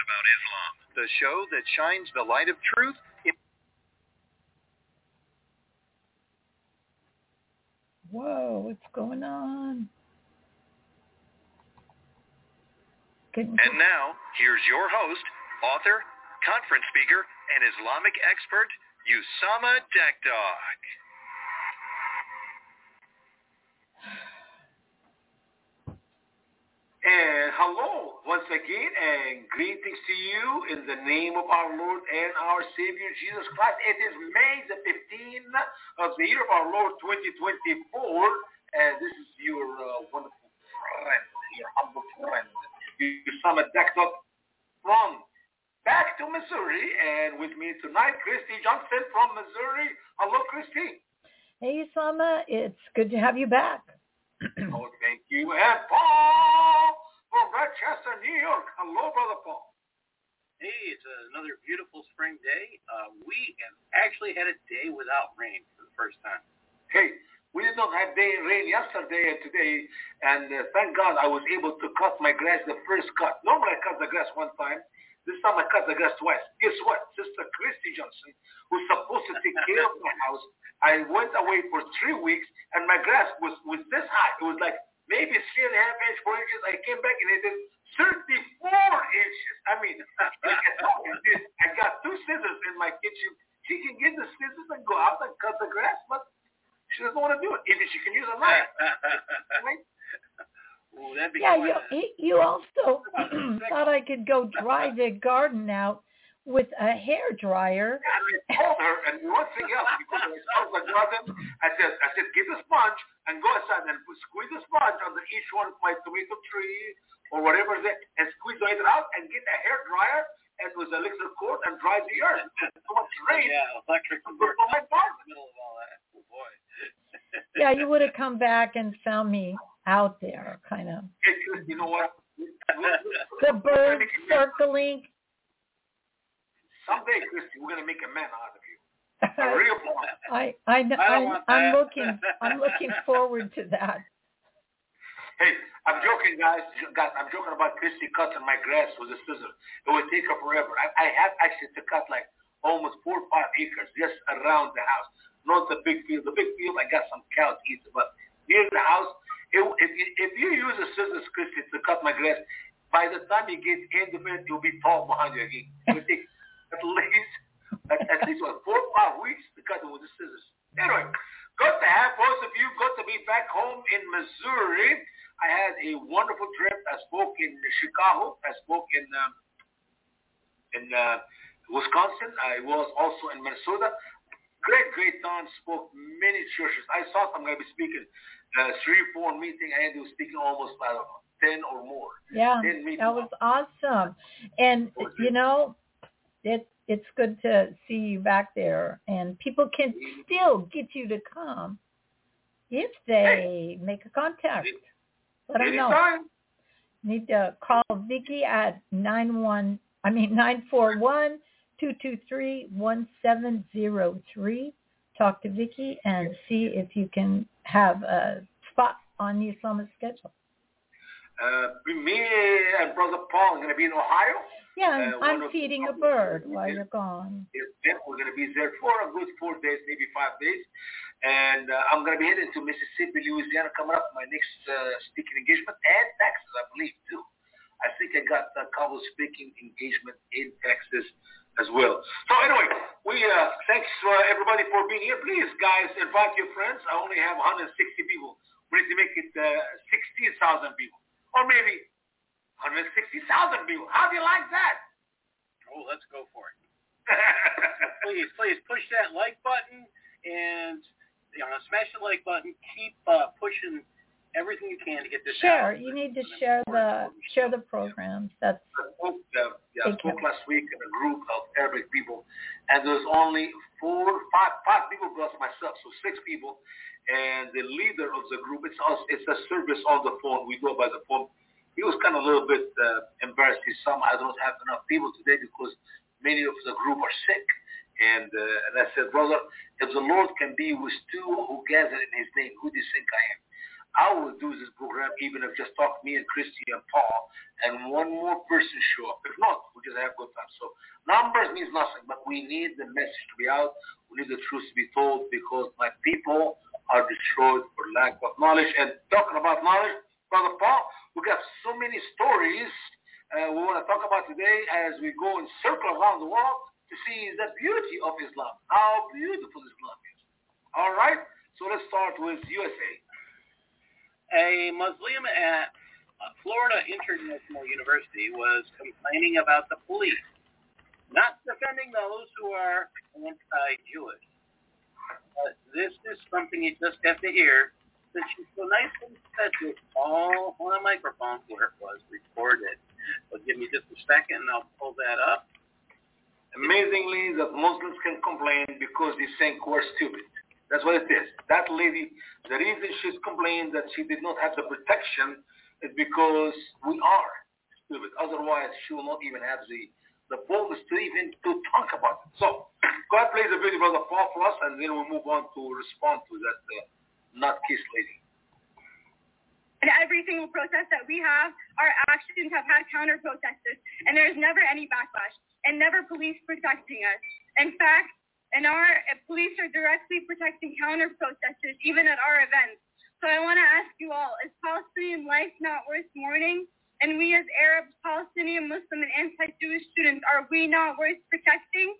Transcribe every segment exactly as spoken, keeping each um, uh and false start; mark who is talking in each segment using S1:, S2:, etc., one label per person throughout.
S1: About Islam, the show that shines the light of truth. In-
S2: Whoa, what's going on? Can-
S1: and now, here's your host, author, conference speaker, and Islamic expert, Usama Dakdog.
S3: And hello once again, and greetings to you in the name of our Lord and our Savior Jesus Christ. It is May the fifteenth of the year of our Lord twenty twenty-four, and this is your uh, wonderful friend, your humble friend, Usama Dakdog from back to Missouri, and with me tonight, Christy Johnson from Missouri. Hello, Christy.
S2: Hey, Usama, it's good to have you back.
S3: Oh, thank you. And Paul from Rochester, New York. Hello, Brother Paul.
S4: Hey, it's another beautiful spring day. Uh, we have actually had a day without rain for the first time.
S3: Hey, we did not have day rain yesterday and today, and uh, thank God I was able to cut my grass the first cut. Normally I cut the grass one time. This time I cut the grass twice. Guess what? Sister Christy Johnson, who's supposed to take care of my house, I went away for three weeks, and my grass was, was this high. It was like maybe three and a half inches, four inches. I came back, and it is thirty-four inches. I mean, I got two scissors in my kitchen. She can get the scissors and go out and cut the grass, but she doesn't want to do it. Even she can use a knife. Right?
S4: Ooh, that'd be
S2: Yeah,
S4: fun.
S2: you, you also thought I could go dry the garden out with a hair dryer.
S3: I told her, and one thing else, because I started the garden, I said, I said, get a sponge and go outside and squeeze the sponge under each one of my tomato tree or whatever it is, and squeeze it out and get a hair dryer and with electric cord and dry the earth. So much rain.
S4: Yeah, electric cord.
S3: Oh my God.
S4: In the middle of all that. Oh boy.
S2: Yeah, you would have come back and found me out there, kind of.
S3: Hey, you know what?
S2: The birds circling.
S3: Someday, Christy, we're gonna make a man out of you. A real man.
S2: I, I,
S4: I
S2: I'm,
S4: want
S2: I'm
S4: that.
S2: looking, I'm looking forward to that.
S3: Hey, I'm joking, guys. Guys, I'm joking about Christy cutting my grass with a scissor. It would take her forever. I, I have actually to cut like almost four or five acres just around the house. Not the big field. The big field, I got some cows eating, but near the house, it, if, you, if you use a scissors, Christy, to cut my grass, by the time you get into it, you'll be tall behind you again. It will take at least, at, at least what, four or five weeks to cut it with the scissors. Anyway, good to have both of you. Good to be back home in Missouri. I had a wonderful trip. I spoke in Chicago. I spoke in um, in uh, Wisconsin. I was also in Minnesota. Great, great time. Spoke many churches. I thought I'm going to be speaking uh, three, four meeting. I ended up speaking almost, I don't know, ten or more.
S2: Yeah, that was awesome. And, you know, it, it's good to see you back there. And people can still get you to come if they make a contact. Let them know. Need to call Vicky at nine one. I mean nine four one two two three one seven zero three. Talk to Vicky and see if you can have a spot on the Islamic schedule.
S3: Uh, me and Brother Paul are going to be in Ohio.
S2: Yeah,
S3: uh,
S2: I'm feeding a bird while you're gone.
S3: We're going to be there for a good four days, maybe five days. And uh, I'm going to be heading to Mississippi, Louisiana, coming up, my next uh, speaking engagement, and Texas, I believe, too. I think I got a couple speaking engagement in Texas as well. So anyway, we uh, thanks uh, everybody for being here. Please, guys, invite your friends. I only have one hundred sixty people. We need to make it uh, sixteen thousand people, or maybe one hundred sixty thousand people. How do you like that?
S4: Oh, let's go for it. please, please push that like button and you know, smash the like button. Keep uh, pushing everything you can to get this
S2: share.
S4: out.
S2: You need to share the share the programs. That's
S3: I spoke, uh, yeah, I spoke last week in a group of Arabic people, and there's only four, five, five people plus myself, so six people. And the leader of the group, it's us, it's a service on the phone. We go by the phone. He was kind of a little bit uh, embarrassed. He said, I don't have enough people today because many of the group are sick. And, uh, and I said, brother, if the Lord can be with two who gather in his name, who do you think I am? I will do this program even if just talk me and Christy and Paul and one more person show up. If not, we we just have good time. So numbers means nothing, but we need the message to be out. We need the truth to be told because my people are destroyed for lack of knowledge. And talking about knowledge, Brother Paul, we got so many stories uh, we want to talk about today as we go and circle around the world to see the beauty of Islam, how beautiful Islam is. All right, so let's start with U S A.
S4: A Muslim at Florida International University was complaining about the police not defending those who are anti-Jewish. But this is something you just have to hear, since she so nicely said it all on a microphone where it was recorded. So give me just a second and I'll pull that up.
S3: Amazingly, that Muslims can complain because they think we're stupid. That's what it is. That lady, the reason she's complaining that she did not have the protection is because we are stupid. Otherwise, she will not even have the, the boldness to even to talk about it. So, God plays a video, Brother Paul, for us, and then we'll move on to respond to that uh, nutcase lady.
S5: In every single protest that we have, our actions have had counter-protesters, and there's never any backlash, and never police protecting us. In fact, in our police are directly protecting counter-protesters, even at our events. So I want to ask you all, is Palestinian life not worth mourning? And we as Arabs, Palestinian, Muslim, and anti-Jewish students, are we not worth protecting?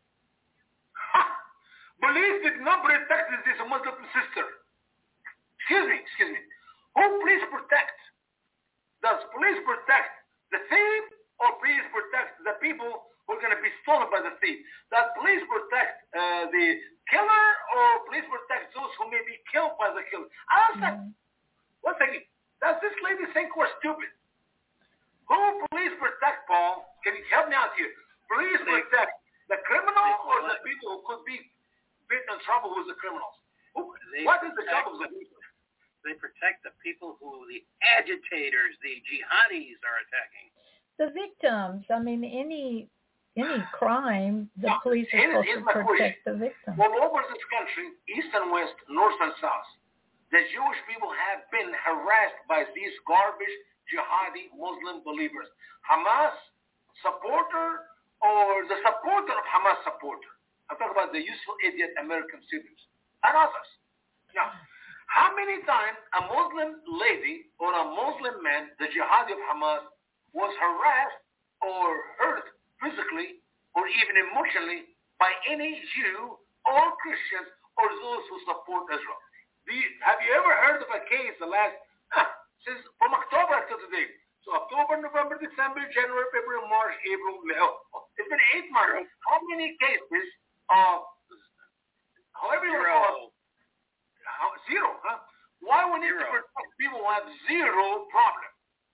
S3: Ha! Police did not protect this Muslim sister. Excuse me, excuse me. Who police protect? Does police protect the thief or police protect the people who are going to be stolen by the thief? Does police protect uh, the killer or police protect those who may be killed by the killer? I understand. Mm-hmm. One second. Does this lady think we're stupid? Who police protect, Paul? Can you help me out here? Police protect the criminal or the people who could be bit in trouble with the criminals? Who, what is the job of the police?
S4: They protect the people who the agitators, the jihadis are attacking.
S2: The victims. I mean, any any crime, the
S3: now,
S2: police are supposed to protect the victims.
S3: All over this country, east and west, north and south, the Jewish people have been harassed by these garbage jihadi Muslim believers. Hamas supporter or the supporter of Hamas supporter. I'm talking about the useful idiot American students and others. Now, how many times a Muslim lady or a Muslim man, the jihadi of Hamas, was harassed or hurt physically or even emotionally by any Jew or Christians or those who support Israel? Do you, have you ever heard of a case the last, huh, since from October until today? So October, November, December, January, February, March, April, May. Oh, it's been eight months. How many cases of, however you call it, zero, huh? Why we need zero. to protect people who have zero problem?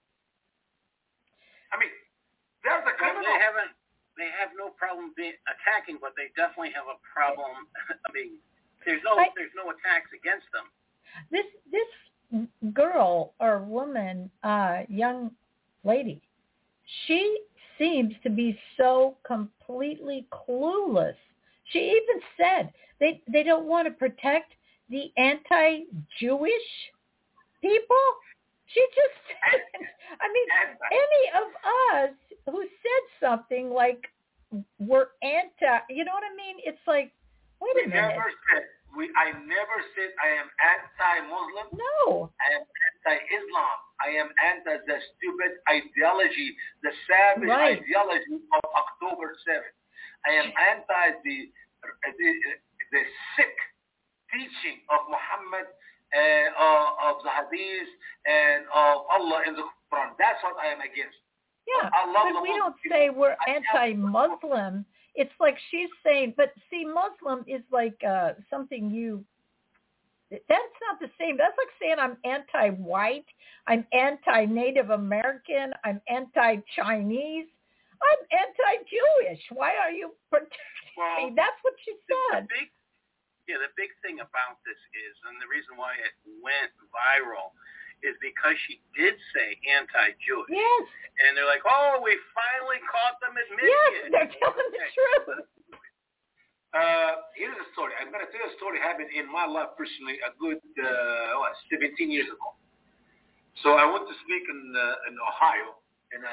S3: I mean, there's a criminal.
S4: They haven't. They have no problem being attacking, but they definitely have a problem. I mean, there's no I, there's no attacks against them.
S2: This this girl or woman, uh, young lady, she seems to be so completely clueless. She even said they they don't want to protect the anti-Jewish people? She just said, I mean, any of us who said something like we're anti, you know what I mean? It's like, wait a
S3: we
S2: minute.
S3: Never said, we, I never said I am anti-Muslim.
S2: No.
S3: I am anti-Islam. I am anti the stupid ideology, the savage
S2: right.
S3: ideology of October seventh. I am anti the, the, the sick teaching of Muhammad, uh, uh, of the Hadith, and of Allah in the Quran. That's what I am against.
S2: Yeah,
S3: Allah,
S2: but we don't say we're anti-Muslim. It's like she's saying, but see, Muslim is like uh, something you, that's not the same. That's like saying I'm anti-white, I'm anti-Native American, I'm anti-Chinese, I'm anti-Jewish. Why are you protecting well, me? That's what she said.
S4: The big, yeah, the big thing about this is, and the reason why it went viral, is because she did say anti-Jewish.
S2: Yes.
S4: And they're like, oh, we finally caught them admitting
S2: yes,
S4: it.
S2: Yes, they're telling the truth.
S3: Uh, here's a story. I'm going to tell you a story happened in my life personally a good uh, what, seventeen years ago. So I went to speak in uh, in Ohio in a,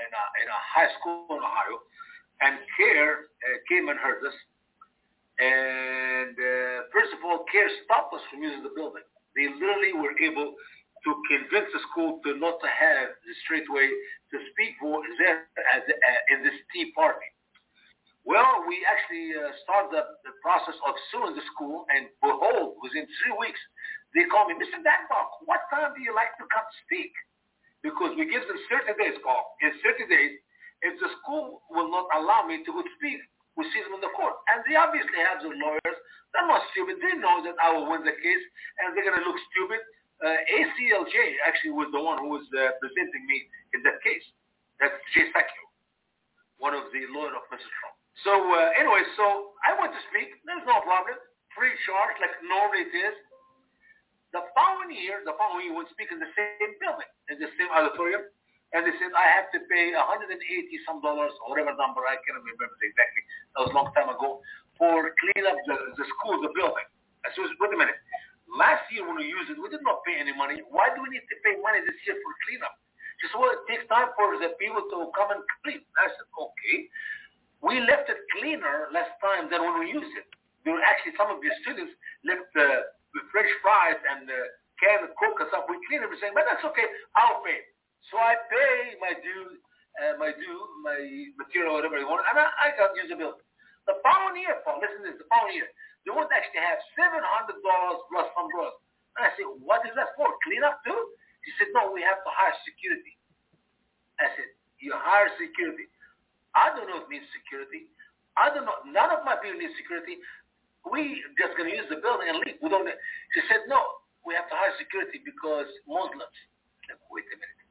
S3: in a, in a high school in Ohio, and CARE uh, came and heard us. And uh, first of all, CARE stopped us from using the building. They literally were able to convince the school to not to have the straightway to speak for there as, uh, in this tea party. Well, we actually uh, started the, the process of suing the school, and behold, within three weeks, they called me, Mister Dackbach, what time do you like to come speak? Because we give them thirty days, Paul. In thirty days, if the school will not allow me to go speak, we see them in the court. And they obviously have their lawyers. They're not stupid. They know that I will win the case, and they're going to look stupid. Uh, A C L J actually was the one who was uh, presenting me in that case. That's Jay Sacchio, one of the lawyers of Mister Trump. So uh, anyway, so I went to speak. There's no problem. Free charge, like normally it is. The following year, the following year, we would speak in the same building, in the same auditorium, and they said I have to pay one hundred eighty some dollars or whatever number, I can't remember exactly. That was a long time ago, for clean up the, the school, the building. I said, wait a minute. Last year when we used it, we did not pay any money. Why do we need to pay money this year for cleanup? She said, well, it takes time for the people to come and clean. I said, okay. We left it cleaner last time than when we used it. There were actually some of your students left the uh, French fries and uh, canned Coke and stuff. We clean everything, but that's okay. I'll pay. So I pay my due, uh, my due, my material, whatever you want, and I, I got use the building. The following year, Paul, listen to this. The following year, they want to actually have seven hundred dollars plus some dollars. And I said, what is that for? Clean up too? She said, no, we have to hire security. I said, you hire security. I don't know if it means security. I don't know. None of my people need security. We just going to use the building and leave. We don't. She said, no, we have to hire security because Muslims. Like, wait a minute.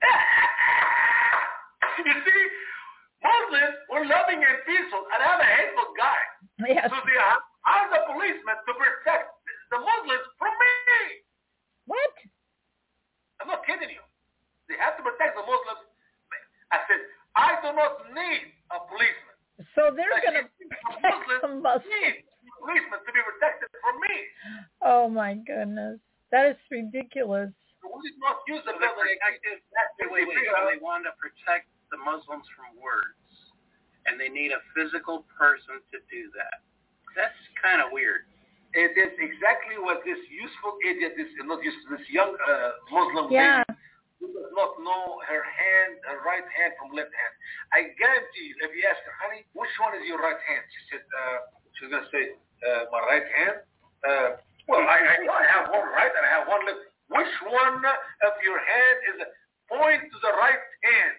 S3: You see, Muslims were loving and peaceful, and I'm a hateful guy.
S2: Yes. So
S3: they hire the policemen to protect the Muslims from me.
S2: What?
S3: I'm not kidding you. They have to protect the Muslims. I said, I do not need a policeman.
S2: So they're going to
S3: protect the Muslims. Need policemen to be protected from me.
S2: Oh my goodness, that is ridiculous.
S3: We did not use the
S4: so building. Wait, wait, wait. So they want to protect the Muslims from words, and they need a physical person to do that. That's kind of weird.
S3: It is exactly what this useful idiot, this not useful, this young uh, Muslim
S2: yeah.
S3: lady who does not know her hand, her right hand from left hand. I guarantee you, if you ask her, honey, which one is your right hand? She said, uh, she's going to say, uh, my right hand? Uh, well, I, I, I have one right and I have one left. Which one of your hand is a point to the right hand?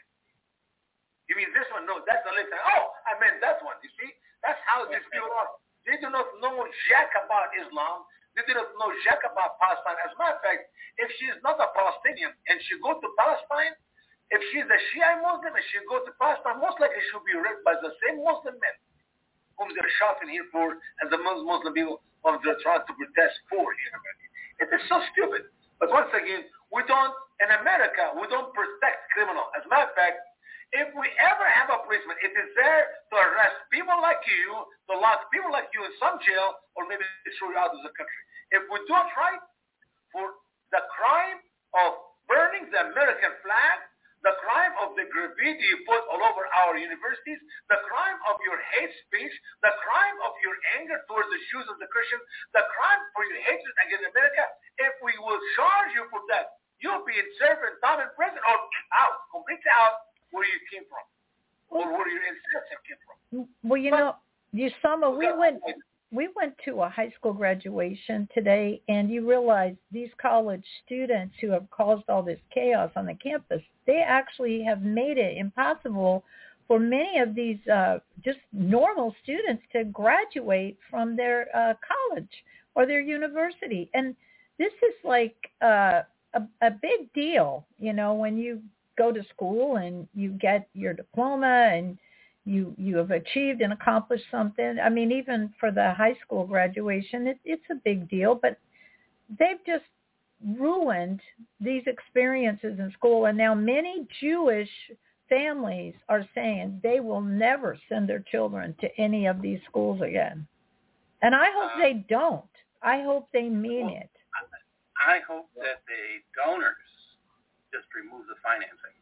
S3: You mean this one? No, that's the left hand. Oh, I meant that one. You see? That's how these people are. They do not know jack about Islam. They do not know jack about Palestine. As a matter of fact, if she is not a Palestinian and she go to Palestine, if she is a Shia Muslim and she go to Palestine, most likely she will be raped by the same Muslim men whom they're shopping here for, and the Muslim people whom they're trying to protest for here in America. It is so stupid. But once again, we don't, in America, we don't protect criminals. As a matter of fact, if we ever have a policeman, it is there to arrest people like you, to lock people like you in some jail, or maybe throw you out of the country. If we do it right, for the crime of burning the American flag, the crime of the graffiti you put all over our universities, the crime of your hate speech, the crime of your anger towards the Jews of the Christians, the crime for your hatred against America, if we will charge you for that, you'll be in serving time in prison or out, completely out, where you came from, or where your ancestors came from.
S2: Well, you but, know, Usama, we went we went to a high school graduation today, and you realize these college students who have caused all this chaos on the campus, they actually have made it impossible for many of these uh, just normal students to graduate from their uh, college or their university. And this is like uh, a, a big deal, you know, when you go to school and you get your diploma and you you have achieved and accomplished something. I mean, even for the high school graduation, it, it's a big deal, but they've just ruined these experiences in school. And now many Jewish families are saying they will never send their children to any of these schools again. And I hope uh, they don't. I hope they mean
S4: well,
S2: it.
S4: I hope that the donors just remove the financing.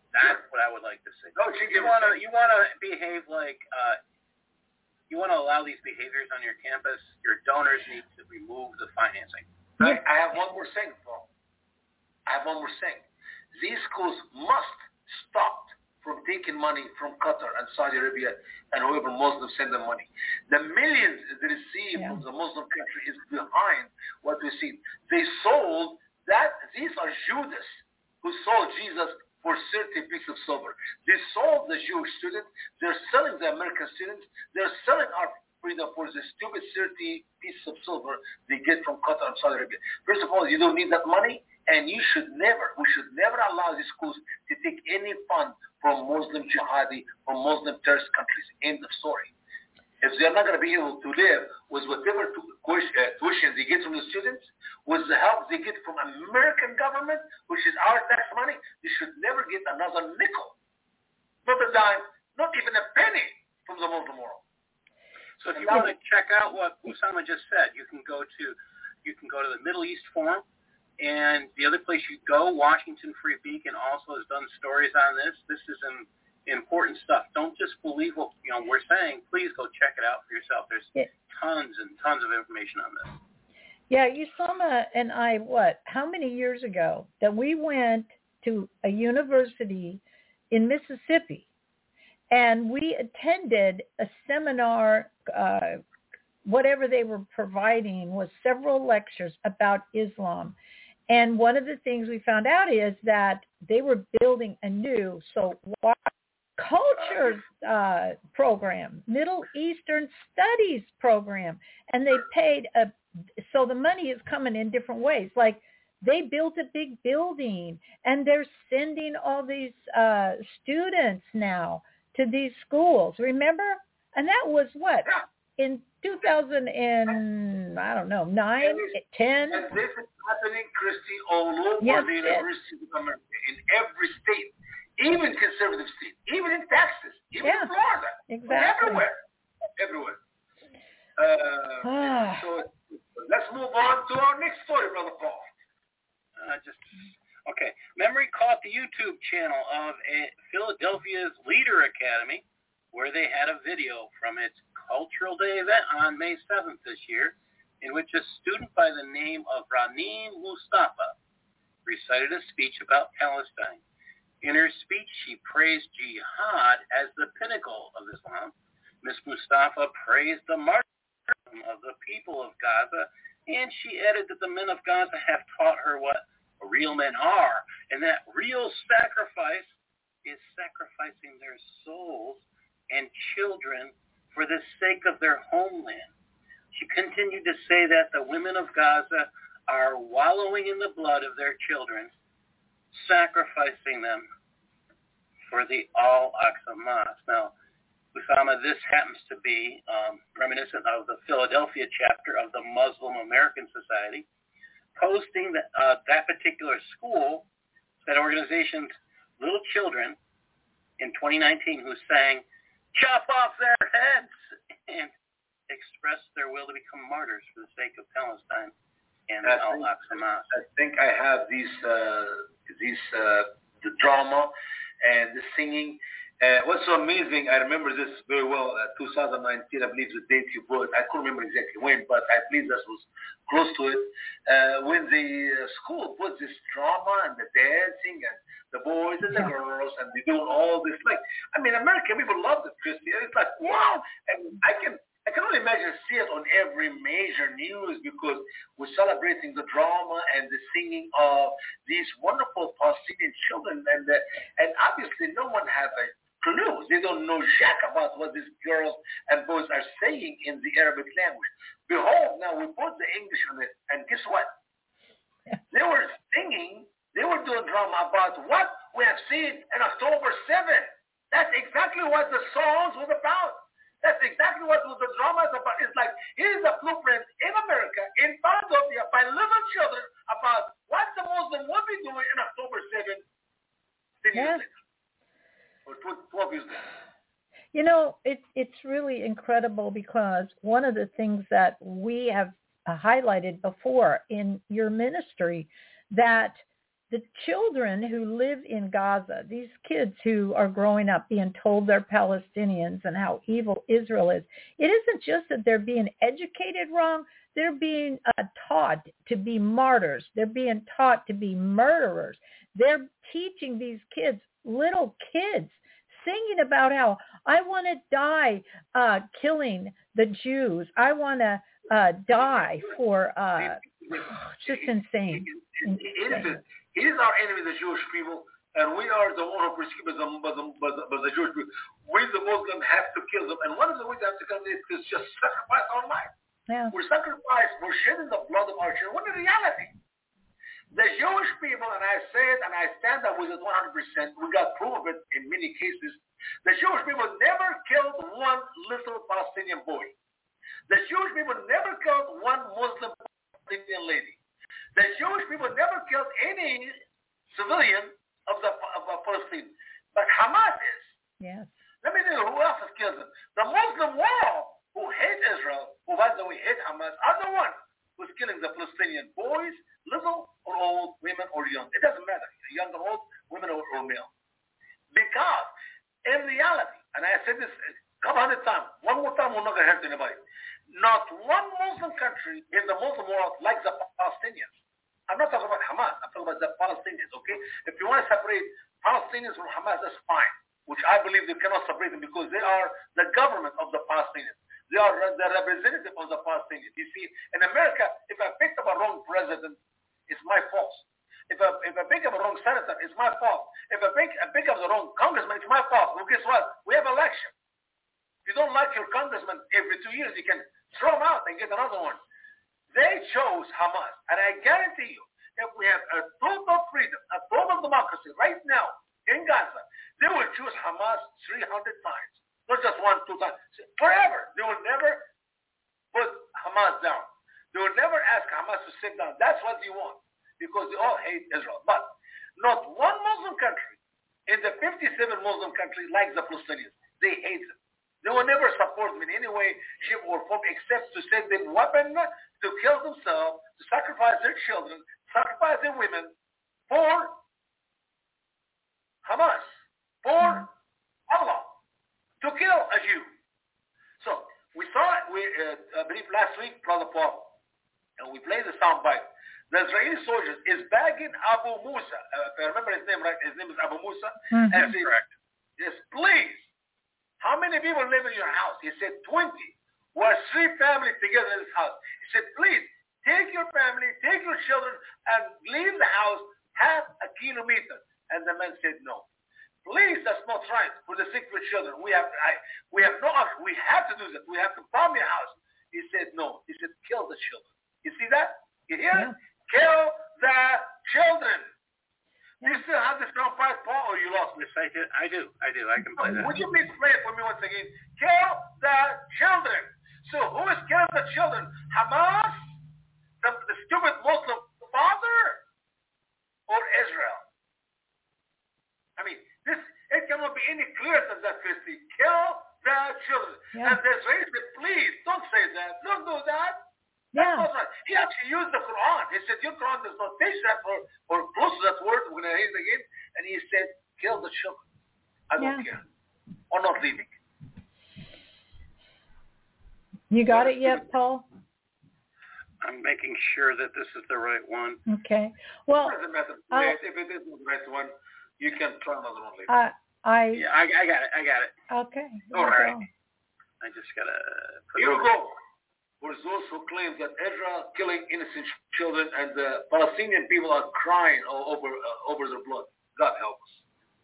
S4: That's what I would like to see.
S3: No, she
S4: you want to you want to behave like uh, you want to allow these behaviors on your campus. Your donors need to remove the financing.
S3: I, I have one more thing, Paul. I have one more thing. These schools must stop from taking money from Qatar and Saudi Arabia and whoever Muslims send them money. The millions they receive yeah. from the Muslim country is behind what we see. They sold that. These are Judas who sold Jesus for thirty pieces of silver. They sold the Jewish students. They're selling the American students. They're selling our freedom for the stupid thirty pieces of silver they get from Qatar and Saudi Arabia. First of all, you don't need that money, and you should never, we should never allow these schools to take any fund from Muslim jihadi, from Muslim terrorist countries. End of story. If they're not going to be able to live with whatever tuition they get from the students, with the help they get from American government, which is our tax money, they should never get another nickel. Not a dime, not even a penny from the Muslim world.
S4: So if you want to check out what Usama just said, you can go to you can go to the Middle East Forum, and the other place you go, Washington Free Beacon, also has done stories on this. This is an important stuff. Don't just believe what you know we're saying. Please go check it out for yourself. There's yeah. tons and tons of information on this.
S2: Yeah, Usama and I, what, how many years ago that we went to a university in Mississippi, and we attended a seminar, uh, whatever they were providing was several lectures about Islam. And one of the things we found out is that they were building a new, so culture uh, program, Middle Eastern Studies program, and they paid a, so the money is coming in different ways. Like they built a big building, and they're sending all these uh, students now to these schools. Remember? And that was what? In two thousand and, I don't know, nine, ten?
S3: And this is happening, Christy, all over
S2: yes,
S3: the University of America, in every state. Even conservative states, even in Texas, even
S2: yeah,
S3: in Florida,
S2: exactly.
S3: everywhere, everywhere. Uh, so let's move on to our next story, Brother Paul.
S4: Uh, just okay. Memory caught the YouTube channel of a Philadelphia's Leader Academy, where they had a video from its Cultural Day event on May seventh this year, in which a student by the name of Raneem Mustafa recited a speech about Palestine. In her speech, she praised jihad as the pinnacle of Islam. Miz Mustafa praised the martyrdom of the people of Gaza, and she added that the men of Gaza have taught her what real men are, and that real sacrifice is sacrificing their souls and children for the sake of their homeland. She continued to say that the women of Gaza are wallowing in the blood of their children, sacrificing them for the Al-Aqsa Mosque. Now, Usama, this happens to be um, reminiscent of the Philadelphia chapter of the Muslim American Society, posting that, uh, that particular school, that organization's little children in twenty nineteen who sang, "Chop off their heads," and expressed their will to become martyrs for the sake of Palestine and the Al-Aqsa Mosque.
S3: I think I have these, uh, these uh, the drama and the singing. Uh, what's so amazing, I remember this very well, uh, two thousand nineteen, I believe the date you put, I couldn't remember exactly when, but I believe this was close to it, uh, when the uh, school put this drama and the dancing and the boys and the yeah. girls, and they doing all this, like, I mean, American people love it, Christy, and it's like, wow, and I can, I can only imagine see it on every major news because we're celebrating the drama and the singing of these wonderful Palestinian children, and uh, and obviously no one has a clue. They don't know jack about what these girls and boys are saying in the Arabic language. Behold, now we put the English on it, and guess what? They were singing, they were doing drama about what we have seen in October seventh. That's exactly what the songs were about. That's exactly what the drama is about. It's like, here's a blueprint in America, in Philadelphia, by little children about what the Muslim will be doing in October seventh.
S2: Yeah.
S3: Or twelve years later.
S2: You know, it's it's really incredible because one of the things that we have highlighted before in your ministry, that the children who live in Gaza, these kids who are growing up being told they're Palestinians and how evil Israel is, it isn't just that they're being educated wrong. They're being uh, taught to be martyrs. They're being taught to be murderers. They're teaching these kids, little kids, singing about how I want to die uh, killing the Jews. I want to uh, die for uh, just insane. insane.
S3: He is our enemy, the Jewish people, and we are the one who persecuted them, but the, but the, but the Jewish people. We, the Muslims, have to kill them. And one of the ways we have to kill them is to just sacrifice our life.
S2: Yeah.
S3: We're sacrificing, we're shedding the blood of our children. What is reality? The Jewish people, and I say it, and I stand up with it one hundred percent, we got proof of it in many cases, the Jewish people never killed one little Palestinian boy. The Jewish people never killed one Muslim Palestinian lady. The Jewish people never killed any civilian of the of, of Palestine. But Hamas is.
S2: Yes.
S3: Let me tell you who else has killed them. The Muslim world, who hate Israel, who by the way hate Hamas, are the ones who's killing the Palestinian boys, little or old, women or young. It doesn't matter, young or old, women or, or male. Because in reality, and I said this a couple hundred times, one more time we're not going to hurt anybody. Not one Muslim country in the Muslim world likes the Palestinians. I'm not talking about Hamas. I'm talking about the Palestinians, okay? If you want to separate Palestinians from Hamas, that's fine, which I believe they cannot separate them because they are the government of the Palestinians. They are the representative of the Palestinians. You see, in America, if I picked up a wrong president, it's my fault. If I, if I pick up a wrong senator, it's my fault. If I pick, I pick up the wrong congressman, it's my fault. Well, guess what? We have election. If you don't like your congressman, every two years you can throw him out and get another one. They chose Hamas. And I guarantee you, if we have a total freedom, a total democracy right now in Gaza, they will choose Hamas three hundred times. Not just one, two times. Forever. They will never put Hamas down. They will never ask Hamas to sit down. That's what they want. Because they all hate Israel. But not one Muslim country in the fifty-seven Muslim countries likes the Palestinians. They hate them. They will never support them in any way, shape, or form except to send them weapons to kill themselves, to sacrifice their children, sacrifice their women for Hamas, for Allah, to kill a Jew. So we saw it, we, uh, I believe last week, Brother Paul, and we played the soundbite. The Israeli soldiers is bagging Abu Musa. Uh, if I remember his name right, his name is Abu Musa.
S2: Mm-hmm.
S3: And he said, yes, please. How many people live in your house? He said, twenty. We're three families together in this house. He said, please, take your family, take your children, and leave the house half a kilometer. And the man said, no. Please, that's not right. For the sick for children, we have I, we have no option. We have to do that. We have to bomb your house. He said, no. He said, kill the children. You see that? You hear
S2: Yeah.
S3: it? Kill the children. Do you still have the sound part, Paul, or you lost me?
S4: Yes, I do. I do. I do. I can play that.
S3: Would you please play it for me once again? Kill the children. So who is killing the children? Hamas? The, the stupid Muslim father? Or Israel? I mean, this it cannot be any clearer than that, Christy. Kill the children.
S2: Yeah.
S3: And the Israelis said, please, don't say that. Don't do that.
S2: Yeah.
S3: That's not right. He actually used the Quran. He said, your Quran does not teach that or, or close to that word. We're going to read it again. And he said, kill the children. I don't
S2: Yeah.
S3: care. Or not leaving.
S2: You got it yet, Paul?
S4: I'm making sure that this is the right one.
S2: Okay. Well,
S3: It doesn't matter.
S2: I'll-
S3: If it isn't the right one, you can try another one later.
S2: I, I,
S4: Yeah, I, I got it. I got it.
S2: okay.
S3: All right.
S4: I just gotta put
S3: Here
S4: it
S3: we go. For those who claim that Israel killing innocent children and the Palestinian people are crying over uh, over their blood. God help us.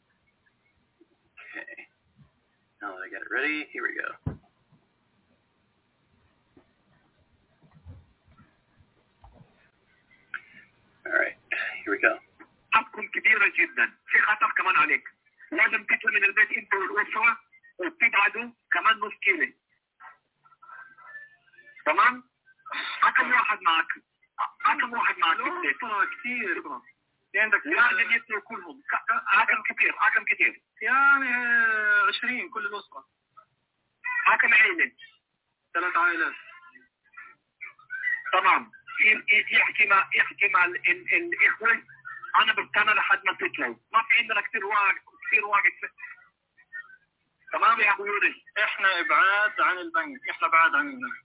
S4: Okay. Now that I got it ready, here we go. All right, here we go.
S6: حقكم كبيرة جدا، في خطر كمان عليك. لازم تطلع من البيت انت والأسرة وتبعدوا كمان نص كيلو. تمام؟ رقم واحد معك. رقم واحد معك في البيت. كثير. لازم يطلعوا كلهم. رقم كثير، رقم كثير. يعني عشرين كل الأسرة. رقم عائلة. ثلاث عائلات. تمام. يحكي مع يحكي مع ال- ال- الإخوة انا بستنى لحد ما تطلعوا، ما في عندنا كثير وقت كثير وقت. تمام يا ابو يونس؟ احنا ابعاد عن البنك، احنا بعاد عن البنك.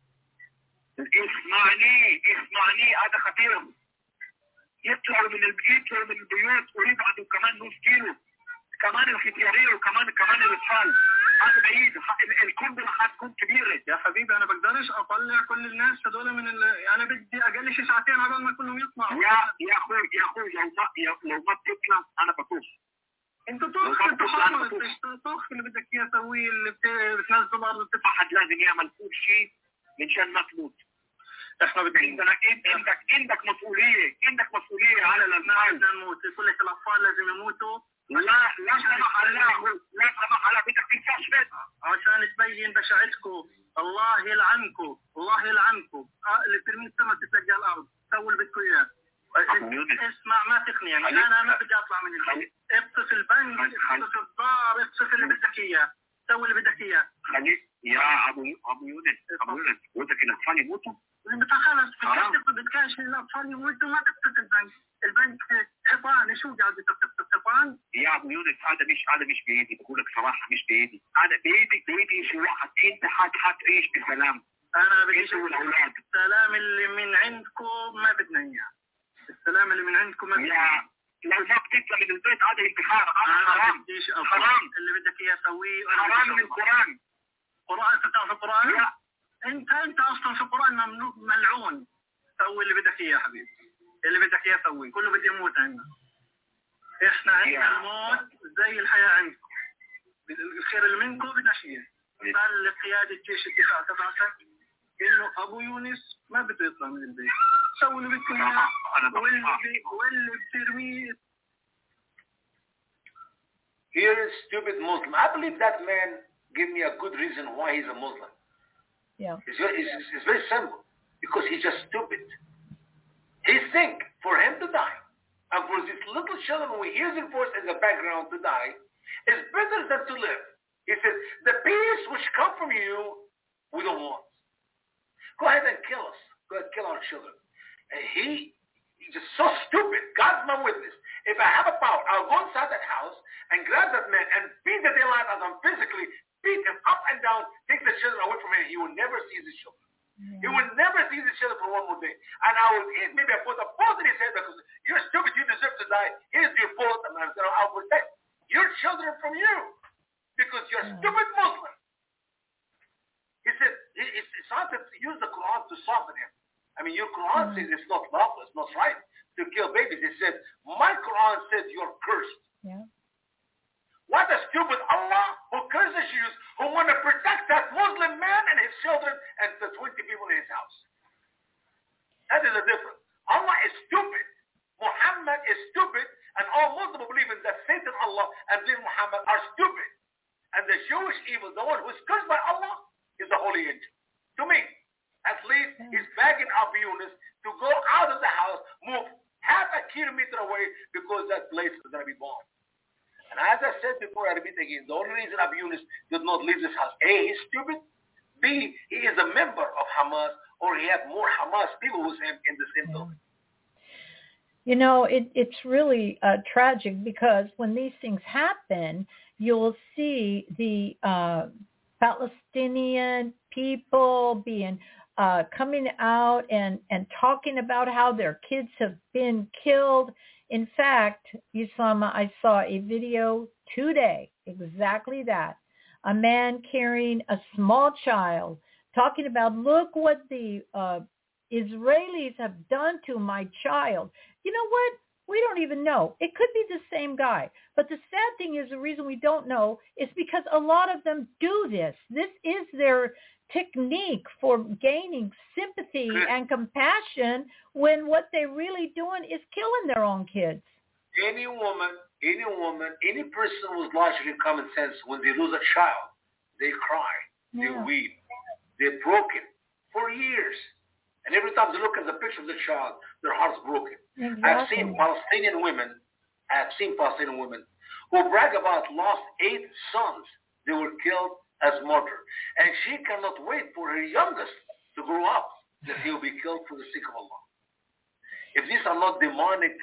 S6: اسمعني اسمعني هذا خطير. يطلعوا من البيت يطلعوا من البيوت ويبعدوا كمان نص كيلو، كمان الختياريه وكمان كمان الاطفال. هذا بعيد، القنبله حتكون كبيره. يا حبيبي انا بقدرش اطلع كل الناس هذول من ال... انا بدي اقل شيء ساعتين على ما كلهم يطلعوا. يا يا اخوي يا اخوي لو ما لو ما بتطلع انا بطوف. انت طوخ انت حاول طوخ اللي بدك اياه سويه، اللي بتنزل الارض بتدفع. حد لازم يعمل كل شيء منشان ما تموت. احنا بدنا عندك عندك عندك مسؤوليه، عندك مسؤوليه على الناس. بدنا نموت، يقول لك الاطفال لازم يموتوا. لا لا سمح الله، لا سمح الله، بدك تنكشف عشان تبين بشاعتكم. الله يلعنكم، الله يلعنكم. اللي بترمي السمك تتلقى الارض، سووا اللي بدكم اياه. اسمع ما تقنعني، يعني انا ما بدي اطلع من البيت. اقصف البنك، اقصف الدار، اقصف اللي بدك اياه، سوي اللي بدك اياه. خليك يا ابو ابو يونس، ابو يونس ودك الاطفال يموتوا؟ انت خلص بتكاش الاطفال يموتوا، ما تقصف البنك. البنك حيطان، شو قاعد تقصف حيطان؟ يا ابو يونس هذا مش هذا مش بايدي، بقول لك صراحه مش بايدي، هذا بايدي بايدي شيء واحد. انت حت حتعيش بسلام. انا بدي الاولاد السلام اللي من عندكم ما بدنا اياه. السلام اللي من عندكم ما بدنا. لو ما بتطلع من البيت هذا انتحار، هذا حرام. حرام اللي بدك اياه سويه. حرام من القران. قران انت تعرف القران؟ لا انت انت اصلا في القران ممنوع ملعون. سوي اللي بدك اياه يا حبيبي، اللي بدك اياه سويه، كله بده يموت عندنا. احنا عندنا الموت زي الحياه عندكم. الخير اللي منكم بدناش اياه. بلغ قياده جيش الدفاع تبعك انه ابو يونس ما بده يطلع من البيت، سووا اللي بدكم اياه. واللي واللي بترميه.
S3: Here is stupid Muslim. I believe that man gave me a good reason why he's a Muslim.
S2: Yeah.
S3: It's very, it's, it's very simple. Because he's just stupid. He think for him to die, and for these little children who hears his voice in the background to die, is better than to live. He says, the peace which come from you, we don't want. Go ahead and kill us. Go ahead and kill our children. And he, he's just so stupid. God's my witness. If I have a power, I'll go inside that house and grab that man and beat the daylight out of him physically, beat him up and down, take the children away from him. He will never see his children. Yeah. He will never see his children for one more day. And I will maybe I put a bullet in his head because you're stupid, you deserve to die. Here's your bullet, and I'll protect your children from you because you're a stupid Muslim. He said, it's, it's hard to use the Quran to soften him. I mean, your Quran mm-hmm. says it's not lawful, it's not right to kill babies. He said, my Quran says you're cursed.
S2: Yeah.
S3: What a stupid Allah who curses you, who want to protect that Muslim man and his children and the twenty people in his house. That is the difference. Allah is stupid. Muhammad is stupid, and all Muslims believe in that Satan, Allah, and believe Muhammad are stupid. And the Jewish evil, the one who is cursed by Allah, is the holy angel. To me, at least he's begging Abu Yunus to go out of the house, move half a kilometer away because that place is going to be bombed. And as I said before, I repeat again, the only reason Abu Yunus did not leave this house, A, he's stupid, B, he is a member of Hamas, or he had more Hamas people with him in the same building.
S2: You know, it, it's really uh, tragic because when these things happen, you'll see the uh, Palestinian people being uh, coming out and, and talking about how their kids have been killed. In fact, Usama, I saw a video today, exactly that. A man carrying a small child talking about, look what the uh, Israelis have done to my child. You know what? We don't even know. It could be the same guy. But the sad thing is the reason we don't know is because a lot of them do this. This is their technique for gaining sympathy and compassion when what they're really doing is killing their own kids.
S3: Any woman, any woman, any person with logical common sense, when they lose a child, they cry, yeah. they weep, they're broken for years. And every time they look at the picture of the child, their heart's broken. Exactly. I've seen Palestinian women, I've seen Palestinian women who brag about lost eight sons. They were killed as martyr. And she cannot wait for her youngest to grow up, that he will be killed for the sake of Allah. If these are not demonic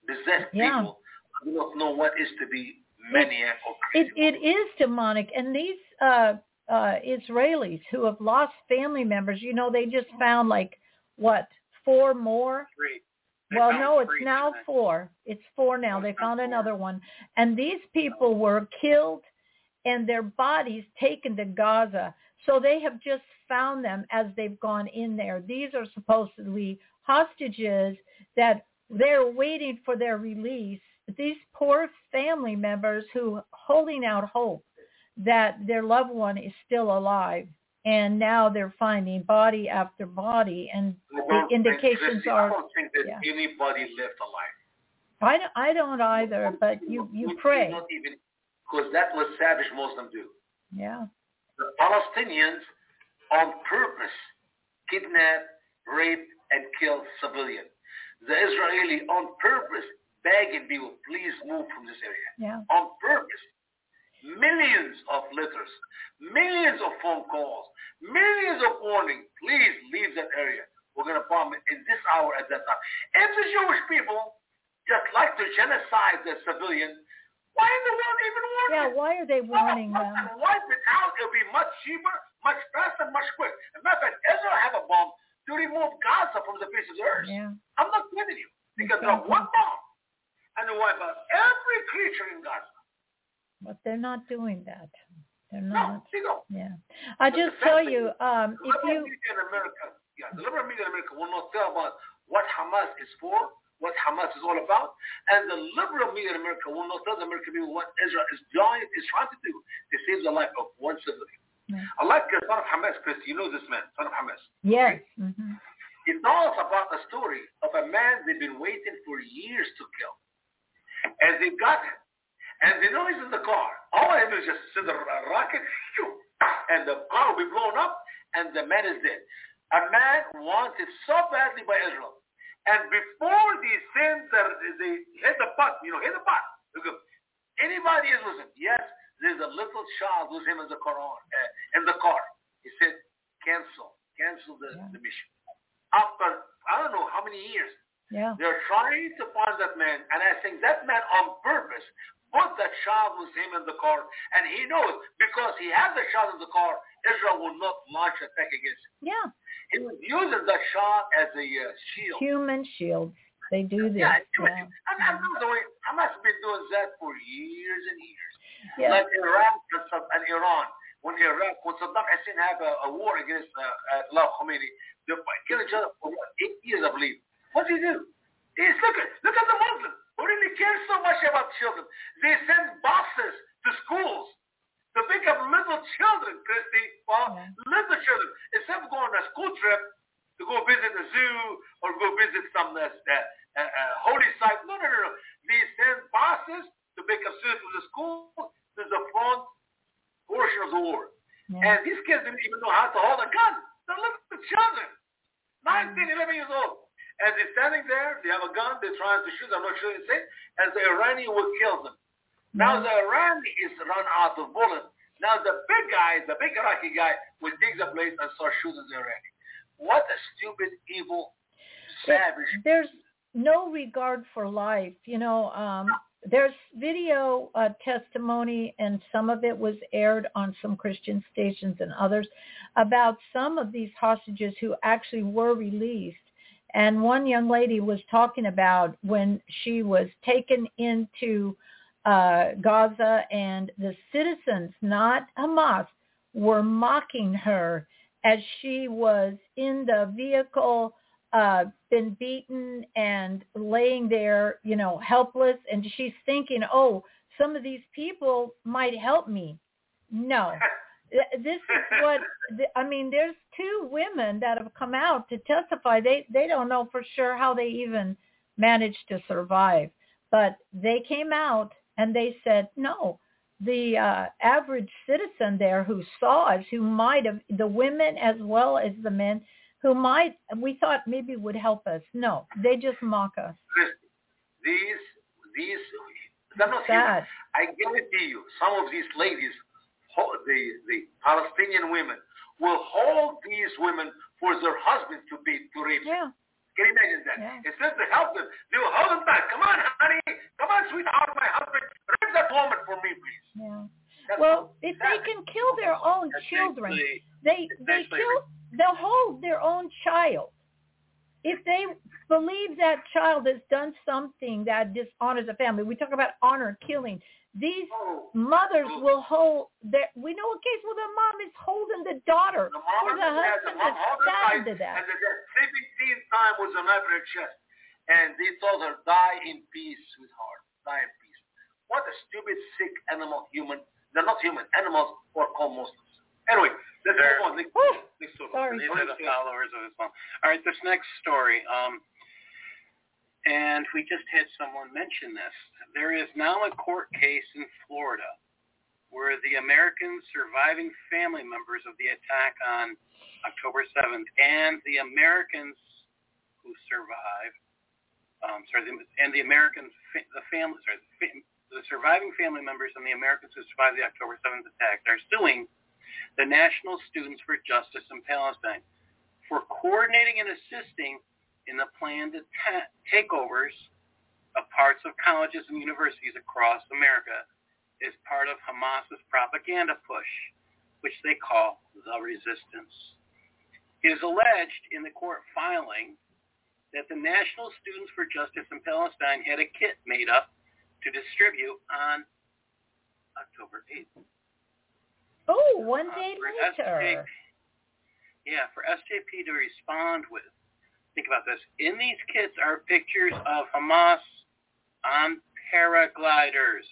S3: possessed
S2: Yeah.
S3: people who do not know what is to be maniac or crazy.
S2: It, it is demonic. And these uh, uh, Israelis who have lost family members, you know, they just found like, what, four more?
S4: Three. They
S2: Well,
S4: found
S2: no, it's
S4: three
S2: now
S4: tonight.
S2: four. It's four now.
S4: Oh,
S2: They
S4: it's now
S2: found
S4: four.
S2: another one. And these people were killed and their bodies taken to Gaza. So they have just found them as they've gone in there. These are supposedly hostages that they're waiting for their release. These poor family members who holding out hope that their loved one is still alive. And now they're finding body after body, and
S3: I
S2: the
S3: don't think,
S2: indications
S3: Christy,
S2: are.
S3: I don't think that
S2: yeah.
S3: anybody left alive.
S2: I don't, I don't either, but you, you pray.
S3: Not even, because that was savage Muslim do.
S2: Yeah.
S3: The Palestinians on purpose kidnap, rape, and kill civilians. The Israeli on purpose begging people, please move from this area.
S2: Yeah.
S3: On purpose. Millions of letters, millions of phone calls, millions of warnings. Please leave that area. We're going to bomb it in this hour at that time. If the Jewish people just like to genocide the civilians, why in the world even warn
S2: Yeah,
S3: them?
S2: why are they warning
S3: no,
S2: them?
S3: Wipe it out. It'll be much cheaper, much faster, much quicker. As a matter of fact, Israel have a bomb to remove Gaza from the face of the earth.
S2: Yeah.
S3: I'm not kidding you. They can drop
S2: Exactly.
S3: one bomb and they wipe out every creature in Gaza.
S2: But they're not doing that. They're
S3: No,
S2: not.
S3: they don't.
S2: Yeah. I
S3: But
S2: just
S3: the
S2: tell
S3: fact
S2: you, um,
S3: The
S2: if
S3: liberal
S2: you,
S3: media in America, yeah, the liberal media in America will not tell about what Hamas is for, what Hamas is all about, and the liberal media in America will not tell the American people what Israel is doing, is trying to do to save the life of one civilian.
S2: yeah.
S3: I like the son of Hamas, Chris. You know this man, son of Hamas.
S2: Yes. Mm-hmm.
S3: It tells about the story of a man they've been waiting for years to kill, and they got him. And they know he's in the car. All I do is just send a rocket, shoo, and the car will be blown up, and the man is dead. A man wanted so badly by Israel. And before they send the, they hit the button, you know, hit the button. Because anybody is listening. Yes, there's a little child with him in the car. Uh, in the car. He said, cancel, cancel the, yeah. the mission. After, I don't know how many years,
S2: yeah.
S3: they're trying to find that man. And I think that man on purpose put that child with him in the car, and he knows because he had the child in the car, Israel will not launch an attack against him.
S2: Yeah.
S3: He was using that child as a uh, shield.
S2: Human shield. They do this.
S3: Yeah,
S2: yeah.
S3: I'm, I'm doing. Hamas has been doing that for years and years.
S2: Yeah.
S3: Like Iraq and Iran. When Iraq, when Saddam Hussein had a, a war against uh, uh, Khomeini, they killed each other for what, eight years, I believe. What did he do? He's look at look at the Muslims. Who really cares so much about children? They send buses to schools to pick up little children, Christy. Well, yeah. little children. Instead of going on a school trip to go visit a zoo or go visit some uh, uh, uh, holy site. No, no, no, no. They send buses to pick up students from the school to the front portion of the war. Yeah. And these kids didn't even know how to hold a gun. They're little children. nineteen, eleven years old. And they're standing there, they have a gun, they're trying to shoot, I'm not sure they say, and the Iranian will kill them. Now the Iranian is run out of bullets. Now the big guy, the big Iraqi guy, will take the place and start shooting the Iranian. What a stupid, evil, savage.
S2: It, there's no regard for life. You know, um, there's video uh, testimony, and some of it was aired on some Christian stations and others, about some of these hostages who actually were released. And one young lady was talking about when she was taken into uh, Gaza, and the citizens, not Hamas, were mocking her as she was in the vehicle, uh, been beaten and laying there, you know, helpless. And she's thinking, oh, some of these people might help me. No. This is what, I mean, there's two women that have come out to testify. They they don't know for sure how they even managed to survive. But they came out and they said, no, the uh, average citizen there who saw us, who might have, the women as well as the men, who might, we thought maybe would help us. No, they just mock us.
S3: These, these, they're not
S2: sad.
S3: I guarantee you, some of these ladies, the, the Palestinian women, will hold these women for their husbands to be to rape.
S2: Yeah.
S3: Can you imagine that?
S2: Yeah.
S3: Instead to help them, they will hold them back. Come on, honey. Come on, sweetheart, my husband. Rape that woman for me, please.
S2: Yeah.
S3: That's
S2: Well,
S3: so
S2: if they can kill their own
S4: That's
S2: children,
S4: actually-
S2: they
S4: it's
S2: they
S4: actually-
S2: kill they'll hold their own child. If they believe that child has done something that dishonors the family, we talk about honor killing. These
S3: Oh,
S2: mothers
S3: oh.
S2: will hold their. We know a case where the mom is holding the daughter
S3: The mom
S2: for the
S3: and the dad, the
S2: husband
S3: mom
S2: that
S3: held her
S2: stabbed
S3: tight,
S2: to death.
S3: and the dad seventeen times was a knife in her chest. And they told her, die in peace, sweetheart. Die in peace. What a stupid, sick animal, human. They're not human. Animals or called Muslims. Anyway, let's
S4: They're-
S3: move on. Next,
S2: Whew.
S3: next story.
S2: Sorry.
S4: These are the followers of Islam. All right, this next story, um, and we just had someone mention this. There is now a court case in Florida where the American surviving family members of the attack on October seventh and the Americans who survived, um, sorry, the, and the Americans, the family, sorry, the, the surviving family members and the Americans who survived the October seventh attack are suing the National Students for Justice in Palestine for coordinating and assisting in the planned atta- takeovers of parts of colleges and universities across America as part of Hamas's propaganda push, which they call the resistance. It is alleged in the court filing that the National Students for Justice in Palestine had a kit made up to distribute on October eighth.
S2: Oh, one day
S4: Uh, for
S2: later.
S4: S J P, yeah, for S J P to respond with. Think about this. In these kits are pictures of Hamas on paragliders.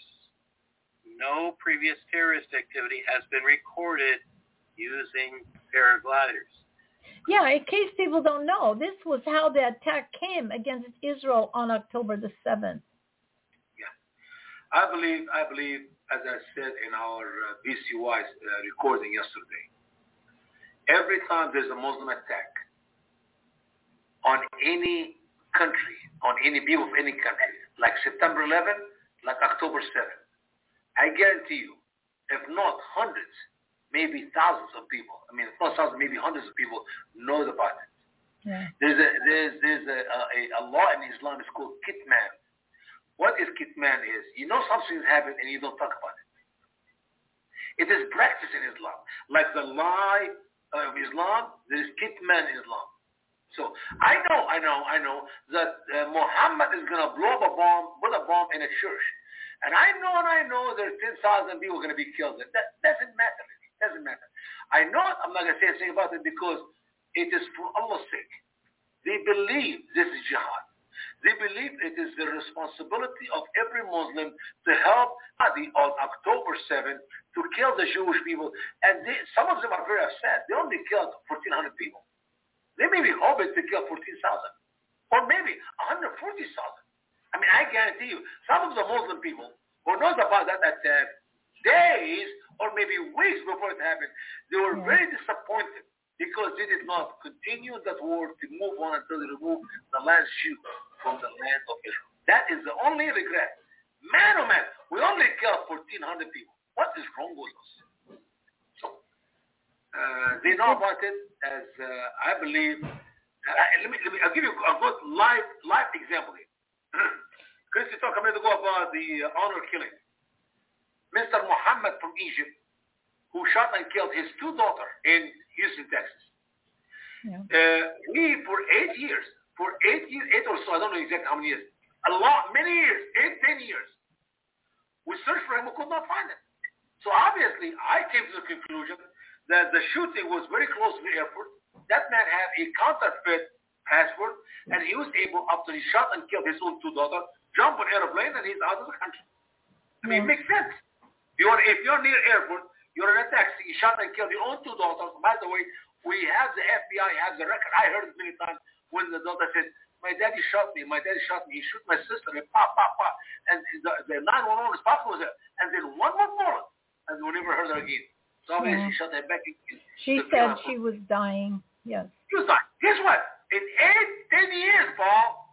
S4: No previous terrorist activity has been recorded using paragliders.
S2: Yeah, in case people don't know, this was how the attack came against Israel on October the seventh.
S3: Yeah. I believe, I believe, as I said in our uh, B C Y uh, recording yesterday, every time there's a Muslim attack on any country, on any people of any country, like September eleventh, like October seventh, I guarantee you, if not hundreds, maybe thousands of people, I mean, if not thousands, maybe hundreds of people know about it.
S2: Yeah.
S3: There's a there's there's a, a, a law in Islam. It's called kitman. What is kitman is, you know something's happened and you don't talk about it. It is practiced in Islam. Like the lie of Islam, there is kitman in Islam. So I know, I know, I know that uh, Muhammad is going to blow up a bomb, put a bomb in a church. And I know and I know there's ten thousand people going to be killed. That doesn't matter. It doesn't matter. I know I'm not going to say anything about it because it is for Allah's sake. They believe this is jihad. They believe it is the responsibility of every Muslim to help on October seventh to kill the Jewish people. And they, some of them are very upset. They only killed fourteen hundred people. They may be hoping to kill fourteen thousand or maybe one hundred forty thousand. I mean, I guarantee you, some of the Muslim people who knows about that attack days or maybe weeks before it happened, they were
S2: Yeah.
S3: very disappointed because they did not continue that war to move on until they removed the last Jew from the land of Israel. That is the only regret. Man, oh man, we only killed fourteen hundred people. What is wrong with us? So, uh, they know about it as uh, I believe. Uh, let me, let me, I'll give you a good live, live example here. Christy talked a minute ago about the uh, honor killing. Mister Muhammad from Egypt, who shot and killed his two daughters in Houston, Texas.
S2: Yeah.
S3: Uh, we, for eight years, for eight years, eight or so, I don't know exactly how many years, a lot, many years, eight, ten years, we searched for him, we could not find him. So obviously, I came to the conclusion that the shooting was very close to the airport. That man had a counterfeit passport, and he was able, after he shot and killed his own two daughters, jump on an airplane, and he's out of the country. I mean,
S2: Yeah.
S3: it makes sense. You're, if you're near airport, you're in a taxi, you shot and killed your own two daughters. By the way, we have the F B I, has the record. I heard it many times when the daughter said, my daddy shot me, my daddy shot me, he shoot my sister, and pop, pop, pop. And the, the nine one one response was there. And then one more bullet, and we never heard her again. So obviously,
S2: Yeah.
S3: she shot her back again.
S2: She said she was dying. Yes.
S3: She was like, guess what? In eight, ten years, Paul,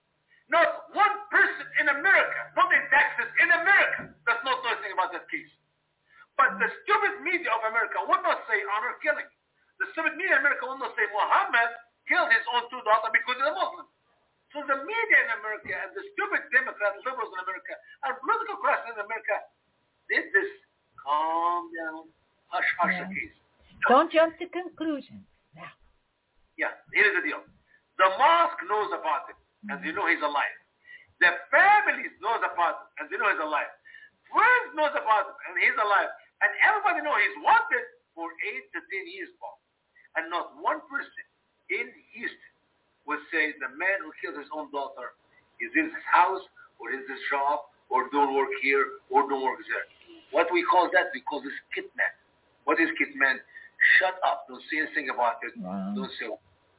S3: not one person in America, not in Texas, in America, does not know anything about that case. But the stupid media of America will not say honor killing. The stupid media in America will not say Muhammad killed his own two daughters because he's a Muslim. So the media in America and the stupid Democrats, liberals in America, and political classes in America did this. Calm down. Hush, hush
S2: Yeah.
S3: the case.
S2: Don't jump to conclusions. Yeah.
S3: Yeah, here's the deal. The mosque knows about it, and they know he's alive. The families knows about it, and they know he's alive. Friends knows about it, and he's alive. And everybody knows he's wanted for eight to ten years, Paul. And not one person in Houston would say the man who killed his own daughter is in his house, or in his shop, or don't work here, or don't work there. What we call that, we call this kidnap. What is kidnap? Shut up. Don't say anything about it.
S2: Wow.
S3: Don't say.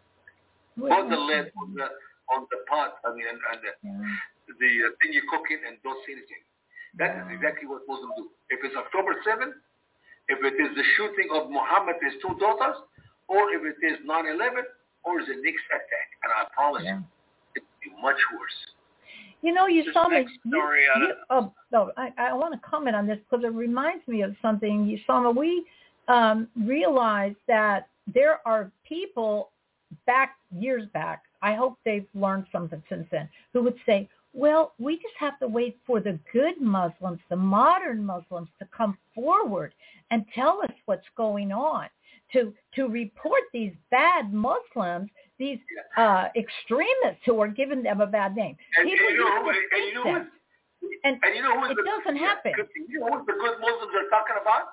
S2: Well,
S3: Put the lid on the on the pot. I mean, and, and the,
S2: yeah.
S3: the uh, thing you cook in, and don't say anything. That
S2: Wow.
S3: is exactly what Muslims do. If it's October seventh, if it is the shooting of Muhammad and his two daughters, or if it is nine eleven, or the next attack, and I promise
S2: Yeah.
S3: you, it will be much worse.
S2: You know, you
S4: This
S2: saw me.
S4: next story
S2: You,
S4: out
S2: you, oh, no, I, I want to comment on this because it reminds me of something. You saw me. We um, realized that there are people back years back. I hope they've learned something since then. Who would say, "Well, we just have to wait for the good Muslims, the modern Muslims, to come forward and tell us what's going on, to to report these bad Muslims." These uh, extremists who are giving them a bad name.
S3: And,
S2: People
S3: and you know,
S2: used to
S3: and you know
S2: think
S3: who,
S2: that. And,
S3: and you know who
S2: it
S3: the,
S2: doesn't
S3: yeah,
S2: happen.
S3: good- You know who the good Muslims are talking about?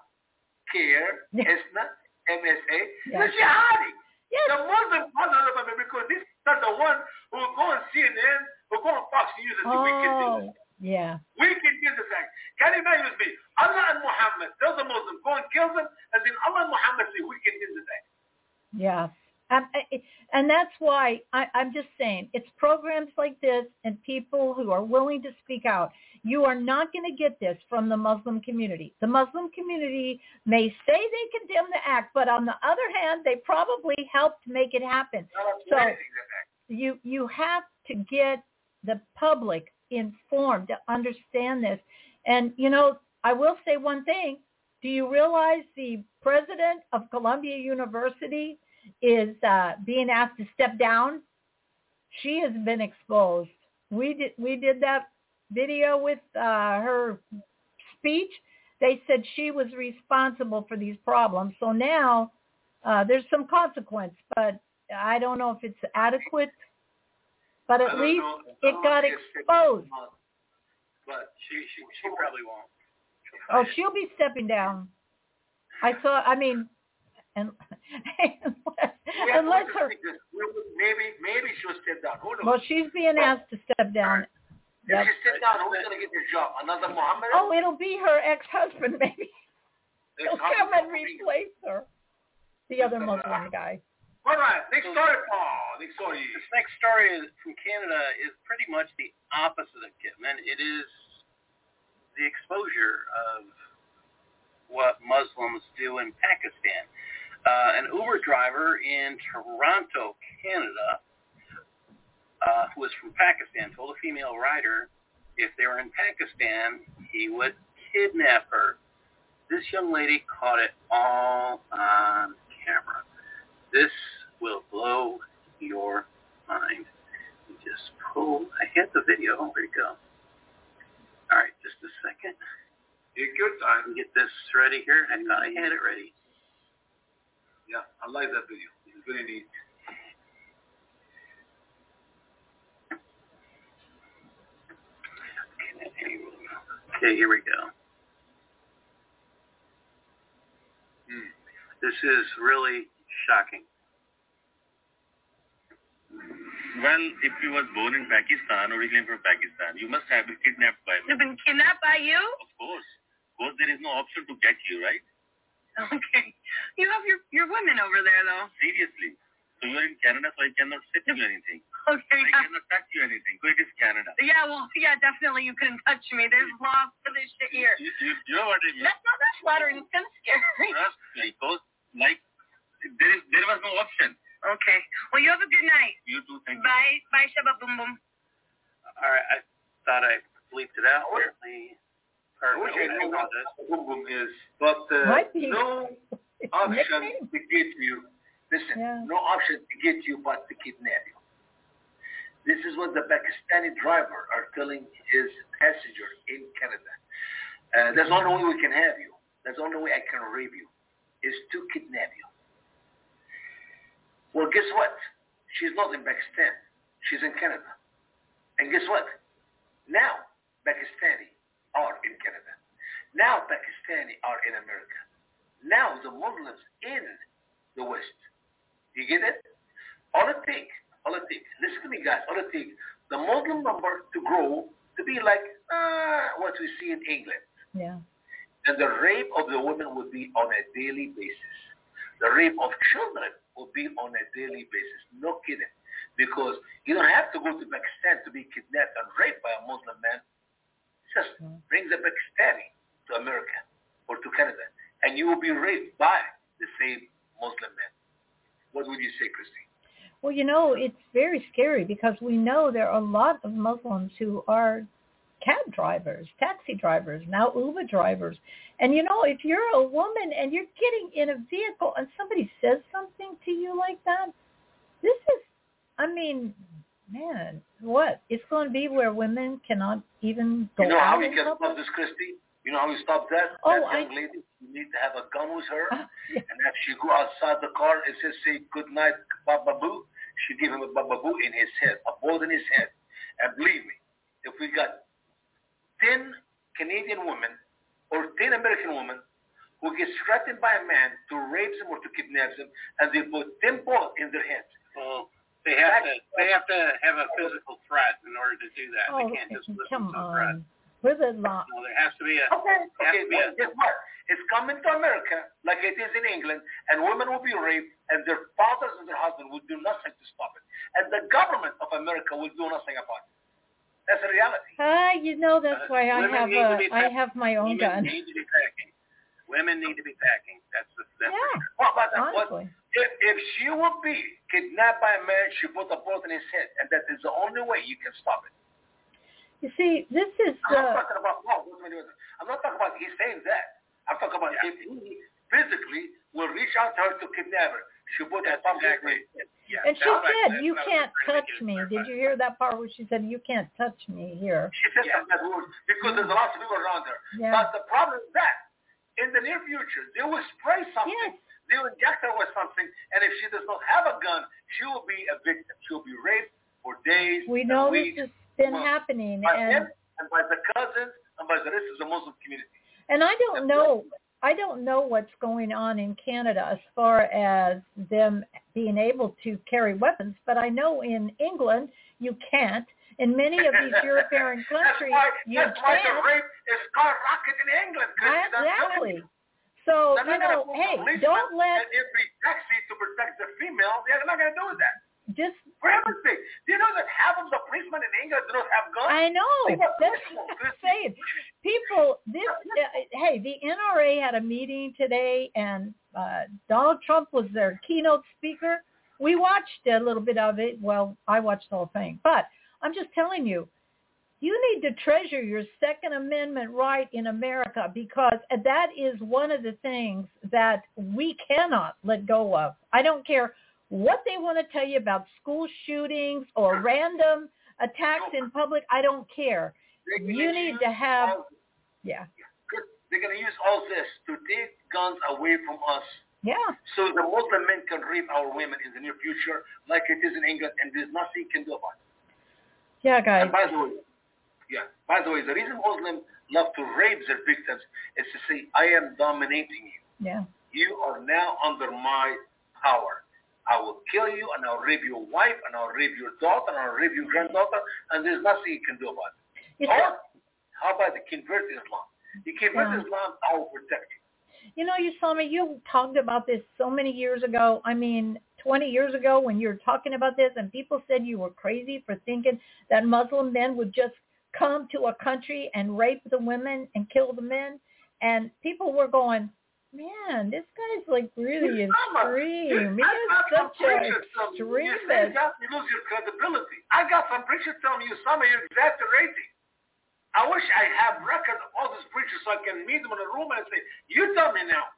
S3: CARE, ISNA, M S A,
S2: Yeah.
S3: the jihadi.
S2: Yes.
S3: The Muslims are not about it because these are the ones who go on C N N, who go on Fox News and say, we can do this.
S2: Oh, yeah.
S3: We can do this act. Can you imagine with me? Allah and Muhammad, tell the Muslim, go and kill them, and then Allah and Muhammad say, we can do this act.
S2: Yeah. Um, I- and that's why I, I'm just saying it's programs like this and people who are willing to speak out. You are not going to get this from the Muslim community. The Muslim community may say they condemn the act, but on the other hand, they probably helped make it happen. So you you have to get the public informed to understand this. And, you know, I will say one thing. Do you realize the president of Columbia University is uh, being asked to step down? She has been exposed. We did we did that video with uh, her speech. They said she was responsible for these problems. So now uh, there's some consequence, but I don't know if it's adequate. But at least
S3: know,
S2: it got exposed.
S3: But
S4: She she she probably won't.
S2: Oh, she'll be stepping down. I saw. I mean, and unless,
S3: yeah,
S2: unless her.
S3: maybe maybe she'll step down. Who knows?
S2: Well, she's being asked to step down.
S3: If she steps down, who's going to get this job? Another Muhammad?
S2: Oh, it'll be her ex-husband, maybe. He'll come and replace her. The other Muslim guy.
S3: All right, next story, Paul. Next story.
S4: This next story is from Canada is pretty much the opposite of Kitman. It is the exposure of what Muslims do in Pakistan. Uh, an Uber driver in Toronto, Canada, uh, who was from Pakistan, told a female rider if they were in Pakistan, he would kidnap her. This young lady caught it all on camera. This will blow your mind. Just pull. I hit the video. Where'd it go? All right, just a second.
S3: Take your time.
S4: Get this ready here. I thought I had it ready.
S3: Yeah, I like that video. It's very neat.
S4: Okay, here we go.
S3: Hmm.
S4: This is really shocking.
S7: Well, if you was born in Pakistan, originally from Pakistan, you must have been kidnapped by me.
S8: You've been kidnapped by you?
S7: Of course. Of course, there is no option to catch you, right?
S8: Okay. You have your, your women over there, though.
S7: Seriously. So you are in Canada, so I cannot say to you anything.
S8: Okay.
S7: I
S8: Yeah.
S7: cannot touch you anything. So it is Canada.
S8: Yeah, well, yeah, definitely you couldn't touch me. There's laws for this shit here.
S7: You, you, you know what I mean?
S8: That's not that flattering. It's kind of scary.
S7: Trust me. Because, like, there is there was no option.
S8: Okay. Well, you have a good night.
S7: You too, thank you.
S8: Bye. Bye, Shabba Boom Boom.
S4: All right, I thought I bleeped it out. Apparently,
S3: I
S4: pardon
S3: wish
S4: me,
S3: I
S4: I
S3: knew what
S4: apologize.
S3: boom boom is, but uh,
S2: Might be.
S3: no
S2: It's
S3: option
S2: nickname.
S3: to get you Listen,
S2: Yeah.
S3: no option to get you but to kidnap you. This is what the Pakistani driver are telling his passenger in Canada. Uh, that's the only way we can have you. That's the only way I can rape you, is to kidnap you. Well, guess what? She's not in Pakistan. She's in Canada. And guess what? Now, Pakistani are in Canada. Now, Pakistani are in America. Now, the Muslims in the West. You get it? All it takes, all it takes, listen to me guys, all it takes, the Muslim number to grow to be like uh, what we see in England.
S2: Yeah.
S3: And the rape of the women would be on a daily basis. The rape of children will be on a daily basis. No kidding. Because you don't have to go to Pakistan to be kidnapped and raped by a Muslim man. Just
S2: Mm.
S3: bring the Pakistani to America or to Canada, and you will be raped by the same Muslim man. What would you say, Christy?
S2: Well, you know, it's very scary because we know there are a lot of Muslims who are cab drivers, taxi drivers, now Uber drivers. And, you know, if you're a woman and you're getting in a vehicle and somebody says something to you like that, this is, I mean, man, what? It's going to be where women cannot even go
S3: You know how
S2: out
S3: we
S2: in
S3: can stop
S2: public?
S3: this, Christy? You know how we stop that?
S2: Oh,
S3: that
S2: I-
S3: young lady, you need to have a gun with her,
S2: Uh, yeah.
S3: and if she go outside the car and says, say, good night, Baba Boo, she give him a Baba Boo in his head, a bullet in his head. And believe me, if we got ten Canadian women or ten American women who get threatened by a man to rape them or to kidnap them, and they put ten bullets in their heads.
S4: Well, they have to they have to have a physical threat in order to do that.
S2: Oh,
S4: They can't just listen
S2: come
S4: to a threat.
S2: on. We're the law.
S4: No, there has to be a
S3: Okay,
S4: has
S3: okay,
S4: to be
S3: well,
S4: a
S3: guess what? It's coming to America like it is in England, and women will be raped, and their fathers and their husbands will do nothing to stop it. And the government of America will do nothing about it. That's a reality.
S2: Ah, you know, that's
S4: Uh,
S2: why I
S4: women
S2: have
S4: need to
S2: a,
S4: be
S2: I
S4: packed.
S2: have my own
S4: women
S2: gun.
S4: need to be packing. Women need to be packing. That's the that's
S2: Yeah,
S4: for sure.
S3: What about that? What,
S2: honestly.
S3: if, if she will be kidnapped by a man, she put a bullet in his head, and that is the only way you can stop it.
S2: You see, this is
S3: I'm not
S2: the,
S3: talking about, no, I'm not talking about he's saying that. I'm talking about
S4: Yeah.
S3: if he physically will reach out to her to kidnap her, she put a
S4: That's
S3: bullet in
S4: exactly.
S3: his head.
S4: Yeah.
S2: and she
S4: that's what I-
S2: said,
S4: that's
S2: you
S4: what I was
S2: can't
S4: trying to
S2: touch
S4: get
S2: me.
S4: clarified.
S2: Did you hear that part where she said, you can't touch me here?
S3: She said
S4: Yeah.
S3: some bad words because there's a lot of people around her.
S2: Yeah.
S3: But the problem is that in the near future, they will spray something.
S2: Yes.
S3: They will inject her with something, and if she does not have a gun, she will be a victim. She will be raped for days,
S2: We
S3: and
S2: know
S3: weeks,
S2: this has been
S3: months,
S2: happening.
S3: by
S2: And,
S3: him and by the cousins and by the rest of the Muslim community.
S2: and I don't know, I don't know what's going on in Canada as far as them being able to carry weapons, but I know in England you can't. In many of these European countries,
S3: that's why,
S2: you
S3: that's why the
S2: can't.
S3: rape is skyrocketing in England. Christy, that's telling
S2: Exactly.
S3: you.
S2: So,
S3: They're
S2: you
S3: not
S2: know,
S3: gonna put
S2: hey,
S3: policemen
S2: don't let,
S3: in every taxi to protect the female. They're not going to do that.
S2: just,
S3: For heaven's sake, do you know that half of the policemen in England do not have guns?
S2: I know,
S3: They got
S2: that's
S3: pistols,
S2: what I'm
S3: Christy.
S2: saying. People, this, uh, hey, the N R A had a meeting today and uh, Donald Trump was their keynote speaker. We watched a little bit of it. Well, I watched the whole thing, but I'm just telling you, you need to treasure your Second Amendment right in America because that is one of the things that we cannot let go of. I don't care what they want to tell you about school shootings or random attacks in public. I don't care.
S3: They're gonna
S2: You need
S3: use
S2: to have,
S3: all-
S2: yeah,
S3: They're going to use all this to take guns away from us
S2: yeah.
S3: so the Muslim men can rape our women in the near future like it is in England, and there's nothing you can do about it.
S2: Yeah, guys.
S3: And by the way, yeah, by the way, the reason Muslims love to rape their victims is to say, I am dominating you.
S2: Yeah.
S3: You are now under my power. I will kill you, and I'll rape your wife, and I'll rape your daughter, and I'll rape your granddaughter, and there's nothing you can do about it.
S2: You,
S3: Or, how about the convert Islam? You convert
S2: Yeah.
S3: Islam, I will protect you.
S2: you know, you saw me, you talked about this so many years ago. I mean, twenty years ago when you were talking about this and people said you were crazy for thinking that Muslim men would just come to a country and rape the women and kill the men. And people were going, man, this guy's like really extreme. He is such an
S3: You say
S2: extremist.
S3: that, you lose your credibility. I got some preachers telling you, some of you exaggerating. I wish I have records of all these preachers so I can meet them in a room and say, you tell me now,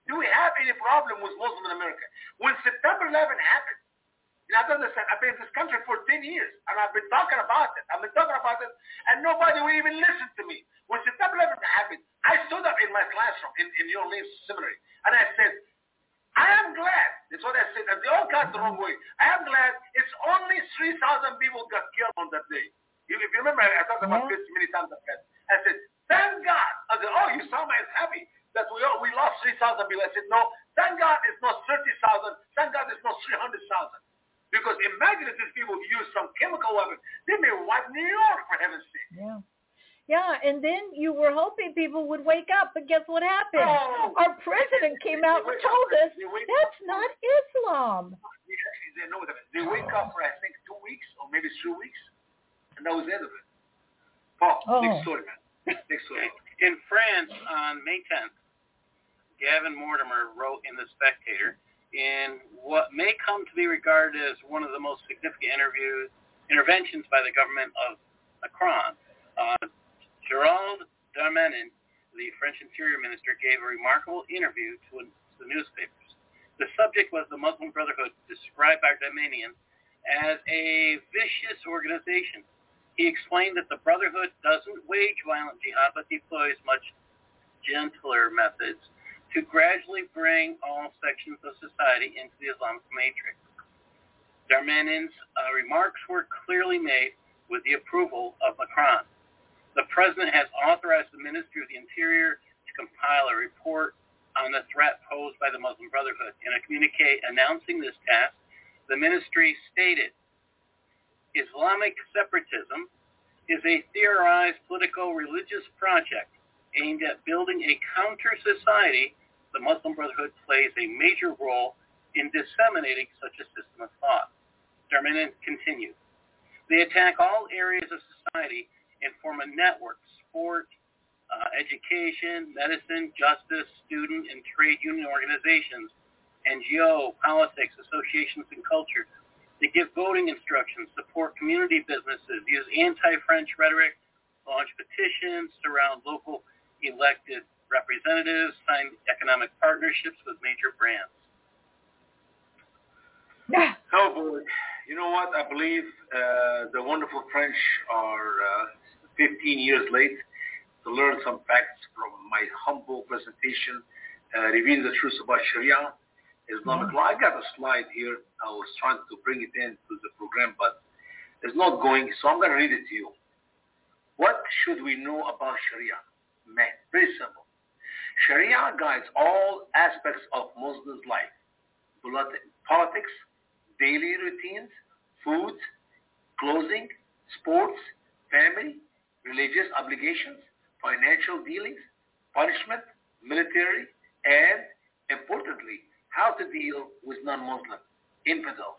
S3: Do we have any problem with Muslim in America? When September eleventh happened, you have to understand, I've been in this country for ten years, and I've been talking about it. I've been talking about it, and nobody will even listen to me. When September eleventh happened, I stood up in my classroom in, in New Orleans Seminary, and I said, I am glad. That's what I said, and they all got the wrong way. I am glad it's only three thousand people got killed on that day. You, if you remember, I talked about this many times. I said, thank God. I said, oh, you Usama is happy that we all, we lost three thousand people. I said, no, thank God it's not thirty thousand. Thank God it's not three hundred thousand. Because imagine if these people use some chemical weapon. They may wipe New York, for heaven's sake.
S2: Yeah. Yeah, and then you were hoping people would wake up, but guess what happened? Oh, Our president came out and told us that's not Islam.
S3: They know that. They wake up for, I think, two weeks or maybe three weeks, and that was the end of it. Paul, oh. Next story, man. Next story.
S4: In France, on May tenth, Gavin Mortimer wrote in The Spectator, in what may come to be regarded as one of the most significant interviews, interventions by the government of Macron, uh, Gerald Darmanin, the French Interior Minister, gave a remarkable interview to the newspapers. The subject was the Muslim Brotherhood, described by Darmanin as a vicious organization. He explained that the Brotherhood doesn't wage violent jihad, but deploys much gentler methods to gradually bring all sections of society into the Islamic matrix. Darmanin's uh, remarks were clearly made with the approval of Macron. The president has authorized the Ministry of the Interior to compile a report on the threat posed by the Muslim Brotherhood. In a communique announcing this task, the ministry stated, Islamic separatism is a theorized political-religious project aimed at building a counter-society. The Muslim Brotherhood plays a major role in disseminating such a system of thought. Darmanin continued, they attack all areas of society and form a network, sport, uh, education, medicine, justice, student, and trade union organizations, N G O, politics, associations, and culture. They give voting instructions, support community businesses, use anti-French rhetoric, launch petitions, surround local elected representatives, sign economic partnerships with major brands.
S3: Oh, boy. You know what? I believe uh, the wonderful French are uh, fifteen years late to learn some facts from my humble presentation, uh, revealing the truth about Sharia, Islamic law. I got a slide here. I was trying to bring it into the program, but it's not going, so I'm going to read it to you. What should we know about Sharia? Man, very simple. Sharia guides all aspects of Muslims' life. Politics, daily routines, food, clothing, sports, family, religious obligations, financial dealings, punishment, military, and, importantly, how to deal with non-Muslim infidels.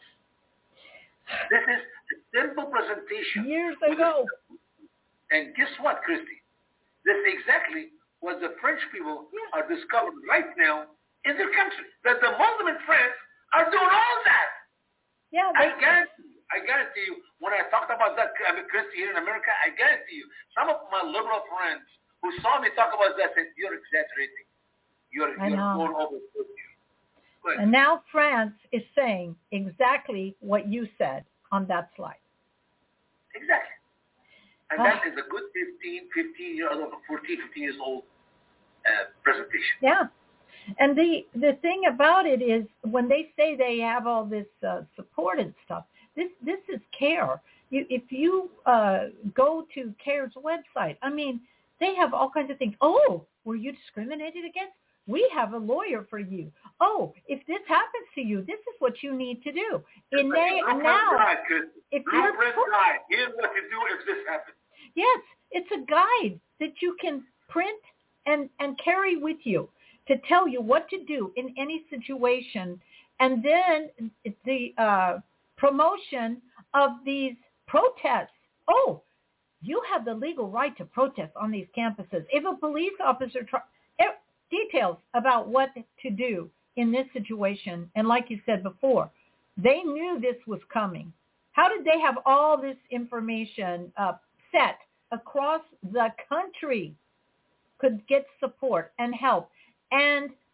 S3: This is a simple presentation.
S2: Years ago.
S3: And guess what, Christy? This is exactly what the French people yeah. are discovering right now in their country. That the Muslim in France are doing all that.
S2: Yeah,
S3: they, I guarantee you, I guarantee you, when I talked about that, I mean, Christy, here in America, I guarantee you, some of my liberal friends who saw me talk about that said, you're exaggerating. You're, you're going over it.
S2: And now France is saying exactly what you said on that slide.
S3: Exactly. And that is a good fifteen, fifteen years old, fourteen, fifteen years old uh, presentation.
S2: Yeah. And the, the thing about it is when they say they have all this uh, support and stuff, this this is CARE. You, if you uh, go to CARE's website, I mean, they have all kinds of things. Oh, were you discriminated against? We have a lawyer for you. Oh, if this happens to you, this is what you need to do. And they, now,
S3: guide,
S2: if
S3: you're
S2: guide.
S3: Here's what to do if this happens.
S2: Yes, it's a guide that you can print and, and carry with you to tell you what to do in any situation. And then the uh, promotion of these protests. Oh, you have the legal right to protest on these campuses. If a police officer tries... details about what to do in this situation. And like you said before, they knew this was coming. How did they have all this information uh, set across the country, could get support and help? And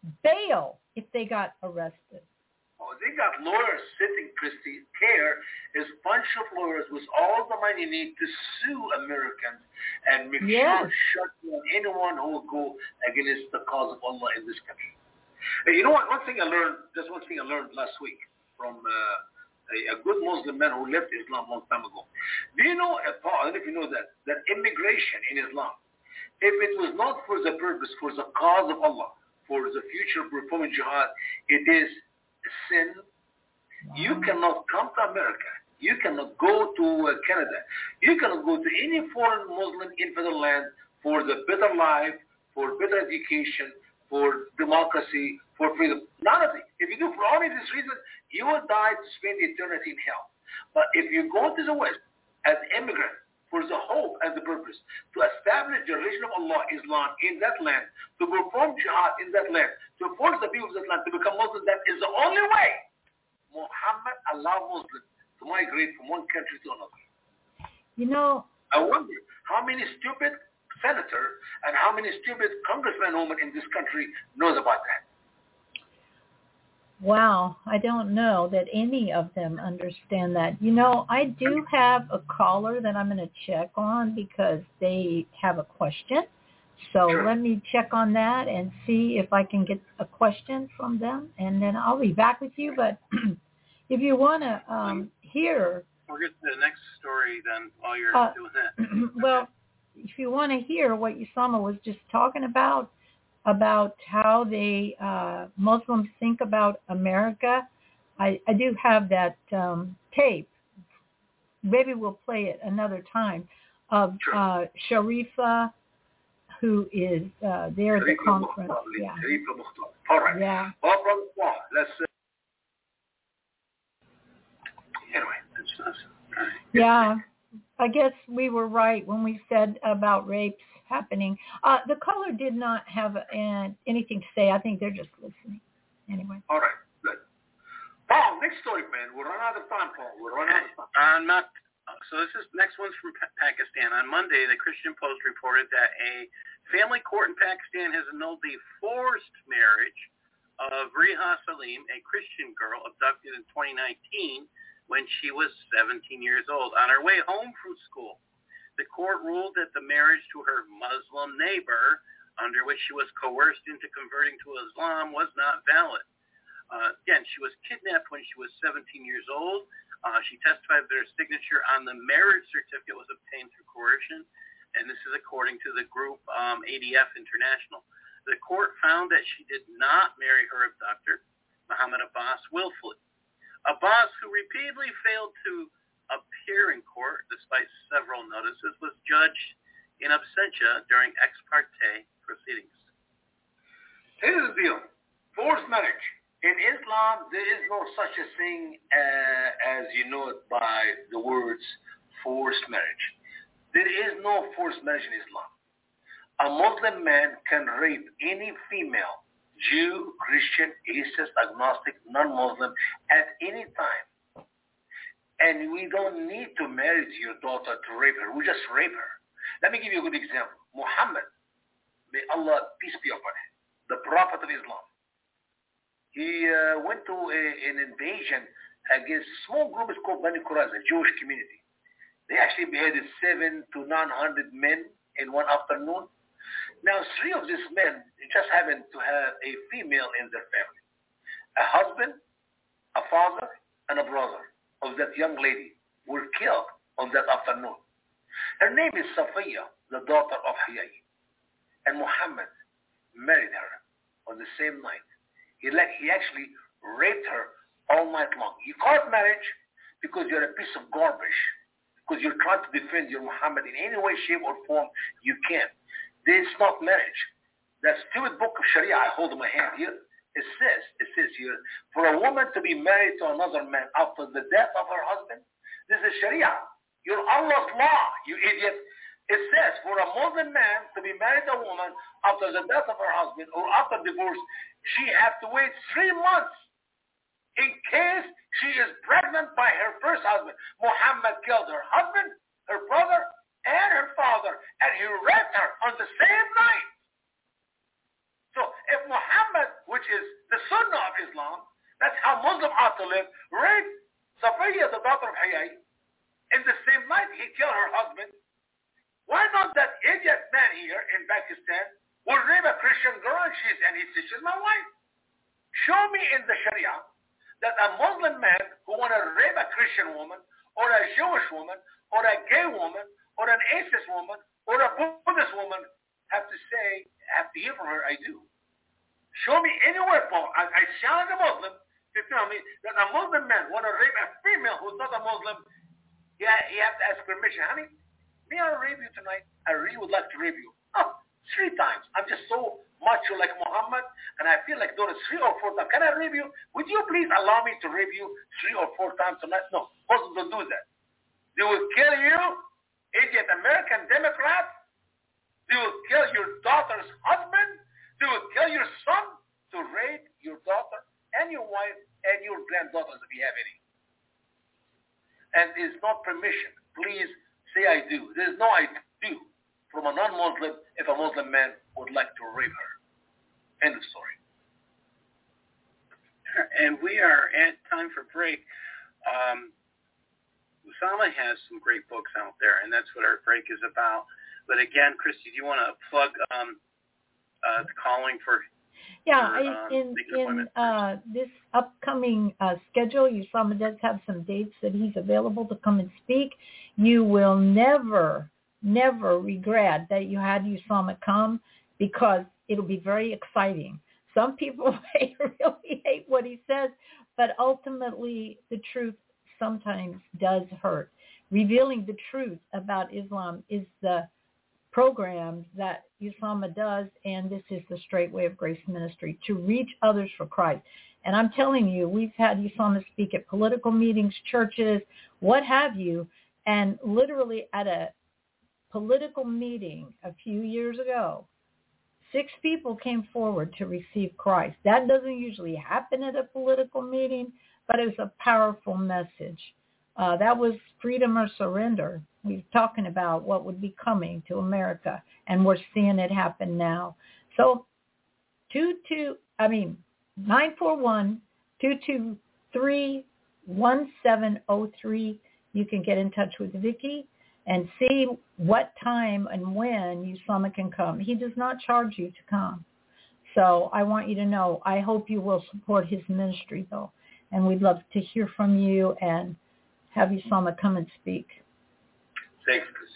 S2: bail if they got arrested.
S3: Oh, they got lawyers sitting, Christy. CARE is a bunch of lawyers with all the money need to sue Americans and make
S2: yes.
S3: sure shut down anyone who will go against the cause of Allah in this country. Hey, you know what? One thing I learned, just one thing I learned last week from uh, a, a good Muslim man who left Islam a long time ago. Do you know, I don't know if you know that, that immigration in Islam, if it was not for the purpose, for the cause of Allah, for the future reform and jihad, it is sin. Wow. You cannot come to America. You cannot go to uh, Canada. You cannot go to any foreign Muslim infidel land for the better life, for better education, for democracy, for freedom. None of it. If you do for only this reason, you will die to spend eternity in hell. But if you go to the West as an immigrant for the hope and the purpose to establish the religion of Allah, Islam, in that land, to perform jihad in that land, to force the people of that land to become Muslims, that is the only way Muhammad allowed Muslims to migrate from one country to another.
S2: You know,
S3: I wonder how many stupid senators and how many stupid congressmen women in this country knows about that.
S2: Wow, I don't know that any of them understand that. You know, I do have a caller that I'm going to check on because they have a question. So
S3: sure.
S2: Let me check on that and see if I can get a question from them, and then I'll be back with you. But if you want to um, hear...
S4: We'll get to the next story then while you're
S2: uh,
S4: doing that.
S2: Well,
S4: okay.
S2: If you want to hear what Usama was just talking about, about how they uh, Muslims think about America, I, I do have that um, tape. Maybe we'll play it another time of
S3: sure.
S2: uh, Sharifa, who is uh, there at the
S3: Sharifa
S2: conference.
S3: Mukhtar.
S2: Yeah.
S3: Sharifa Mukhtar. All right.
S2: Yeah.
S3: Well, brother, well, let's. Uh... Anyway, that's us. All right.
S2: Yeah. I guess we were right when we said about rapes happening. Uh, the caller did not have uh, anything to say. I think they're just listening. Anyway.
S3: All right. Good. Paul, next story, man. We're running out of time, Paul. We're running out of time.
S4: I'm not, so this is, next one's from pa- Pakistan. On Monday, the Christian Post reported that a family court in Pakistan has annulled the forced marriage of Reha Salim, a Christian girl abducted in twenty nineteen when she was seventeen years old on her way home from school. The court ruled that the marriage to her Muslim neighbor, under which she was coerced into converting to Islam, was not valid. Uh, again, she was kidnapped when she was seventeen years old. Uh, she testified that her signature on the marriage certificate was obtained through coercion, and this is according to the group um, A D F International. The court found that she did not marry her abductor, Muhammad Abbas, willfully. Abbas, who repeatedly failed to appear in court despite several notices, was judged in absentia during ex parte proceedings.
S3: Here's the deal. Forced marriage. In Islam, there is no such a thing uh, as you know it by the words forced marriage. There is no forced marriage in Islam. A Muslim man can rape any female, Jew, Christian, atheist, agnostic, non-Muslim, at any time. And we don't need to marry to your daughter to rape her. We just rape her. Let me give you a good example. Muhammad, may Allah peace be upon him, the prophet of Islam. He uh, went to a, an invasion against a small group called Bani Qurayza, a Jewish community. They actually beheaded seven to nine hundred men in one afternoon. Now, three of these men just happened to have a female in their family. A husband, a father, and a brother of that young lady were killed on that afternoon. Her name is Safiya, the daughter of Huyay. And Muhammad married her on the same night. He, like, he actually raped her all night long. You call it marriage because you're a piece of garbage, because you're trying to defend your Muhammad in any way, shape, or form you can. This is not marriage. That stupid book of Sharia I hold in my hand here, it says, it says here, for a woman to be married to another man after the death of her husband, this is Sharia. You're Allah's law, you idiot. It says for a Muslim man to be married to a woman after the death of her husband or after divorce, she has to wait three months in case she is pregnant by her first husband. Muhammad killed her husband, her brother, and her father, and he raped her on the same night. So if Muhammad which is the Sunnah of Islam. That's how Muslims ought to live. Rape Safiya, the daughter of Hayy. In the same night, he killed her husband. Why not that idiot man here in Pakistan will rape a Christian girl and she's, and he says, she's my wife? Show me in the Sharia that a Muslim man who want to rape a Christian woman or a Jewish woman or a gay woman or an atheist woman or a Buddhist woman have to say, have to hear from her, I do. Show me anywhere, Paul. I, I challenge a Muslim to tell me that a Muslim man want to rape a female who's not a Muslim. Yeah, he has to ask permission. Honey, may I rape you tonight? I really would like to rape you. Oh, three times. I'm just so macho like Muhammad, and I feel like doing it three or four times. Can I rape you? Would you please allow me to rape you three or four times tonight? No, Muslims don't do that. They will kill you, idiot American Democrats. They will kill your daughter's husband. They will kill your son to rape your daughter and your wife and your granddaughters if you have any. And it's not permission. Please say I do. There is no I do from a non-Muslim if a Muslim man would like to rape her. End of story.
S4: And we are at time for break. Um, Usama has some great books out there, and that's what our break is about. But again, Christy, do you want to plug um, uh, the calling for
S2: Yeah,
S4: for, um,
S2: in in uh, this upcoming uh, schedule, Usama does have some dates that he's available to come and speak. You will never, never regret that you had Usama come because it'll be very exciting. Some people really hate what he says, but ultimately the truth sometimes does hurt. Revealing the truth about Islam is the program that Usama does, and this is the Straight Way of Grace Ministry, to reach others for Christ. And I'm telling you, we've had Usama speak at political meetings, churches, what have you, and literally at a political meeting a few years ago, six people came forward to receive Christ. That doesn't usually happen at a political meeting, but it was a powerful message. Uh, that was freedom or surrender. We're talking about what would be coming to America, and we're seeing it happen now. So, two two, I mean, nine four one, two two three, one seven zero three. You can get in touch with Vicky and see what time and when Usama can come. He does not charge you to come. So I want you to know, I hope you will support his ministry, though. And we'd love to hear from you and have Usama come and speak.
S3: Thanks, Chrissy.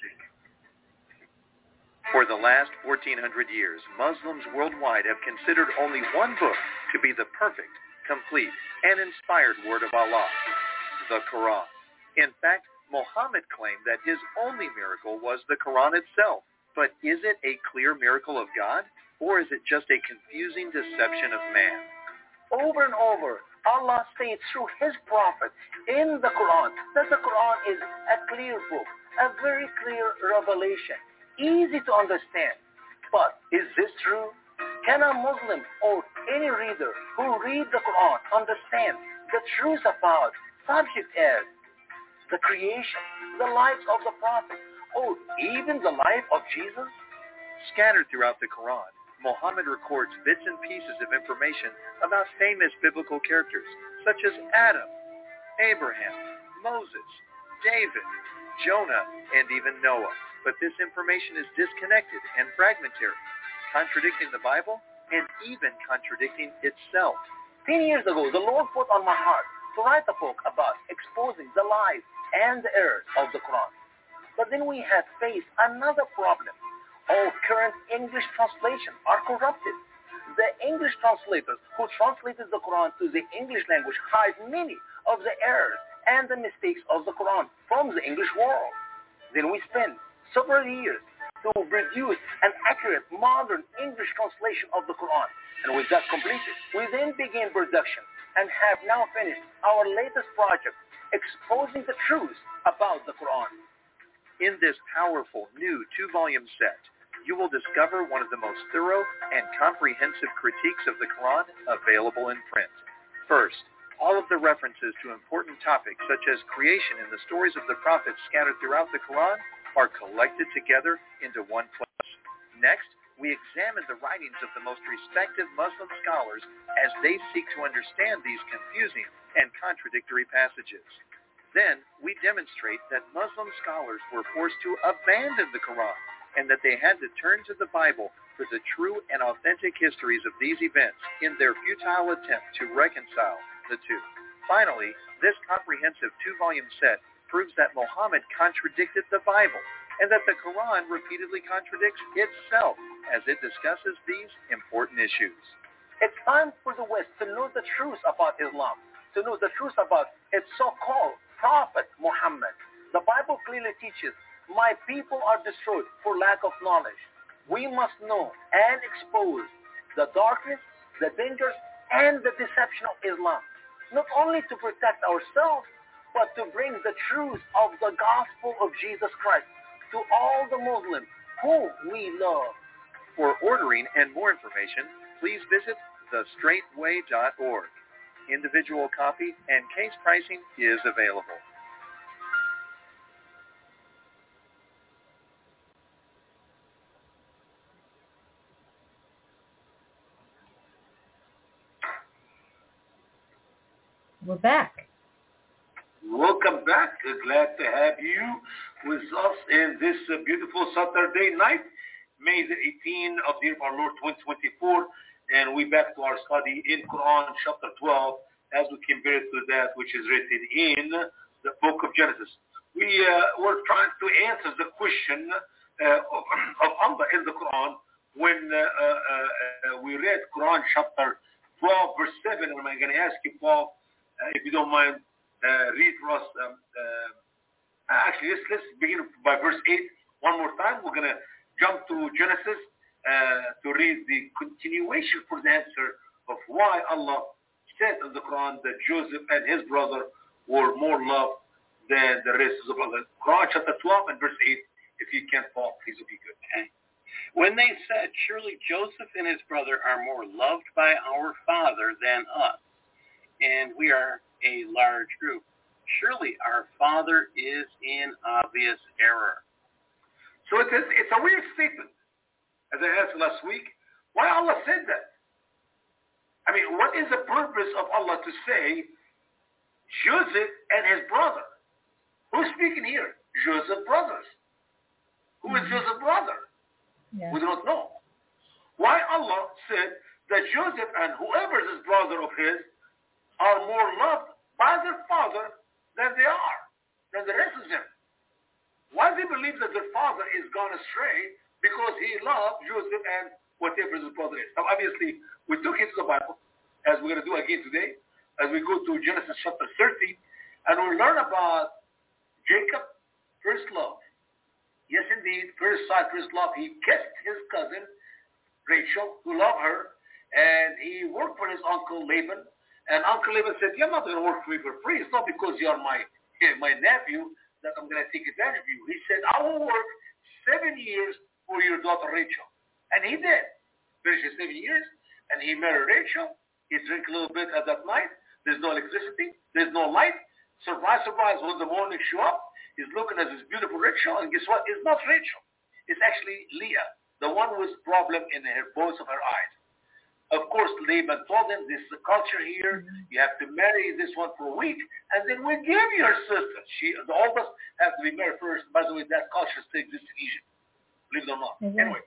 S1: For the last fourteen hundred years, Muslims worldwide have considered only one book to be the perfect, complete, and inspired word of Allah, the Quran. In fact, Muhammad claimed that his only miracle was the Quran itself. But is it a clear miracle of God, or is it just a confusing deception of man?
S9: Over and over, Allah states through his prophet in the Quran that the Quran is a clear book, a very clear revelation, easy to understand. But is this true? Can a Muslim or any reader who reads the Quran understand the truth about subject as the creation, the lives of the prophet, or even the life of Jesus?
S1: Scattered throughout the Quran, Muhammad records bits and pieces of information about famous biblical characters such as Adam, Abraham, Moses, David, Jonah, and even Noah. But this information is disconnected and fragmentary, contradicting the Bible and even contradicting itself.
S9: Ten years ago, the Lord put on my heart to write a book about exposing the lies and the errors of the Quran. But then we have faced another problem. All current English translations are corrupted. The English translators who translated the Quran to the English language hide many of the errors and the mistakes of the Quran from the English world. Then we spent several years to produce an accurate modern English translation of the Quran. And with that completed, we then began production and have now finished our latest project, exposing the truth about the Quran.
S1: In this powerful new two-volume set, you will discover one of the most thorough and comprehensive critiques of the Quran available in print. First, all of the references to important topics such as creation and the stories of the prophets scattered throughout the Quran are collected together into one place. Next, we examine the writings of the most respected Muslim scholars as they seek to understand these confusing and contradictory passages. Then, we demonstrate that Muslim scholars were forced to abandon the Quran and that they had to turn to the Bible for the true and authentic histories of these events in their futile attempt to reconcile the two. Finally, this comprehensive two-volume set proves that Muhammad contradicted the Bible and that the Quran repeatedly contradicts itself as it discusses these important issues.
S9: It's time for the West to know the truth about Islam, to know the truth about its so-called Prophet Muhammad. The Bible clearly teaches, my people are destroyed for lack of knowledge. We must know and expose the darkness, the dangers, and the deception of Islam, not only to protect ourselves, but to bring the truth of the gospel of Jesus Christ to all the Muslims whom we love.
S1: For ordering and more information, please visit the straight way dot org. Individual copy and case pricing is available.
S2: We're back.
S3: Welcome back. Glad to have you with us in this uh, beautiful Saturday night, May the eighteenth of the year of our Lord twenty twenty-four. And we back to our study in Quran chapter twelve as we compare it to that which is written in the book of Genesis. We uh, were trying to answer the question uh, of, of Allah in the Quran when uh, uh, uh, we read Quran chapter twelve verse seven. And I'm going to ask you, Paul, uh, if you don't mind, uh, read for us. Um, uh, actually, let's, let's begin by verse eight one more time. We're going to jump to Genesis Uh, to read the continuation for the answer of why Allah said in the Quran that Joseph and his brother were more loved than the rest of the brothers. Quran chapter twelve and verse eight. If you can't fall, please be good.
S4: Okay. When they said, surely Joseph and his brother are more loved by our father than us, and we are a large group, surely our father is in obvious error.
S3: So it is, it's a weird statement. As I asked last week, why Allah said that? I mean, what is the purpose of Allah to say Joseph and his brother? Who's speaking here? Joseph's brothers. Who is Joseph's brother?
S2: Yeah.
S3: We don't know. Why Allah said that Joseph and whoever is his brother of his are more loved by their father than they are, than the rest of them. Why they believe that their father is gone astray? Because he loved Joseph and whatever his brother is. Now, obviously, we took it to the Bible, as we're going to do again today, as we go to Genesis chapter thirty, and we learn about Jacob, first love. Yes, indeed, first sight, first love. He kissed his cousin, Rachel, who loved her, and he worked for his uncle Laban. And Uncle Laban said, you're not going to work for me for free. It's not because you're my, my nephew that I'm going to take advantage of you. He said, I will work seven years for your daughter Rachel. And he did. Finished his seven years, and he married Rachel. He drank a little bit at that night. There's no electricity. There's no light. Surprise, surprise, when the morning show up, he's looking at this beautiful Rachel, and guess what? It's not Rachel. It's actually Leah, the one with problem in her both of her eyes. Of course, Laban told him, this is the culture here. You have to marry this one for a week, and then we'll give you her sister. She, the oldest have to be married first. By the way, that culture still exists in Egypt. Believe it or not. Mm-hmm. Anyway,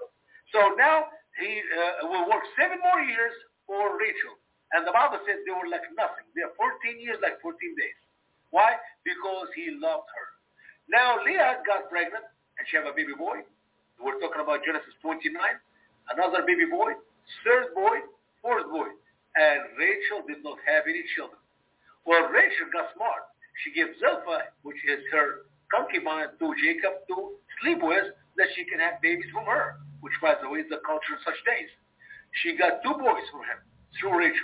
S3: so now he uh, will work seven more years for Rachel. And the Bible says they were like nothing. They are fourteen years, like fourteen days. Why? Because he loved her. Now Leah got pregnant, and she had a baby boy. We're talking about Genesis twenty-nine. Another baby boy, third boy, fourth boy. And Rachel did not have any children. Well, Rachel got smart. She gave Zilpah, which is her concubine, to Jacob to sleep with, that she can have babies from her, which, by the way, is the culture in such days. She got two boys from him, through Rachel.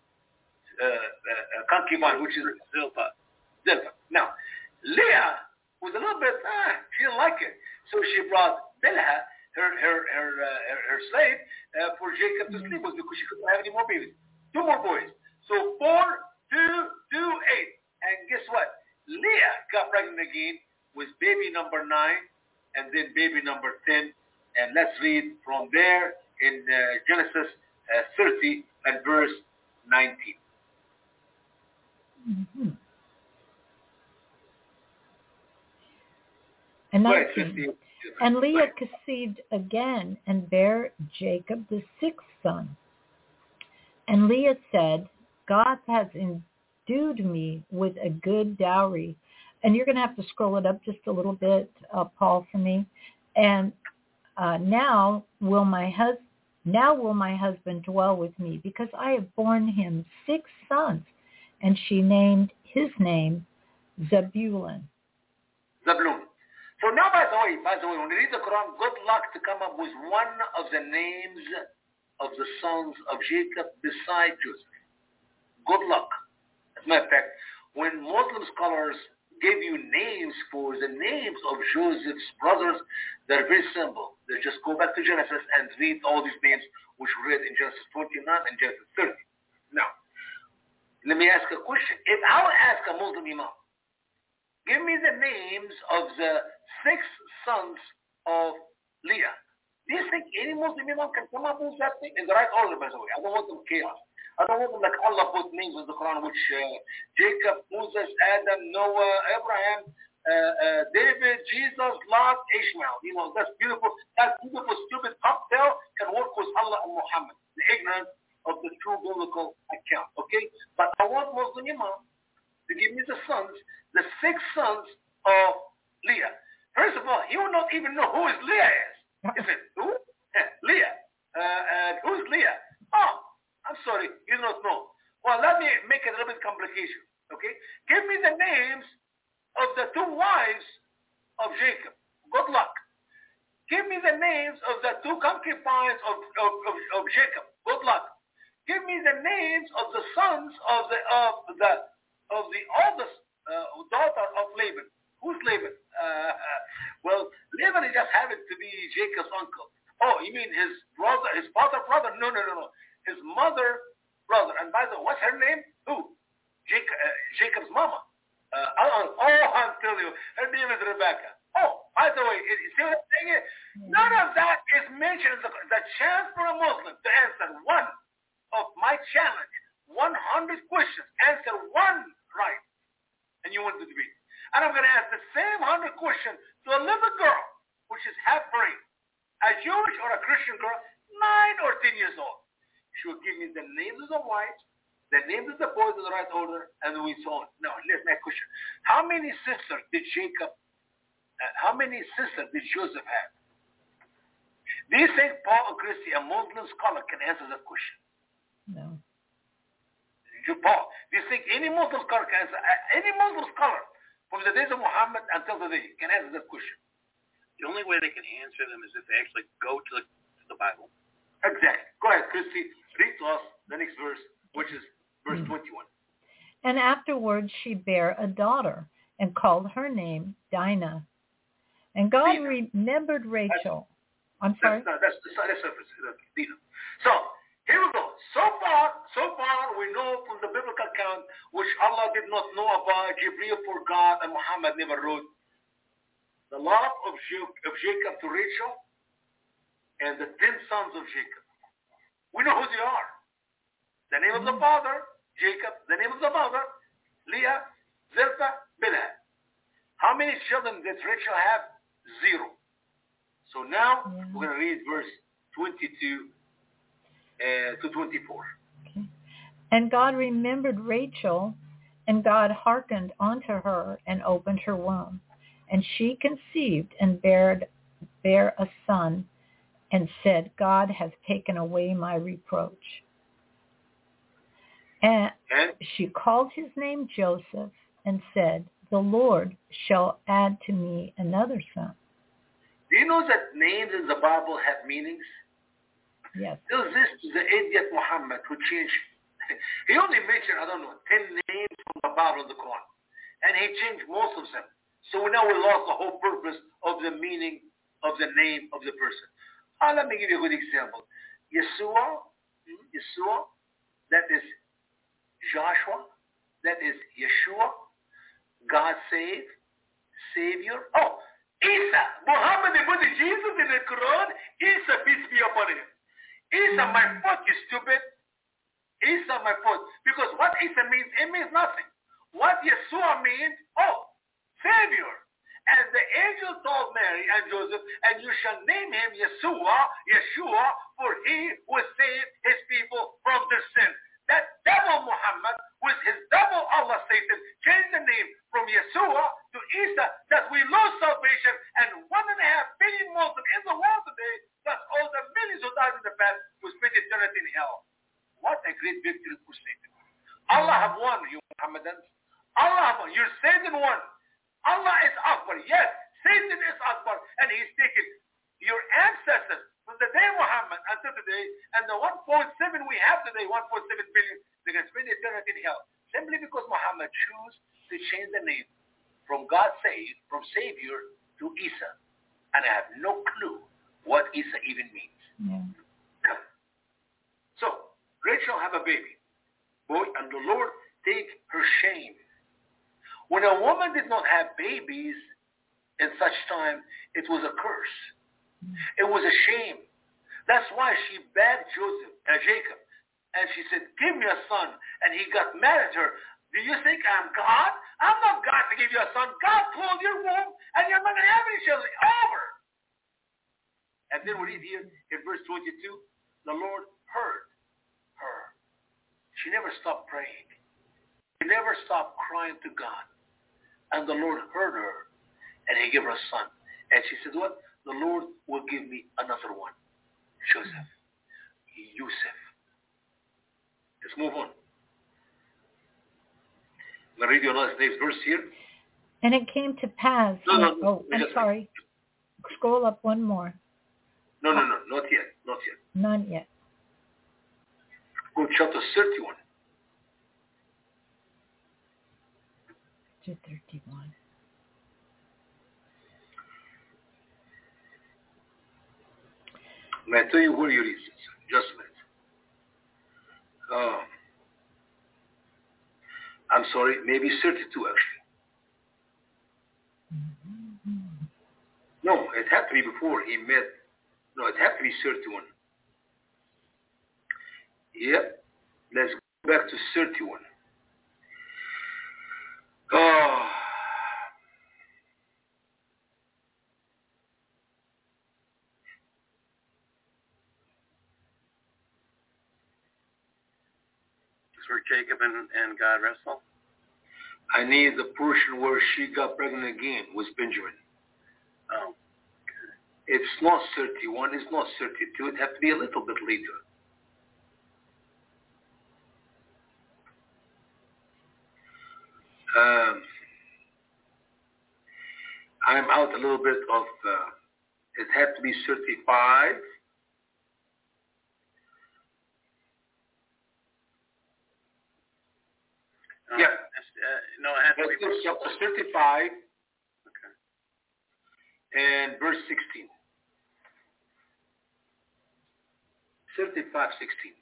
S3: Uh, uh, concubine, which is Zilpah. Zilpah. Now, Leah was a little bit, ah, she didn't like it. So she brought Bilhah, her her her, uh, her, her slave, uh, for Jacob to sleep with because she couldn't have any more babies. Two more boys. So four, two, two, eight. And guess what? Leah got pregnant again with baby number nine, and then baby number ten, And let's read from there in uh, Genesis uh, thirty and verse nineteen.
S2: Mm-hmm. And nineteen. And Leah conceived again and bare Jacob the sixth son. And Leah said, God has endued me with a good dowry. And you're going to have to scroll it up just a little bit, uh, Paul, for me. And uh, now will my hus- now will my husband dwell with me, because I have borne him six sons. And she named his name Zebulun.
S3: Zebulun. So now, by the way, by the way, when you read the Quran, good luck to come up with one of the names of the sons of Jacob beside Joseph. Good luck. As a matter of fact, when Muslim scholars give you names for the names of Joseph's brothers, they're very simple. They just go back to Genesis and read all these names which we read in Genesis twenty-nine and Genesis thirty. Now, let me ask a question. If I would ask a Muslim imam, give me the names of the six sons of Leah. Do you think any Muslim imam can come up with that thing in the right order, by the way? I don't want them chaos. I don't want them like Allah put names in the Quran, which uh, Jacob, Moses, Adam, Noah, Abraham, uh, uh, David, Jesus, Lot, Ishmael. You know, that's beautiful. That beautiful, stupid cocktail can work with Allah and Muhammad, the ignorance of the true biblical account. Okay? But I want Muslim imam to give me the sons, the six sons of Leah. First of all, he will not even know who his Leah is. He said, who? Leah. Uh, uh, who's Leah? Oh, I'm sorry, you don't know. Well, let me make it a little bit complication, okay? Give me the names of the two wives of Jacob. Good luck. Give me the names of the two concubines of, of, of, of Jacob. Good luck. Give me the names of the sons of the of the of the oldest uh, daughter of Laban. Who's Laban? Uh, uh, well, Laban just happened to be Jacob's uncle. Oh, you mean his brother, his father brother? No, no, no, no. His mother brother. And by the way, what's her name? Who? Jacob, uh, Jacob's mama. Uh, oh, I'm telling you, her name is Rebecca. Oh, by the way, see what I'm saying? None of that is mentioned. The, the chance for a Muslim to answer one of my challenge, one hundred questions, answer one right, and you win the debate. And I'm going to ask the same one hundred questions to a little girl, which is half-brain, a Jewish or a Christian girl, nine or ten years old. She will give me the names of the wives, the names of the boys in the right order, and we so on. Now, here's my question. How many sisters did Jacob, uh, how many sisters did Joseph have? Do you think Paul or Christy, a Muslim scholar, can answer that question?
S2: No.
S3: Paul, do you think any Muslim scholar can answer, uh, any Muslim scholar from the days of Muhammad until today can answer that question?
S4: The only way they can answer them is if they actually go to the, to the Bible.
S3: Exactly. Go ahead, Christy. Read to us the next verse, which is verse mm-hmm. twenty-one.
S2: And afterwards she bare a daughter and called her name Dinah. And God Dina. remembered Rachel. That's, I'm sorry?
S3: That's, that's, that's, that's, that's Dina. So, here we go. So far, so far, we know from the biblical account, which Allah did not know about, Jibreel forgot, and Muhammad never wrote, the love of, of Jacob to Rachel and the ten sons of Jacob. We know who they are. The name of the father, Jacob. The name of the mother, Leah, Zilpah, Bilhah. How many children did Rachel have? Zero. So now yeah. we're going to read verse twenty-two uh, to twenty-four.
S2: Okay. And God remembered Rachel, and God hearkened unto her and opened her womb. And she conceived and bare, bare a son, and said, God hath taken away my reproach. And she called his name Joseph, and said, the Lord shall add to me another son.
S3: Do you know that names in the Bible have meanings?
S2: Yes.
S3: There's this, the idiot Muhammad who changed, he only mentioned, I don't know, ten names from the Bible in the Quran. And he changed most of them. So now we lost the whole purpose of the meaning of the name of the person. Uh, let me give you a good example. Yeshua, Yeshua, that is Joshua, that is Yeshua, God save, Savior. Oh, Isa. Muhammad, they put Jesus in the Quran. Isa, peace be upon him. Isa, my foot, you stupid. Isa, my foot. Because what Isa means, it means nothing. What Yeshua means, oh, Savior. And the angel told Mary and Joseph, and you shall name him Yeshua, Yeshua, for he will save his people from their sin. That devil Muhammad, with his devil Allah Satan, changed the name from Yeshua to Isa, that we lose salvation, and one and a half billion Muslims in the world today, plus all the millions who died in the past, will spend eternity in hell. What a great victory for Satan. Allah have won, you Muhammadans. Allah have won. You're Satan won. Allah is Akbar. Yes, Satan is Akbar, and he's taken your ancestors from the day Muhammad until today, and the one point seven we have today, one point seven billion, they're going to spend eternity in hell. Simply because Muhammad chose to change the name from God save, from Savior to Isa. And I have no clue what Isa even means.
S2: Yeah.
S3: So, Rachel have a baby. Boy, and the Lord take her shame. When a woman did not have babies in such time, it was a curse. It was a shame. That's why she begged Joseph, uh, Jacob, and she said, give me a son. And he got mad at her. Do you think I'm God? I'm not God to give you a son. God closed your womb, and you're not going to have any children. Over. And then we read here in verse twenty-two, the Lord heard her. She never stopped praying. She never stopped crying to God. And the Lord heard her, and he gave her a son. And she said, what? The Lord will give me another one. Joseph. Yusuf. Let's move on. I'm going to read you another next verse here.
S2: And it came to pass.
S3: No, no, no.
S2: Oh, I'm sorry. Scroll up one more.
S3: No, no, no. Not yet. Not yet.
S2: None yet.
S3: Go to chapter thirty-one.
S2: To thirty-one.
S3: I'm going to tell you where you read this. Just a minute. Um, I'm sorry, maybe thirty-two actually.
S2: Mm-hmm.
S3: No, it had to be before he met. No, it had to be thirty-one. Yep. Let's go back to thirty-one. Oh.
S4: Where Jacob and, and God wrestle?
S3: I need the portion where she got pregnant again with Benjamin.
S4: Oh. Okay.
S3: It's not thirty-one, it's not thirty-two, it had to be a little bit later. Um, I'm out a little bit of, uh, it had to be thirty-five.
S4: No,
S3: Yeah.
S4: Uh, no, it has to be.
S3: Chapter thirty-five.
S4: Okay.
S3: And verse sixteen. thirty-five, sixteen.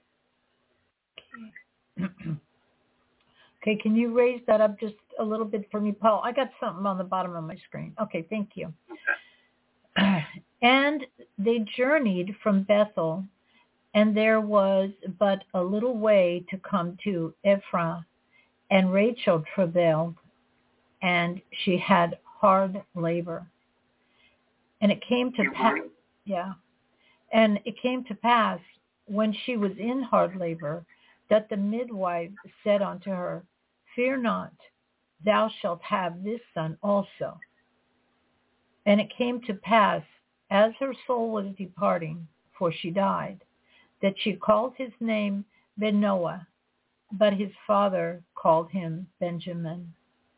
S2: Okay, can you raise that up just a little bit for me, Paul? I got something on the bottom of my screen. Okay, thank you.
S4: Okay.
S2: And they journeyed from Bethel, and there was but a little way to come to Ephraim, and Rachel travailed, and she had hard labor. And it came to pass, yeah, and it came to pass when she was in hard labor, that the midwife said unto her, fear not, thou shalt have this son also. And it came to pass, as her soul was departing, for she died, that she called his name Benoah, but his father called him Benjamin.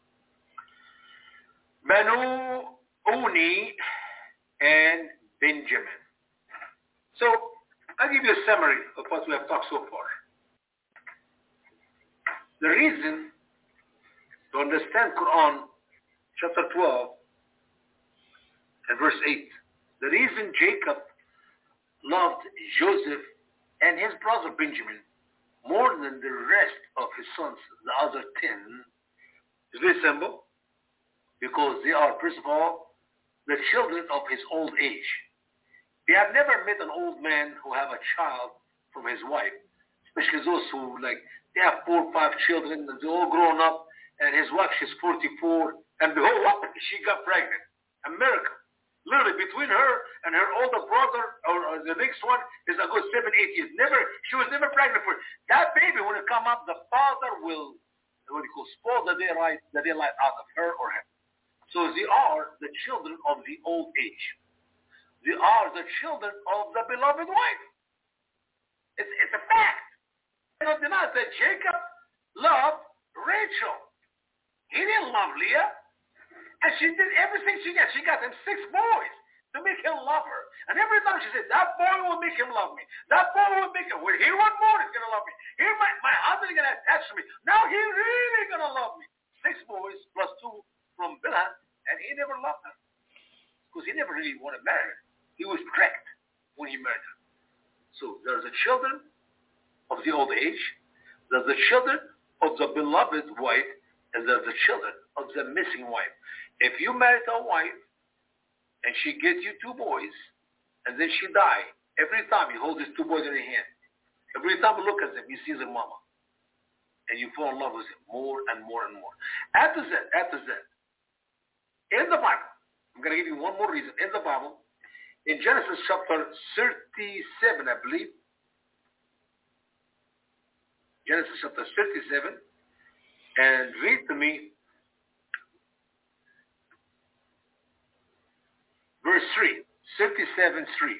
S3: Banu, Oni, and Benjamin. So, I'll give you a summary of what we have talked so far. The reason to understand Quran, chapter twelve, and verse eight, the reason Jacob loved Joseph and his brother Benjamin more than the rest of his sons, the other ten, is very simple. Because they are, first of all, the children of his old age. We have never met an old man who have a child from his wife, especially those who like they have four or five children and they're all grown up, and his wife she's forty-four, and behold, what? She got pregnant. A miracle. Literally between her and her older brother, or, or the next one is a good seven, eight years. Never, she was never pregnant for that baby. When it come up, the father will what you call spoil the daylight, the daylight out of her or him. So they are the children of the old age. They are the children of the beloved wife. It's, it's a fact. You don't deny that Jacob loved Rachel. He didn't love Leah. And she did everything she got. She got him six boys to make him love her. And every time she said, that boy will make him love me. That boy will make him. Well, here one more is going to love me. Here my, my husband is going to attach to me. Now he's really going to love me. Six boys plus two from Bilhah, and he never loved her. Because he never really wanted to marry her. He was tricked when he married her. So there's the children of the old age. There's the children of the beloved wife. And there's the children of the missing wife. If you married a wife and she gets you two boys and then she dies, every time you hold these two boys in your hand, every time you look at them, you see their mama. And you fall in love with them more and more and more. After that, after that, in the Bible, I'm going to give you one more reason. In the Bible, in Genesis chapter thirty-seven, I believe, Genesis chapter thirty-seven, and read to me verse three, thirty-seven three.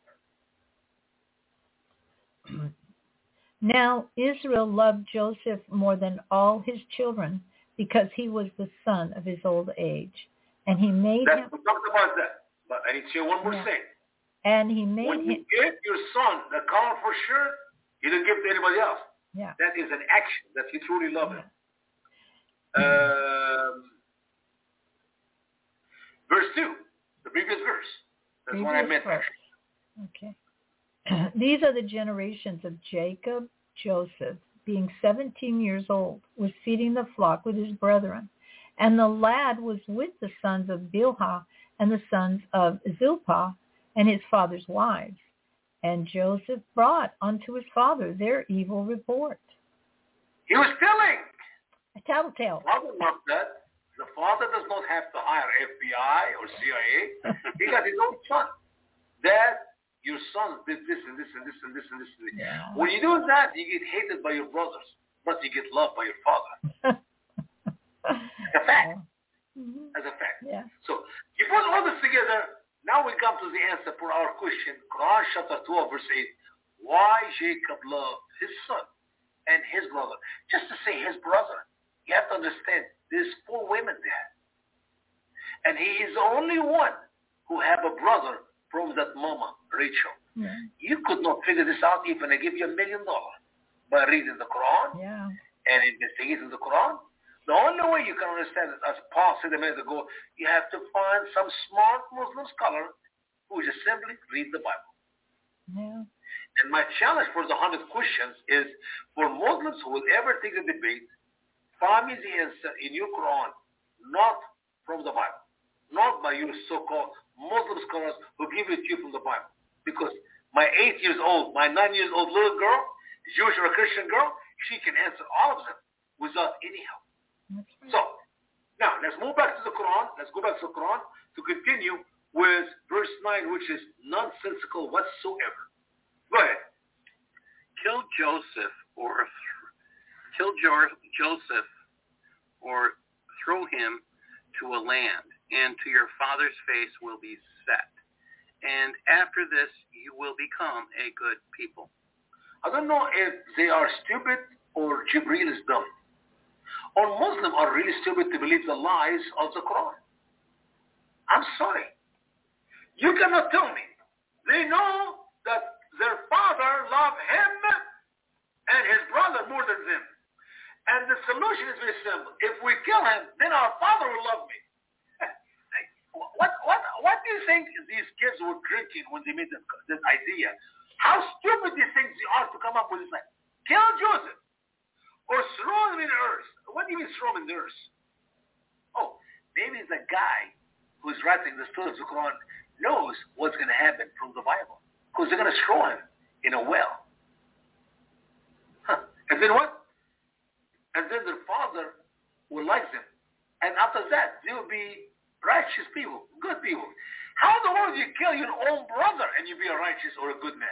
S2: Now Israel loved Joseph more than all his children because he was the son of his old age. And he made
S3: That's,
S2: him...
S3: We talked about that. But I need to say one more
S2: yeah.
S3: thing.
S2: And he made
S3: when
S2: him...
S3: you give your son the colorful shirt, you didn't give it to anybody else.
S2: Yeah.
S3: That is an action that you truly love
S2: yeah.
S3: him. Um, verse two, the previous verse. That's
S2: previous
S3: what I meant.
S2: verse. Okay. These are the generations of Jacob. Joseph, being seventeen years old, was feeding the flock with his brethren. And the lad was with the sons of Bilhah and the sons of Zilpah and his father's wives. And Joseph brought unto his father their evil report.
S3: He was stealing.
S2: A tattletale.
S3: Father loved that. The father does not have to hire F B I or C I A. He got his own son. Dad, your son did this and this and this and this and this. And this.
S2: Yeah.
S3: When you do that, you get hated by your brothers, but you get loved by your father. As a fact.
S2: Mm-hmm.
S3: As a fact.
S2: Yeah.
S3: So you put all this together. Now we come to the answer for our question. Quran chapter twelve verse eight. Why Jacob loved his son and his brother. Just to say his brother. You have to understand, there's four women there. And he is the only one who have a brother from that mama, Rachel.
S2: Yeah.
S3: You could not figure this out even I give you a million dollars by reading the Quran
S2: Yeah.
S3: and investigating the Quran. The only way you can understand it, as Paul said a minute ago, you have to find some smart Muslim scholar who just simply read the Bible.
S2: Yeah.
S3: And my challenge for the hundred questions is for Muslims who will ever take the debate, find me the answer in your Quran, not from the Bible, not by your so-called Muslim scholars who give it to you from the Bible. Because my eight years old, my nine years old little girl, Jewish or a Christian girl, she can answer all of them without any help.
S2: Right.
S3: So, now let's move back to the Quran. Let's go back to the Quran to continue with verse nine, which is nonsensical whatsoever. Go ahead.
S4: Kill Joseph or th- kill jo- Joseph or throw him to a land, and to your father's face will be set. And after this, you will become a good people.
S3: I don't know if they are stupid or Jibreel is dumb. Or Muslims are really stupid to believe the lies of the Quran. I'm sorry. You cannot tell me. They know that their father loved him and his brother more than them. And the solution is very simple. If we kill him, then our father will love me. What what what do you think these kids were drinking when they made this, this idea? How stupid do you think they are to come up with this? Like, kill Joseph or throw him in the earth. What do you mean throw him in the earth? Oh, maybe it's a guy who who's writing the story of the Quran knows what's going to happen from the Bible. Because they're going to throw him in a well. Huh. And then what? And then their father will like them. And after that, they will be righteous people, good people. How in the world do you kill your own brother and you be a righteous or a good man?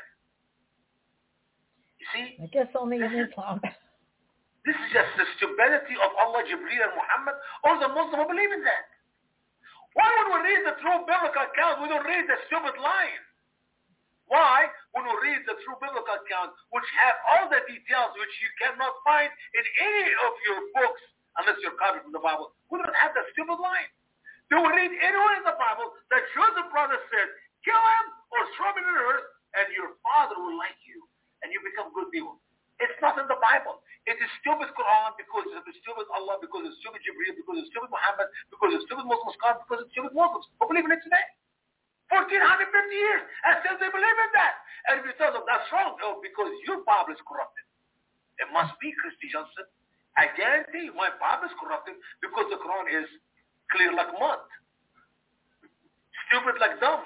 S3: You see?
S2: I guess only in Islam.
S3: This is just the stupidity of Allah, Jibreel, and Muhammad, or the Muslim who believe in that. Why when we read the true biblical account, we don't read the stupid line? Why, when we read the true biblical account, which have all the details which you cannot find in any of your books, unless you're copied from the Bible, we don't have the stupid line? Do we read anywhere in the Bible that Joseph brother said, kill him or throw him in the earth, and your father will like you, and you become good people? It's not in the Bible. It is stupid Quran because of the stupid Allah, because of stupid Jibreel, because of stupid Muhammad, because of stupid Muslim scholars, because of stupid Muslims who believe in it today. fourteen fifty years, and still they believe in that. And if you tell them that's wrong, oh, because your Bible is corrupted. It must be, Christy Johnson. I guarantee you my Bible is corrupted because the Quran is clear like mud. Stupid like dumb.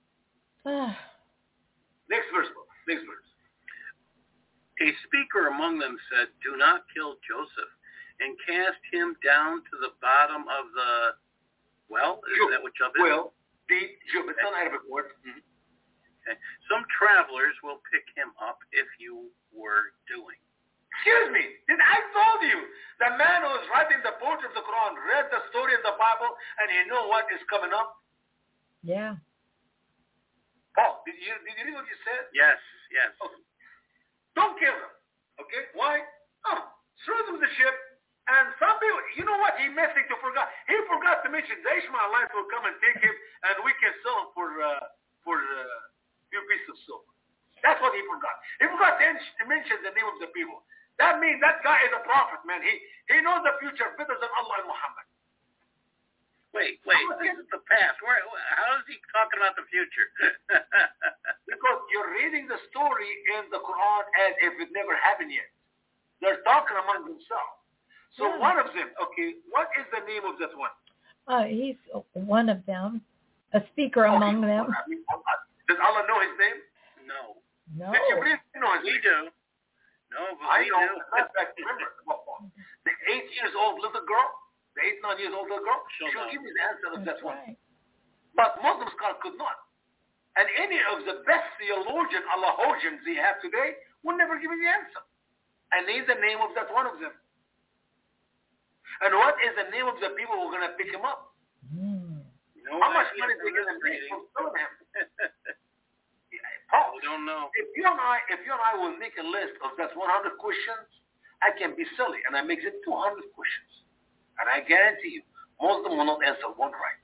S3: Next verse, next verse.
S4: A speaker among them said, do not kill Joseph and cast him down to the bottom of the well. Is
S3: Jub.
S4: that what Jub is?
S3: Well, deep, Jub. It's not Arabic word. Mm-hmm.
S4: Okay. Some travelers will pick him up if you were doing.
S3: Excuse me, did I told you the man who was writing the poetry of the Quran read the story in the Bible and he knew what is coming up?
S2: Yeah.
S3: Paul, did you, did you read what you said?
S4: Yes, yes.
S3: Okay. Don't kill them. Okay? Why? Oh, throw them to the ship. And some people, you know what? He messing to forgot. He forgot to mention the Ishmaelites will come and take him and we can sell him for uh, for a uh, few pieces of silver. That's what he forgot. He forgot to mention the name of the people. That means that guy is a prophet, man. He he knows the future better than Allah and Muhammad.
S4: Wait, wait, this is the past. Where, how is he talking about the future?
S3: Because you're reading the story in the Quran as if it never happened yet. They're talking among themselves. So yeah. One of them, okay, what is the name of that one?
S2: Uh, he's one of them, a speaker
S3: okay.
S2: among them.
S3: I mean, does Allah know his name?
S4: No.
S2: No.
S3: Did you really know his
S4: we
S3: name?
S4: do. No, but
S3: I
S4: we
S3: know.
S4: do.
S3: That's back. Remember, the eight years old little girl, the eight, nine years old little girl,
S4: she'll,
S3: she'll give me the answer of that
S2: That's
S3: one.
S2: right.
S3: But Muslim scholars could not. And any of the best theologian, Allahologians they have today will never give me the answer. I need the name of that one of them. And what is the name of the people who are going to pick him up?
S2: Mm.
S3: No How much money are they going to make from selling him? Paul,
S4: we don't know.
S3: If you and I, if you and I will make a list of that one hundred questions, I can be silly, and I make it two hundred questions, and I guarantee you, most of them will not answer one right.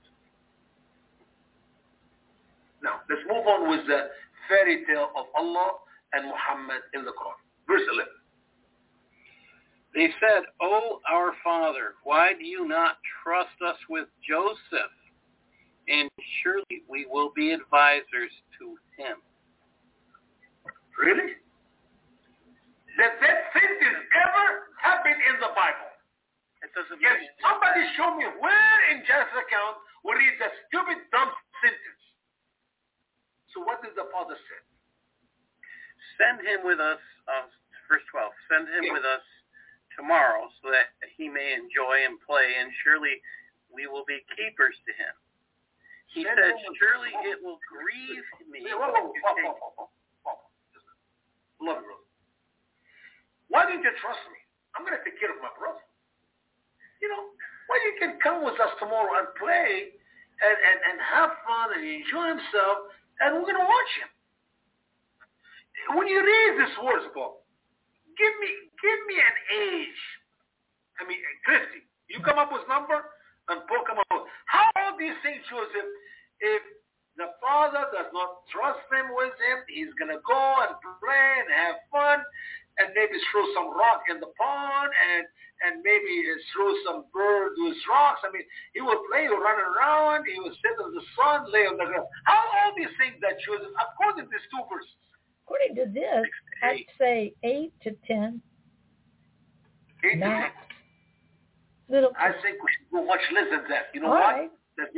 S3: Now, let's move on with the fairy tale of Allah and Muhammad in the Quran. Verse eleven.
S4: They said, "O our Father, why do you not trust us with Joseph? And surely we will be advisors to him."
S3: Really? That that sentence ever happened in the Bible?
S4: It doesn't
S3: Yes,
S4: mean
S3: somebody show me where in Genesis account we read the stupid, dumb sentence. So what did the Father say?
S4: Send him with us, uh, verse twelve, send him
S3: yeah.
S4: with us tomorrow so that he may enjoy and play, and surely we will be keepers to him. He
S3: Send
S4: said,
S3: him
S4: surely
S3: with,
S4: it will grieve me.
S3: Yeah, whoa, whoa, whoa, whoa, whoa, whoa, whoa. Love you, brother. Why didn't you trust me? I'm going to take care of my brother. You know, why you can come with us tomorrow and play and, and, and have fun and enjoy himself, and we're going to watch him. When you read this words, Paul, give me give me an age. I mean, Christy, you come up with number, and Paul come up with. How old do you think Joseph, if the father does not trust him with him, he's going to go and play and have fun, and maybe throw some rock in the pond, and and maybe throw some bird with rocks. I mean, he will play, he will run around, he will sit in the sun, lay on the ground. How old do you think that Joseph, according to these two verses?
S2: According to this, I'd say eight to ten.
S3: Eight
S2: Max. Little.
S3: I think we should go much less than that. You know
S2: All
S3: what?
S2: right.
S3: Let's,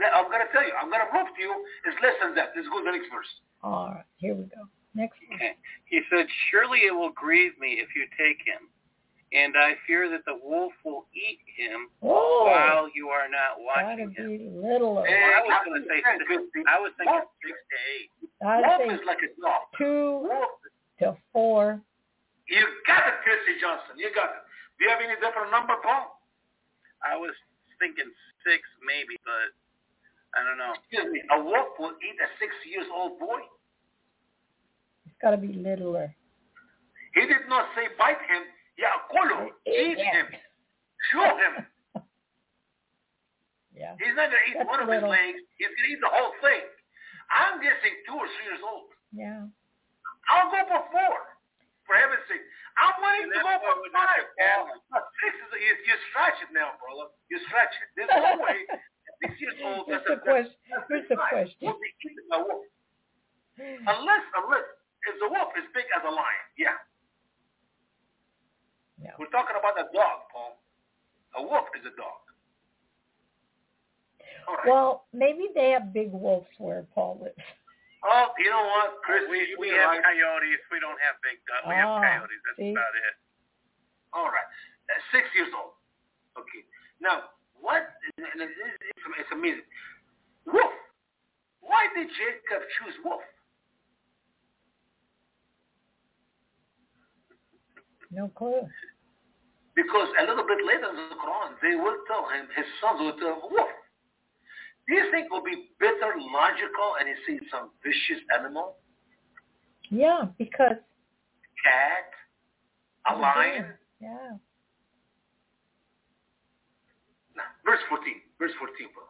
S3: I'm going to tell you. I'm going to prove to you it's less than that. Let's go to the next verse.
S2: All right, here we go. Next one.
S4: Okay. He said, surely it will grieve me if you take him, and I fear that the wolf will eat him
S2: Whoa.
S4: while you are not
S2: Gotta
S4: watching him.
S2: be littler.
S3: Hey,
S4: I was going to say,
S3: I
S4: I was thinking six to eight.
S2: I'd
S3: wolf
S2: say
S3: is like a dog.
S2: two
S3: Wolf.
S2: to four.
S3: You got it, Christy Johnson. You got it. Do you have any different number, Paul?
S4: I was thinking six maybe, but I don't know.
S3: Excuse me. A wolf will eat a six years old boy.
S2: It's got to be littler.
S3: He did not say bite him. Yeah, kolo. Eat
S2: Yeah.
S3: him. Show him.
S2: Yeah.
S3: He's not going to eat
S2: That's
S3: one of
S2: little.
S3: his legs. He's going to eat the whole thing. I'm guessing two or three years old.
S2: Yeah.
S3: I'll go for four. For heaven's sake. I'm willing
S4: And
S3: to
S4: that's
S3: go
S4: what
S3: for
S4: would
S3: five.
S4: have to
S3: Paul. Six is, you, you stretch it now, brother. You stretch it. There's no way. Six years old.
S2: Here's
S3: That's
S2: the question.
S3: that's
S2: Here's the
S3: five.
S2: question.
S3: Will be eaten by a wolf. Unless, unless, if the wolf is big as a lion, yeah.
S2: Yeah.
S3: We're talking about a dog, Paul. A wolf is a dog. All right.
S2: Well, maybe they have big wolves where Paul lives.
S3: Oh, you know what, Chris?
S4: we
S3: you
S4: we
S3: be
S4: have
S3: right.
S4: coyotes. We don't have big ducks. We have
S2: Ah,
S4: coyotes. That's
S2: see?
S4: about it.
S3: All right. Uh, six years old. Okay. Now, what? It's, it's amazing. Wolf. Why did Jacob choose wolf?
S2: No clue.
S3: Because a little bit later in the Quran, they will tell him, his sons will tell him, wolf. Do you think it will be better logical and he sees some vicious animal?
S2: Yeah, because
S3: Cat? A lion?
S2: Yeah.
S3: No. Verse fourteen. Verse fourteen, bro.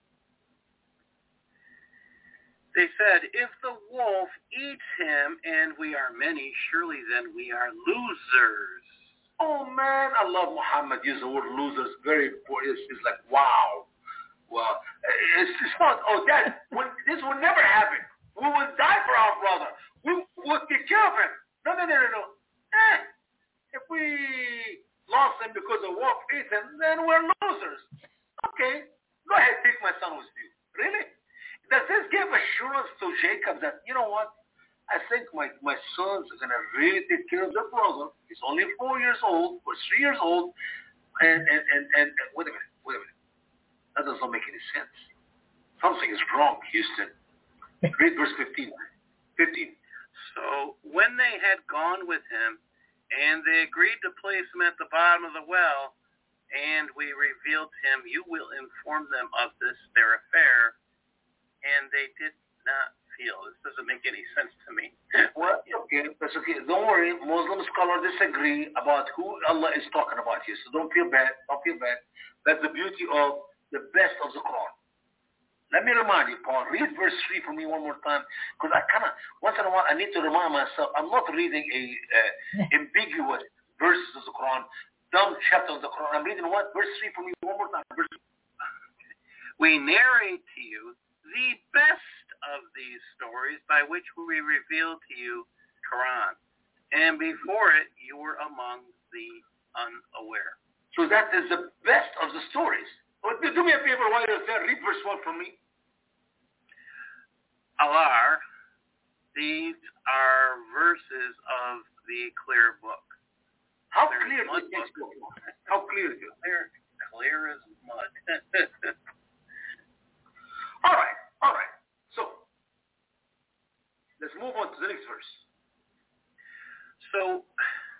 S4: They said, if the wolf eats him and we are many, surely then we are losers.
S3: Oh, man, I love Muhammad use the word losers. Very important. It's, it's like, wow. Well, it's, it's not, oh, that, when, this will never happen. We will die for our brother. We will take care of him. No, no, no, no, no. Eh, if we lost him because a wolf ate him, then we're losers. Okay, go ahead, take my son with you. Really? Does this give assurance to Jacob that, you know what? I think my, my sons are going to really take care of their brother. He's only four years old or three years old. And, and, and, and, and wait a minute, wait a minute. That does not make any sense. Something is wrong, Houston. Read verse fifteen. fifteen.
S4: So when they had gone with him, and they agreed to place him at the bottom of the well, and we revealed to him, you will inform them of this, their affair, and they did not feel. This doesn't make any sense to me.
S3: Well, okay, that's okay. Don't worry. Muslim scholars disagree about who Allah is talking about here, so don't feel bad. Don't feel bad. That's the beauty of the best of the Quran. Let me remind you, Paul, read verse three for me one more time, because I kind of, once in a while, I need to remind myself, I'm not reading a uh, ambiguous verses of the Quran, dumb chapter of the Quran. I'm reading what? Verse three for me one more time. Verse
S4: We narrate to you the best of these stories by which we revealed to you Quran. And before it, you were among the unaware.
S3: So that is the best of the stories. Oh, do me a favor while you're there. Read verse one for me.
S4: Allah, these are verses of the clear book.
S3: How
S4: There's
S3: clear
S4: mud
S3: is this
S4: book.
S3: book? How clear is it?
S4: Clear, clear as mud.
S3: All right, all right. So, let's move on to the next verse.
S4: So,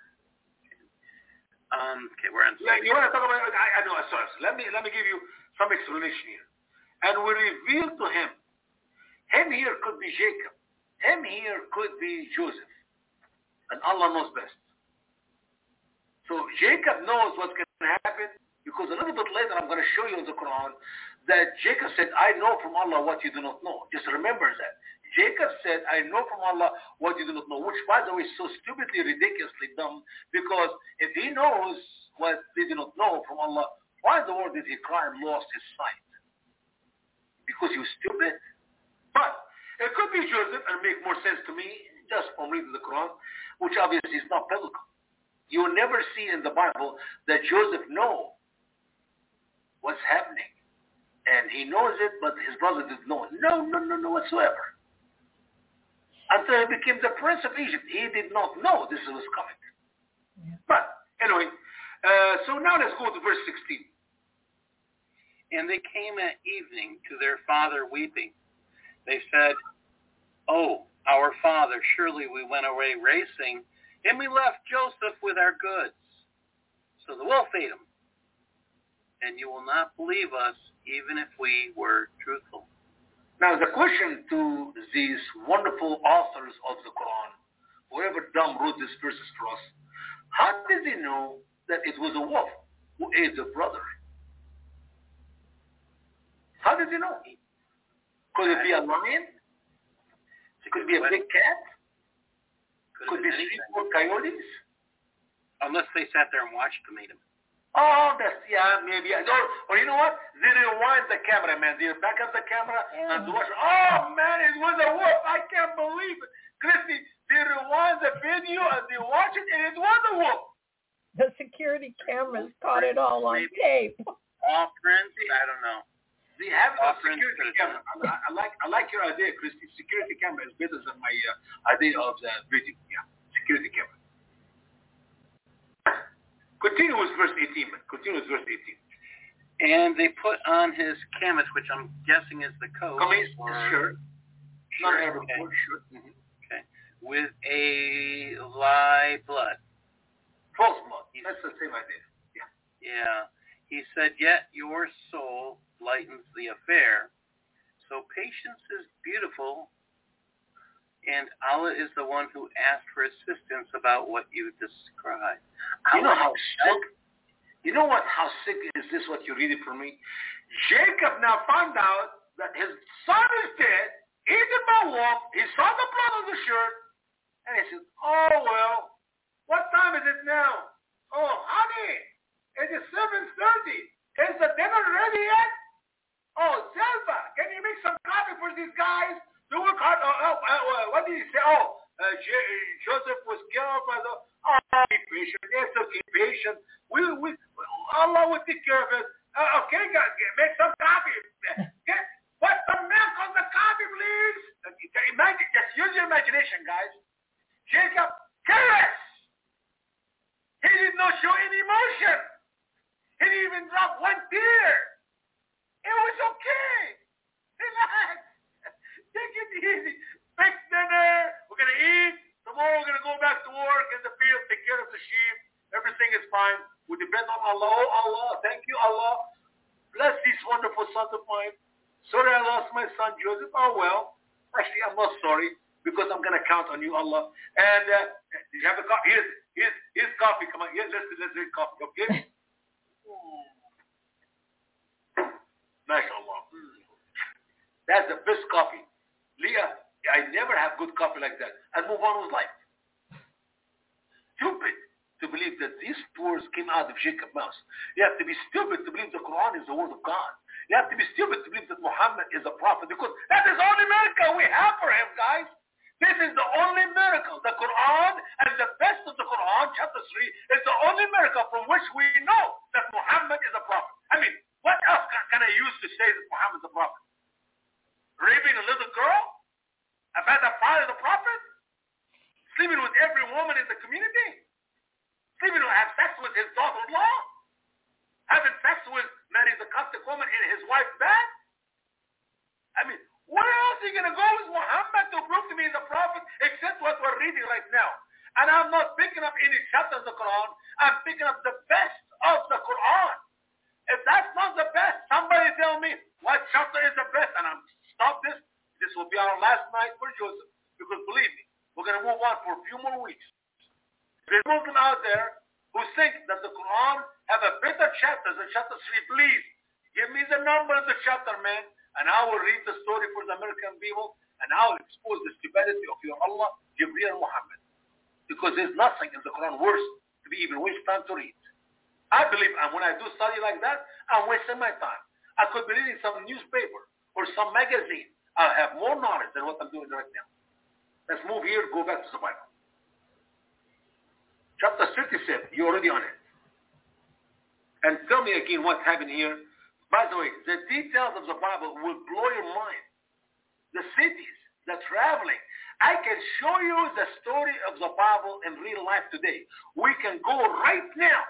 S4: um, okay, we're on.
S3: Yeah, you want to talk about? I, I know. Sorry. Let me let me give you some explanation here. And we revealed to him. Him here could be Jacob. Him here could be Joseph. And Allah knows best. So Jacob knows what's going to happen because a little bit later I'm going to show you in the Quran that Jacob said, I know from Allah what you do not know. Just remember that. Jacob said, I know from Allah what you do not know, which, by the way, is so stupidly, ridiculously dumb, because if he knows what they do not know from Allah, why in the world did he cry and lost his sight? Because he was stupid? But it could be Joseph and make more sense to me just from reading the Quran, which obviously is not biblical. You will never see in the Bible that Joseph knows what's happening and he knows it, but his brother didn't know it. No, no, no, no whatsoever. Until he became the prince of Egypt, he did not know this was coming. Yeah. But anyway, uh, so now let's go to verse sixteen.
S4: And they came at evening to their father weeping. They said, "Oh, our father, surely we went away racing, and we left Joseph with our goods. So the wolf ate him. And you will not believe us, even if we were truthful."
S3: Now the question to these wonderful authors of the Quran, whoever dumb wrote these verses for us, how did they know that it was a wolf who ate the brother? How did they know? Could it be a lion? Could it be a big cat? Could it be three, four coyotes?
S4: Unless they sat there and watched them eat him.
S3: Oh, that's, yeah, maybe. Or, or you know what? They rewind the camera, man. They back up the camera yeah. and watch. Oh, man, it was a wolf. I can't believe it. Christy, they rewind the video and they watch it, and it was a wolf.
S2: The security cameras caught it all on tape.
S4: All friends? I don't know.
S3: They have a security camera. I, I like I like your idea, Christy. Security camera is better than my uh, idea of the video. Yeah, security camera. Continue with verse eighteen, man. Continue with verse eighteen.
S4: And they put on his kamesh, which I'm guessing is the coat.
S3: Kamesh, shirt. Not every
S4: okay.
S3: shirt. Mm-hmm.
S4: Okay. With a lie blood.
S3: False blood. That's the same idea. Yeah.
S4: Yeah. He said, "Yet your soul lightens the affair. So patience is beautiful, and Allah is the one who asked for assistance about what you described."
S3: You know how sick? You know what? How sick is this? What you're reading for me? Jacob now found out that his son is dead, eaten by a wolf. He saw the blood on the shirt, and he said, "Oh well, what time is it now? Oh, honey, it is seven thirty. Is the dinner ready yet? Oh, Zelva, can you make some coffee for these guys? They work hard. Oh, oh, uh, what did he say? Oh, uh, J- Joseph was killed by the. Oh, be patient. Yes, okay, patient. We, we, Allah will take care of it. Uh, okay, guys, make some coffee. Get, put some milk on the coffee, please. Imagine, just use your imagination, guys. Jacob, careless. He did not show any emotion. He didn't even drop one tear. It was okay. Relax. Take it easy. Fix dinner. We're going to eat. Tomorrow we're going to go back to work in the field, take care of the sheep. Everything is fine. We depend on Allah. Oh, Allah. Thank you, Allah. Bless these wonderful sons of mine. Sorry I lost my son, Joseph. Oh, well. Actually, I'm not sorry because I'm going to count on you, Allah. And uh, you have the coffee. Here's, here's, here's coffee. Come on. Here's, let's, let's drink coffee, okay? MashaAllah. That's the best coffee. Leah, I never have good coffee like that. And move on with life. Stupid to believe that these words came out of Jacob Mouse. You have to be stupid to believe the Quran is the word of God. You have to be stupid to believe that Muhammad is a prophet, because that is the only miracle we have for him, guys. This is the only miracle. The Quran and the best of the Quran, chapter three, is the only miracle from which we know that Muhammad is a prophet. I mean, what else can, can I use to say that Muhammad is a prophet? Raping a little girl? About the father of the prophet? Sleeping with every woman in the community? Sleeping with, have sex with his daughter-in-law? Having sex with, married the Coptic woman in his wife's bed? I mean, where else are you going to go with Muhammad to prove to me he's a prophet except what we're reading right now? And I'm not picking up any chapter of the Quran. I'm picking up the best of the Quran. If that's not the best, somebody tell me what chapter is the best. And I'm stop this. This will be our last night for Joseph. Because believe me, we're going to move on for a few more weeks. There's Muslims out there who think that the Quran have a better chapter than chapter three. Please, give me the number of the chapter, man, and I will read the story for the American people, and I will expose the stupidity of your Allah, Jibreel Muhammad. Because there's nothing in the Quran worse to be even waste time to read. I believe, and when I do study like that, I'm wasting my time. I could be reading some newspaper or some magazine. I'll have more knowledge than what I'm doing right now. Let's move here, go back to the Bible. Chapter thirty-seven, you're already on it. And tell me again what happened here By the way, the details of the Bible will blow your mind. The cities, the traveling. I can show you the story of the Bible in real life today. We can go right now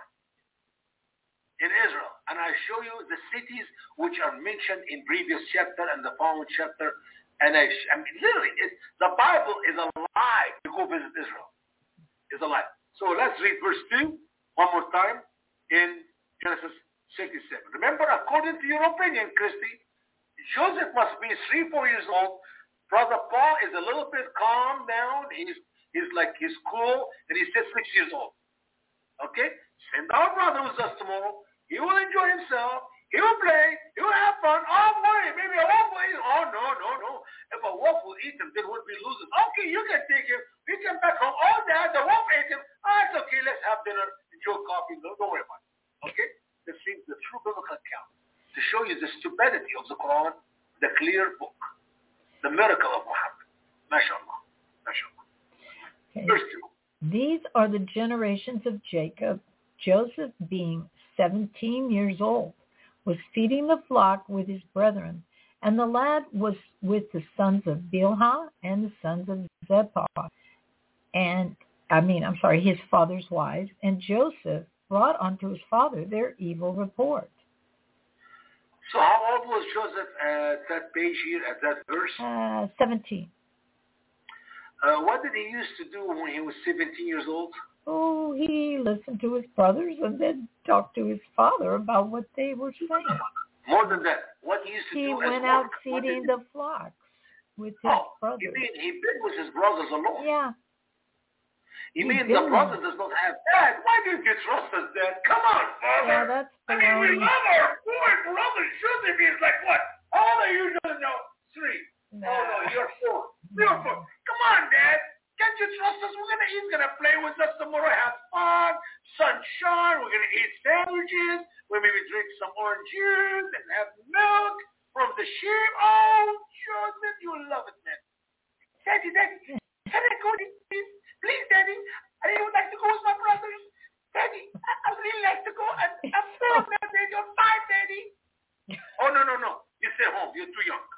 S3: in Israel, and I show you the cities which are mentioned in previous chapter and the following chapter. And I, I mean, literally, it, the Bible is alive to go visit Israel. It's alive. So let's read verse two one more time in Genesis sixty-seven. Remember, according to your opinion, Christy, Joseph must be three, four years old. Brother Paul is a little bit calm down. He's he's like he's cool, and he says six years old. Okay, send our brother with us tomorrow. He will enjoy himself. He will play. He will have fun. Oh boy, maybe a wolf will eat him. Oh no, no, no. If a wolf will eat him, then we'll be losers. Okay, you can take him. We come back home. Oh, Dad, the wolf ate him. Oh, it's okay. Let's have dinner. Enjoy coffee. Don't, don't worry about it. Okay, this is the true biblical account to show you the stupidity of the Quran, the clear book, the miracle of Muhammad. MashaAllah. MashaAllah.
S2: Okay.
S3: Verse two.
S2: These are the generations of Jacob. Joseph, being seventeen years old, was feeding the flock with his brethren, and the lad was with the sons of Bilhah and the sons of Zebah, and I mean, I'm sorry, his father's wives, and Joseph brought unto his father their evil report.
S3: So how old was Joseph at that page here, at that verse?
S2: Uh, seventeen.
S3: Uh, what did he used to do when he was seventeen years old?
S2: Oh, he listened to his brothers and then talked to his father about what they were saying.
S3: More than that, what he used to
S2: he
S3: do
S2: went
S3: as
S2: out
S3: work,
S2: feeding the flocks with his
S3: oh,
S2: brothers.
S3: You mean he been with his brothers alone?
S2: Yeah.
S3: You
S2: He
S3: mean the
S2: didn't.
S3: brother does not have dad? Why do you trust us, Dad? Come on, father.
S2: Yeah, that's
S3: I mean, we
S2: baloney.
S3: love our boy brother. Joseph is like what? How old are you? No, three.
S2: Nah.
S3: Oh no, you're four. You're four. Come on, Dad. Can't you trust us? We're gonna he's gonna play with us tomorrow, have fun, sunshine. We're gonna eat sandwiches. We maybe drink some orange juice and have milk from the sheep. Oh, Joseph, you love it, man. Daddy, Daddy, can I go, please? Please, Daddy. I really would like to go with my brothers. Daddy, I, I really like to go. And I'm four now, Daddy. I'm five, Daddy. Oh no, no, no. You stay home. You're too young.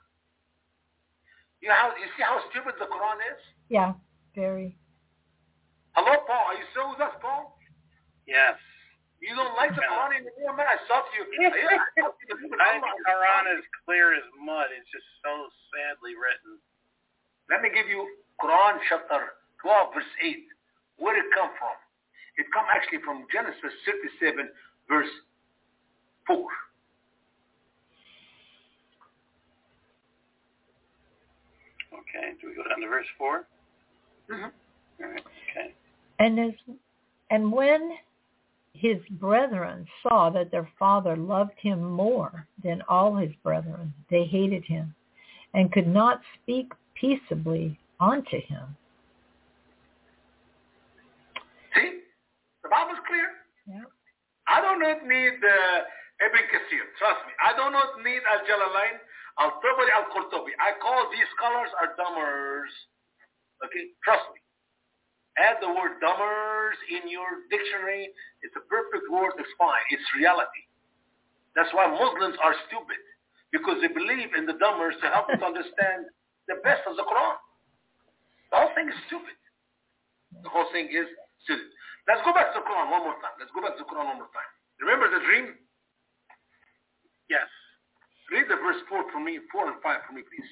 S3: You know how you see how stupid the Quran is?
S2: Yeah, very.
S3: Hello, Paul. Are you still with us, Paul?
S4: Yes.
S3: You don't like the Quran anymore, man? I saw you.
S4: I think the Quran is clear as mud. It's just so sadly written.
S3: Let me give you Quran chapter twelve, verse eight. Where did it come from? It come actually from Genesis thirty-seven, verse four.
S4: Okay. Do we go down to verse four?
S3: Mm-hmm.
S4: All right. Okay.
S2: And as, and when his brethren saw that their father loved him more than all his brethren, they hated him and could not speak peaceably unto him.
S3: See? The Bible's clear.
S2: Yeah.
S3: I do not need uh, Ibn Kathir. Trust me. I do not need Al-Jalalain, Al-Tabari, Al-Qurtubi. I call these scholars are dummers. Okay? Trust me. Add the word dummers in your dictionary. It's a perfect word. It's fine. It's reality. That's why Muslims are stupid. Because they believe in the dummers to help them to understand the best of the Quran. The whole thing is stupid. The whole thing is stupid. Let's go back to the Quran one more time. Let's go back to the Quran one more time. Remember the dream?
S4: Yes.
S3: Read the verse four for me, four and five for me, please.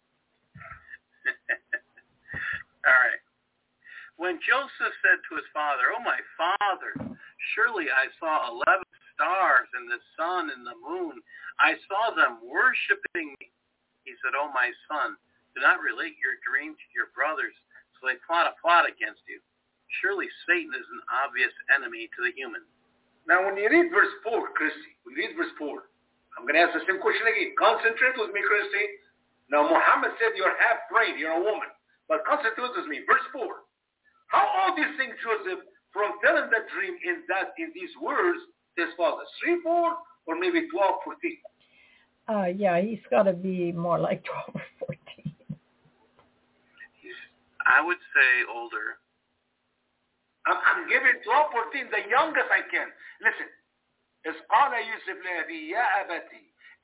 S4: All right. When Joseph said to his father, "Oh, my father, surely I saw eleven stars and the sun and the moon. I saw them worshiping me." He said, "Oh, my son, do not relate your dream to your brothers, so they plot a plot against you. Surely Satan is an obvious enemy to the human."
S3: Now, when you read verse four, Christy, when you read verse four, I'm going to ask the same question again. Concentrate with me, Christy. Now, Muhammad said you're half brain, you're a woman. But concentrate with me. Verse four. How old do you think Joseph, from telling that dream in that in these words, his father? Three, four, or maybe twelve, fourteen?
S2: Uh, yeah, he's got to be more like twelve or fourteen.
S4: He's, I would say older.
S3: I'm, I'm giving twelve, fourteen, the youngest I can. Listen. إذ قال يوسف لأبي يا أبتي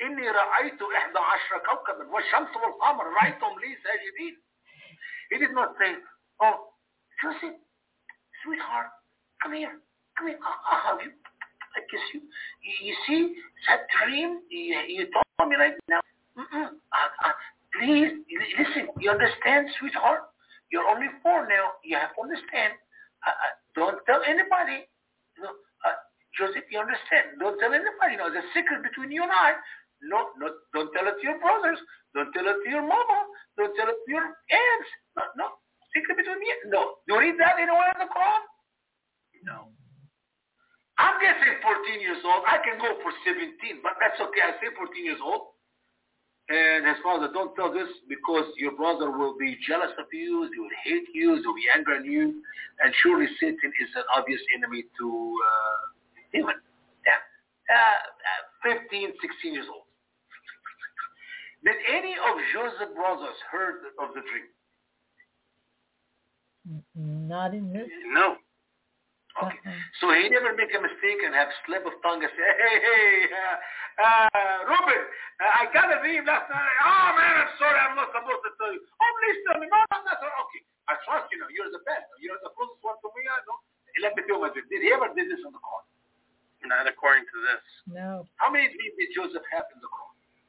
S3: إني رأيت إحدى عشر كوكبا والشمس والقمر رأيتهم لي ساجدين. He did not say, oh, Joseph, sweetheart, come here, come here, I'll, I'll hug you, I kiss you. You, you see that dream you, you told me right now? Mm-mm. Uh, uh, please, listen, you understand, sweetheart? You're only four now, you have to understand. Uh, uh, don't tell anybody. You know, uh, Joseph, you understand? Don't tell anybody. You know, it's a secret between you and I. No, no, don't tell it to your brothers. Don't tell it to your mama. Don't tell it to your aunts. No, no, secret between me. No. You read that anywhere in the Quran? No. I'm guessing fourteen years old. I can go for seventeen, but that's okay. I say fourteen years old. And his father, don't tell this because your brother will be jealous of you. He will hate you. He will be angry on you. And surely Satan is an obvious enemy to uh, human. Yeah. Uh, fifteen, sixteen years old. Did any of Joseph's brothers heard of the dream?
S2: Not in this.
S3: No. Okay. Uh-uh. So he never make a mistake and have slip of tongue and say, hey, hey, uh, uh, Ruben, uh, I got a dream last night. Oh, man, I'm sorry. I'm not supposed to tell you. Oh, please tell me. No, I'm not sorry. Okay. I trust you. Know. You're the best. You're the closest one to me. I know. Let me tell you my dream. Did he ever did this on the Quran?
S4: Not according to this.
S2: No.
S3: How many dreams did Joseph have in the Quran?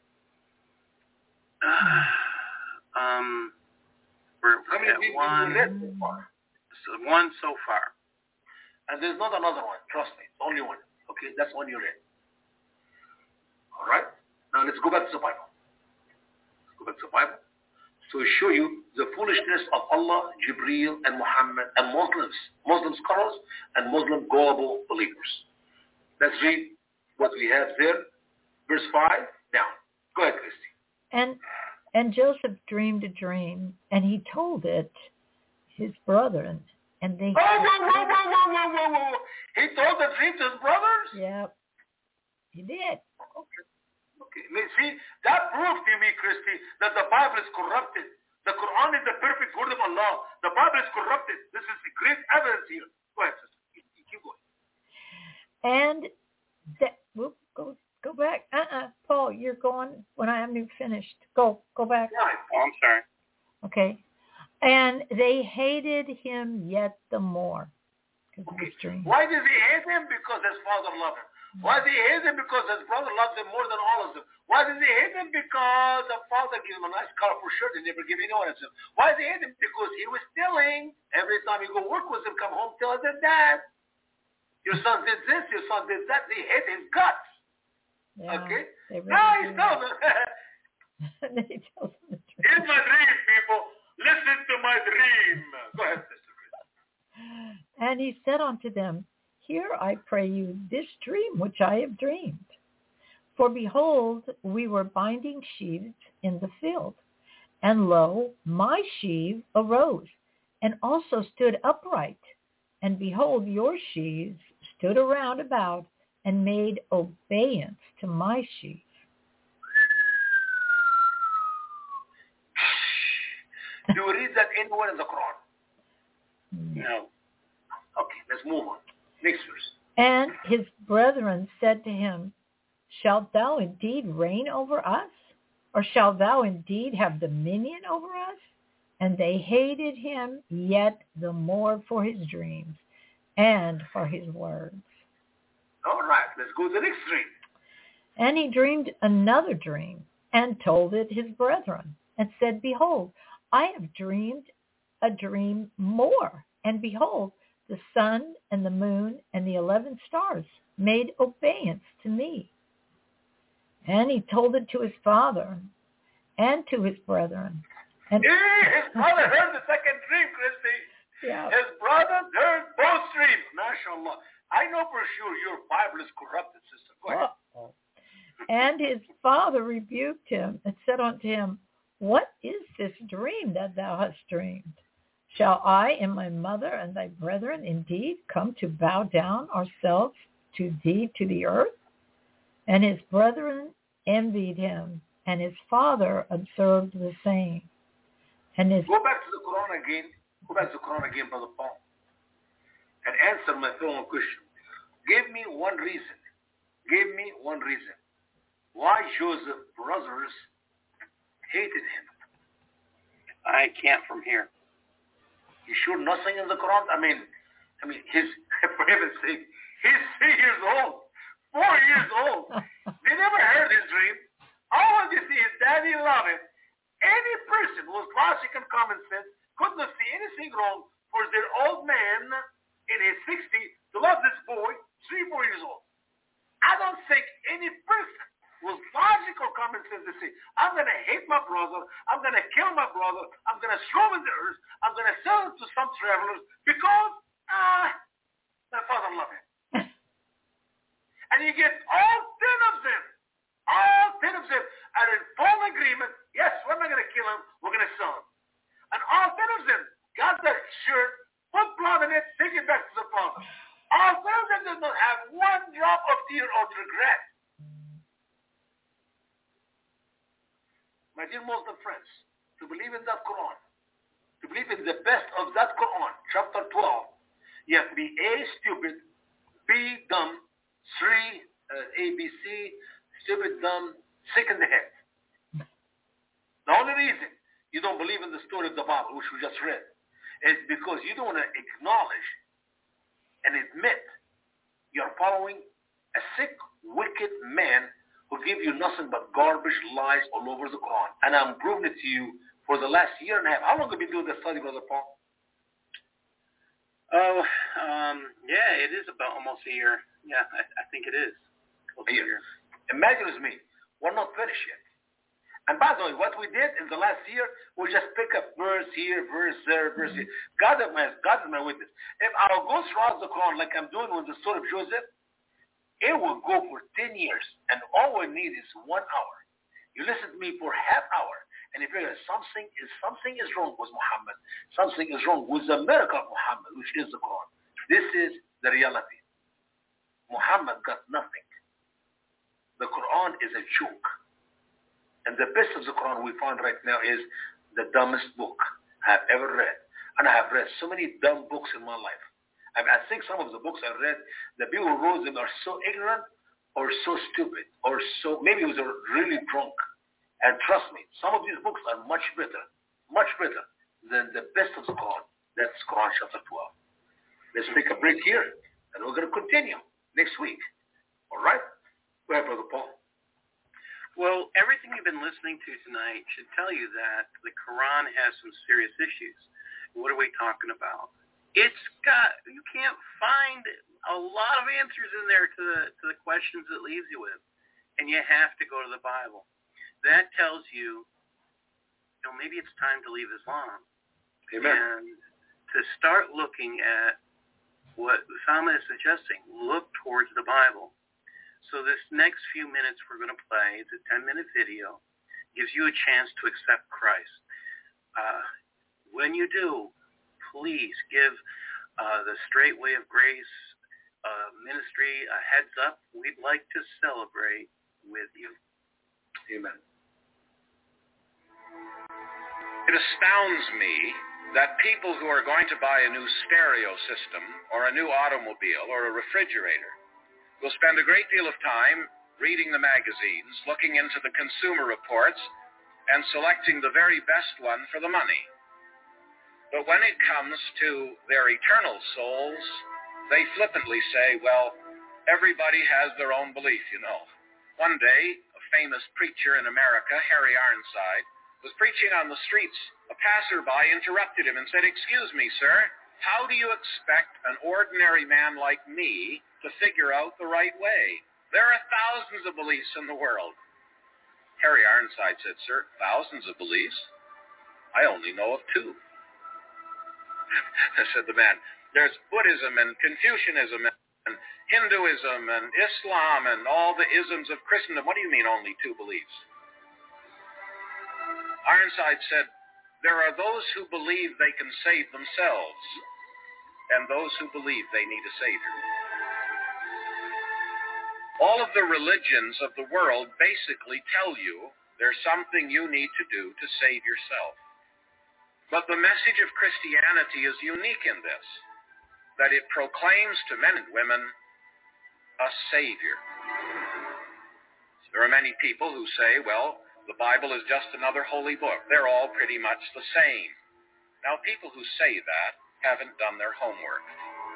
S4: Uh, um, we're,
S3: How many dreams
S4: one,
S3: did you read so far?
S4: So one so far.
S3: And there's not another one. Trust me. It's only one. Okay, that's one you read. All right? Now let's go back to the Bible. Let's go back to the Bible. So I show you the foolishness of Allah, Jibreel, and Muhammad, and Muslims, Muslim scholars, and Muslim gullible believers. Let's read what we have there. Verse five, down. Go ahead, Christy.
S2: And and Joseph dreamed a dream, and he told it his brethren, and they.
S3: Oh, whoa, whoa, whoa, whoa, whoa, whoa, whoa! He told the dream to his brothers.
S2: Yep, he did.
S3: Okay. Okay. See, that proves to me, Christy, that the Bible is corrupted. The Quran is the perfect word of Allah. The Bible is corrupted. This is great evidence here. Go ahead, sister. Keep going.
S2: And that we'll go go back. Uh-uh, Paul, you're going when I haven't even finished. Go, go back.
S4: Oh, I'm sorry.
S2: Okay. And they hated him yet the more.
S3: Okay. Why did he hate him? Because his father loved him. Why did he hate him? Because his brother loved him more than all of them. Why did he hate him? Because the father gave him a nice colorful shirt and never gave anyone else. Why did he hate him? Because he was stealing. Every time he go work with him, come home, tell his dad, your son did this, your son did that. They hate his guts.
S2: Yeah,
S3: okay?
S2: Really
S3: now he's telling them.
S2: They tell them the truth.
S3: Here's my dream, people. Listen to my dream. Go ahead, Sister Chris.
S2: And he said unto them, Hear, I pray you, this dream which I have dreamed. For behold, we were binding sheaves in the field, and lo, my sheave arose, and also stood upright. And behold, your sheaves stood around about, and made obedience to my sheaf.
S3: Do you read that anywhere in the Quran?
S4: No.
S3: Okay, let's move on. Next verse.
S2: And his brethren said to him, Shalt thou indeed reign over us? Or shalt thou indeed have dominion over us? And they hated him yet the more for his dreams and for his words.
S3: All right, let's go to the next dream.
S2: And he dreamed another dream and told it his brethren and said, Behold, I have dreamed a dream more. And behold, the sun and the moon and the eleven stars made obedience to me. And he told it to his father and to his brethren. And
S3: yeah, his brother heard the second dream, Christy.
S2: Yeah.
S3: His brother heard both dreams. MashaAllah. I know for sure your Bible is corrupted, sister. Go ahead.
S2: Uh-oh. And his father rebuked him and said unto him, What is this dream that thou hast dreamed? Shall I and my mother and thy brethren indeed come to bow down ourselves to thee to the earth? And his brethren envied him, and his father observed the same. And his
S3: Go back to the Quran again. Go back to the Quran again, Brother Paul, and answer my following question. Give me one reason. Give me one reason why Joseph's brothers hated him.
S4: I can't from here.
S3: You sure nothing in the Quran? I mean, I mean, his, for heaven's sake, he's three years old, four years old. They never heard his dream. All they see is daddy love it. Any person who has logic and common sense could not see anything wrong for their old man in his sixties to love this boy, three, four years old. I don't think any person with logical common sense to say, I'm going to hate my brother, I'm going to kill my brother, I'm going to throw him in the earth, I'm going to sell him to some travelers because uh, my father loved him. And you get all ten of them, all ten of them are in full agreement, yes, we're not going to kill him, we're going to sell him. And all ten of them got that shirt, put blood in it, take it back to the father. All ten of them did not have one drop of tear or regret. My dear Muslim friends, to believe in that Quran, to believe in the best of that Quran, chapter twelve, you have to be A, stupid, B, dumb, three, uh, A, B, C, stupid, dumb, sick in the head. The only reason you don't believe in the story of the Bible, which we just read, is because you don't want to acknowledge and admit you're following a sick, wicked man who give you nothing but garbage, lies all over the Quran. And I'm proving it to you for the last year and a half. How long have you been doing this study, Brother Paul?
S4: Oh, um, yeah, it is about almost a year. Yeah, I, I think it is. Close to a year.
S3: Imagine with me, we're not finished yet. And by the way, what we did in the last year, we just pick up verse here, verse there, verse here. God is my, God is my witness. If I'll go throughout the Quran like I'm doing with the story of Joseph, it will go for ten years, and all we need is one hour. You listen to me for half hour, and if you something is something is wrong with Muhammad, something is wrong with the miracle of Muhammad, which is the Quran. This is the reality. Muhammad got nothing. The Quran is a joke. And the best of the Quran we find right now is the dumbest book I have ever read. And I have read so many dumb books in my life. I, mean, I think some of the books I read, the people who wrote them are so ignorant or so stupid or so, maybe it was really drunk. And trust me, some of these books are much better, much better than the best of the Quran. That's Quran chapter twelve. Let's take a break here, and we're going to continue next week. All right? Go ahead, Brother Paul.
S4: Well, everything you've been listening to tonight should tell you that the Quran has some serious issues. What are we talking about? It's got, you can't find a lot of answers in there to the to the questions it leaves you with. And you have to go to the Bible. That tells you, you know, maybe it's time to leave Islam.
S3: Amen.
S4: And to start looking at what Usama is suggesting, look towards the Bible. So this next few minutes we're going to play, it's a ten-minute video, gives you a chance to accept Christ. Uh, when you do, please give uh, the Straight Way of Grace uh, ministry a heads up. We'd like to celebrate with you.
S3: Amen.
S10: It astounds me that people who are going to buy a new stereo system or a new automobile or a refrigerator will spend a great deal of time reading the magazines, looking into the consumer reports, and selecting the very best one for the money. But when it comes to their eternal souls, they flippantly say, well, everybody has their own belief, you know. One day, a famous preacher in America, Harry Ironside, was preaching on the streets. A passerby interrupted him and said, excuse me, sir, how do you expect an ordinary man like me to figure out the right way? There are thousands of beliefs in the world. Harry Ironside said, sir, thousands of beliefs? I only know of two. Said the man, there's Buddhism and Confucianism and Hinduism and Islam and all the isms of Christendom. What do you mean only two beliefs? Ironside said, there are those who believe they can save themselves and those who believe they need a savior. All of the religions of the world basically tell you there's something you need to do to save yourself. But the message of Christianity is unique in this, that it proclaims to men and women a Savior. There There are many people who say, well, the Bible is just another holy book. They're all pretty much the same. Now, people who say that haven't done their homework.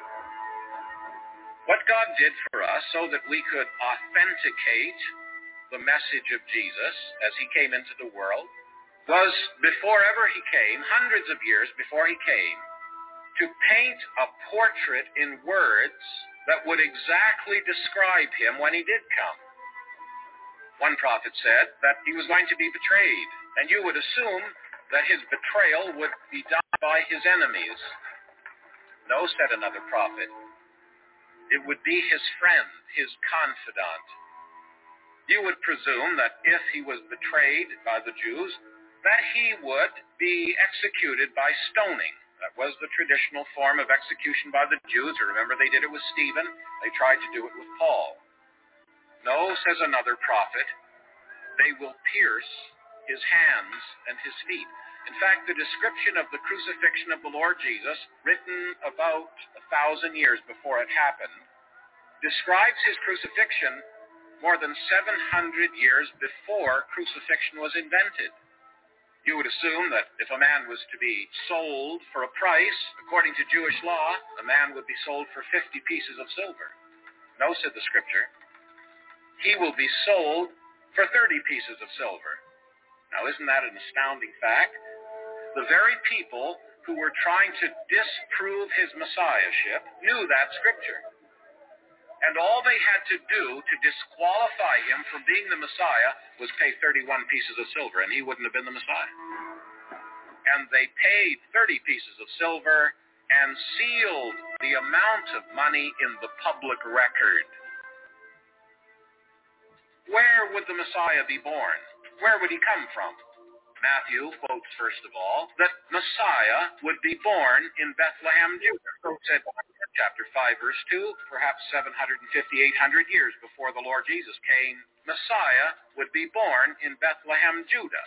S10: What God did for us so that we could authenticate the message of Jesus as he came into the world was, before ever he came, hundreds of years before he came, to paint a portrait in words that would exactly describe him when he did come. One prophet said that he was going to be betrayed, and you would assume that his betrayal would be done by his enemies. No, said another prophet, it would be his friend, his confidant. You would presume that if he was betrayed by the Jews, that he would be executed by stoning. That was the traditional form of execution by the Jews. Remember, they did it with Stephen. They tried to do it with Paul. No, says another prophet, they will pierce his hands and his feet. In fact, the description of the crucifixion of the Lord Jesus, written about a thousand years before it happened, describes his crucifixion more than seven hundred years before crucifixion was invented. You would assume that if a man was to be sold for a price, according to Jewish law, a man would be sold for fifty pieces of silver. No, said the scripture. He will be sold for thirty pieces of silver. Now, isn't that an astounding fact? The very people who were trying to disprove his messiahship knew that scripture. And all they had to do to disqualify him from being the Messiah was pay thirty-one pieces of silver, and he wouldn't have been the Messiah. And they paid thirty pieces of silver and sealed the amount of money in the public record. Where would the Messiah be born? Where would he come from? Matthew quotes, first of all, that Messiah would be born in Bethlehem, Judah. So said chapter five, verse two, perhaps seven hundred fifty, eight hundred years before the Lord Jesus came, Messiah would be born in Bethlehem, Judah.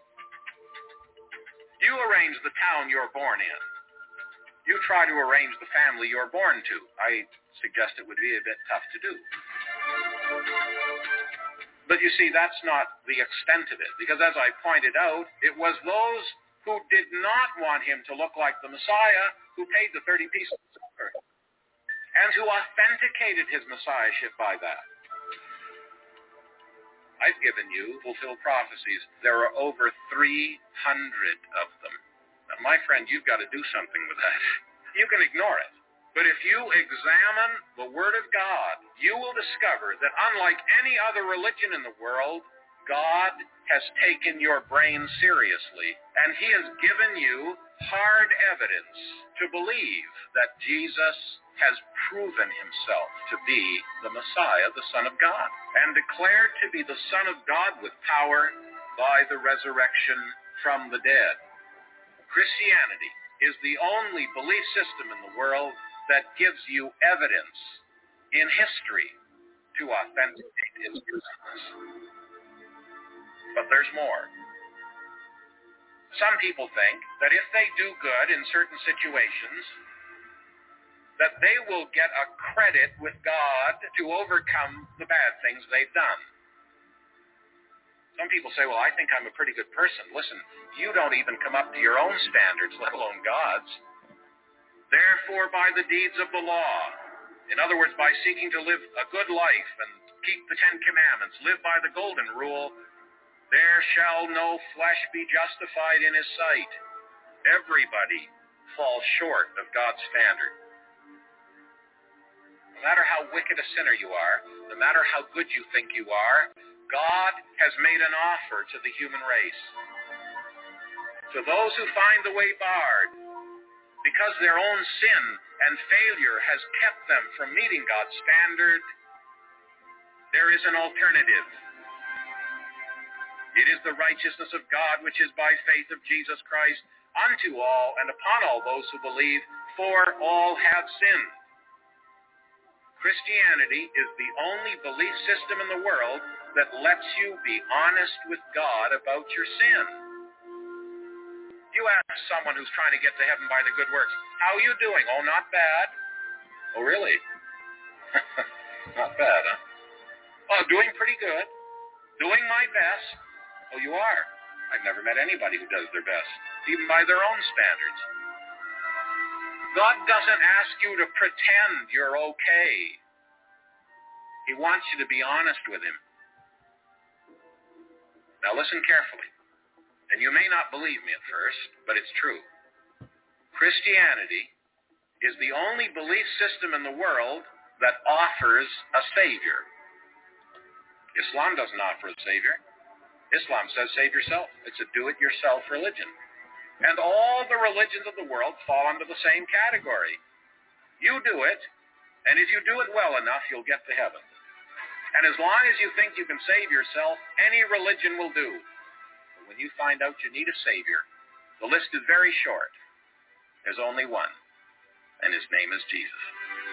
S10: You arrange the town you're born in. You try to arrange the family you're born to. I suggest it would be a bit tough to do. But you see, that's not the extent of it, because as I pointed out, it was those who did not want him to look like the Messiah who paid the thirty pieces of silver, and who authenticated his messiahship by that. I've given you fulfilled prophecies. There are over three hundred of them. Now, my friend, you've got to do something with that. You can ignore it. But if you examine the Word of God, you will discover that unlike any other religion in the world, God has taken your brain seriously, and he has given you hard evidence to believe that Jesus has proven himself to be the Messiah, the Son of God, and declared to be the Son of God with power by the resurrection from the dead. Christianity is the only belief system in the world that gives you evidence in history to authenticate his truthfulness. But there's more. Some people think that if they do good in certain situations, that they will get a credit with God to overcome the bad things they've done. Some people say, well, I think I'm a pretty good person. Listen, you don't even come up to your own standards, let alone God's. Therefore, by the deeds of the law, in other words, by seeking to live a good life and keep the Ten Commandments, live by the golden rule, there shall no flesh be justified in his sight. Everybody falls short of God's standard. No matter how wicked a sinner you are, no matter how good you think you are, God has made an offer to the human race. To those who find the way barred, because their own sin and failure has kept them from meeting God's standard, there is an alternative. It is the righteousness of God, which is by faith of Jesus Christ, unto all and upon all those who believe, for all have sinned. Christianity is the only belief system in the world that lets you be honest with God about your sin. You ask someone who's trying to get to heaven by the good works, how are you doing? Oh, not bad. Oh, really? Not bad, huh? Oh, doing pretty good. Doing my best. Oh, you are. I've never met anybody who does their best, even by their own standards. God doesn't ask you to pretend you're okay. He wants you to be honest with him. Now listen carefully. And you may not believe me at first, but it's true. Christianity is the only belief system in the world that offers a savior. Islam doesn't offer a savior. Islam says save yourself. It's a do-it-yourself religion. And all the religions of the world fall under the same category. You do it, and if you do it well enough, you'll get to heaven. And as long as you think you can save yourself, any religion will do. But when you find out you need a savior, the list is very short. There's only one, and his name is Jesus.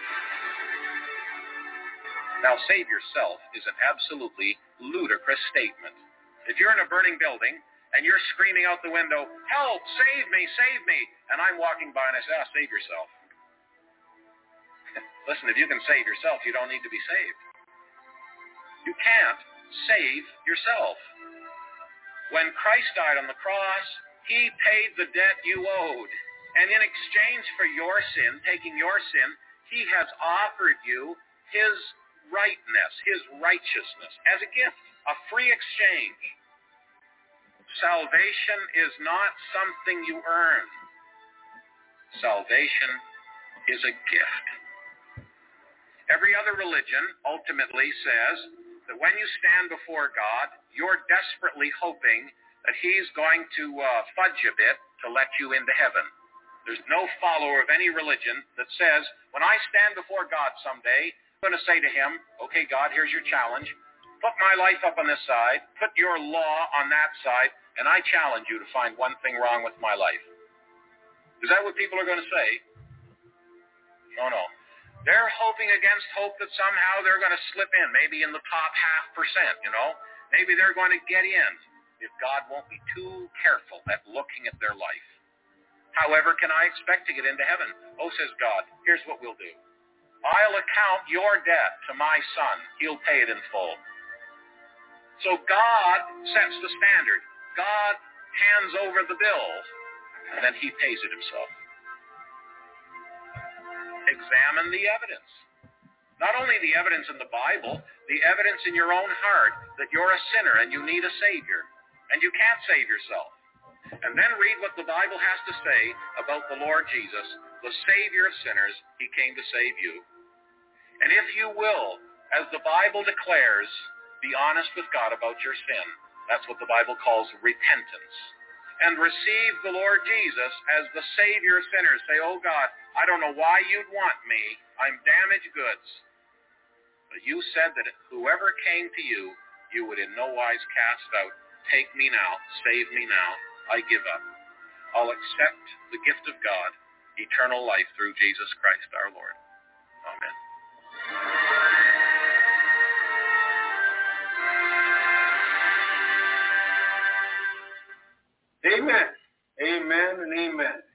S10: Now, save yourself is an absolutely ludicrous statement. If you're in a burning building and you're screaming out the window, help, save me, save me, and I'm walking by and I say, ah, save yourself. Listen, if you can save yourself, you don't need to be saved. You can't save yourself. When Christ died on the cross, he paid the debt you owed. And in exchange for your sin, taking your sin, he has offered you his rightness, his righteousness, as a gift, a free exchange. Salvation is not something you earn. Salvation is a gift. Every other religion ultimately says that when you stand before God, you're desperately hoping that he's going to uh, fudge a bit to let you into heaven. There's no follower of any religion that says, when I stand before God someday, I'm going to say to him, okay, God, here's your challenge. Put my life up on this side, put your law on that side, and I challenge you to find one thing wrong with my life. Is that what people are going to say? No, no. They're hoping against hope that somehow they're going to slip in, maybe in the top half percent, you know. Maybe they're going to get in if God won't be too careful at looking at their life. However, can I expect to get into heaven? Oh, says God, here's what we'll do. I'll account your debt to my son. He'll pay it in full. So God sets the standard. God hands over the bill, and then he pays it himself. Examine the evidence. Not only the evidence in the Bible, the evidence in your own heart that you're a sinner and you need a Savior, and you can't save yourself. And then read what the Bible has to say about the Lord Jesus, the Savior of sinners. He came to save you. And if you will, as the Bible declares, be honest with God about your sin. That's what the Bible calls repentance. And receive the Lord Jesus as the Savior of sinners. Say, oh God, I don't know why you'd want me. I'm damaged goods. But you said that whoever came to you, you would in no wise cast out. Take me now. Save me now. I give up. I'll accept the gift of God, eternal life through Jesus Christ our Lord. Amen.
S3: Amen. Amen and amen.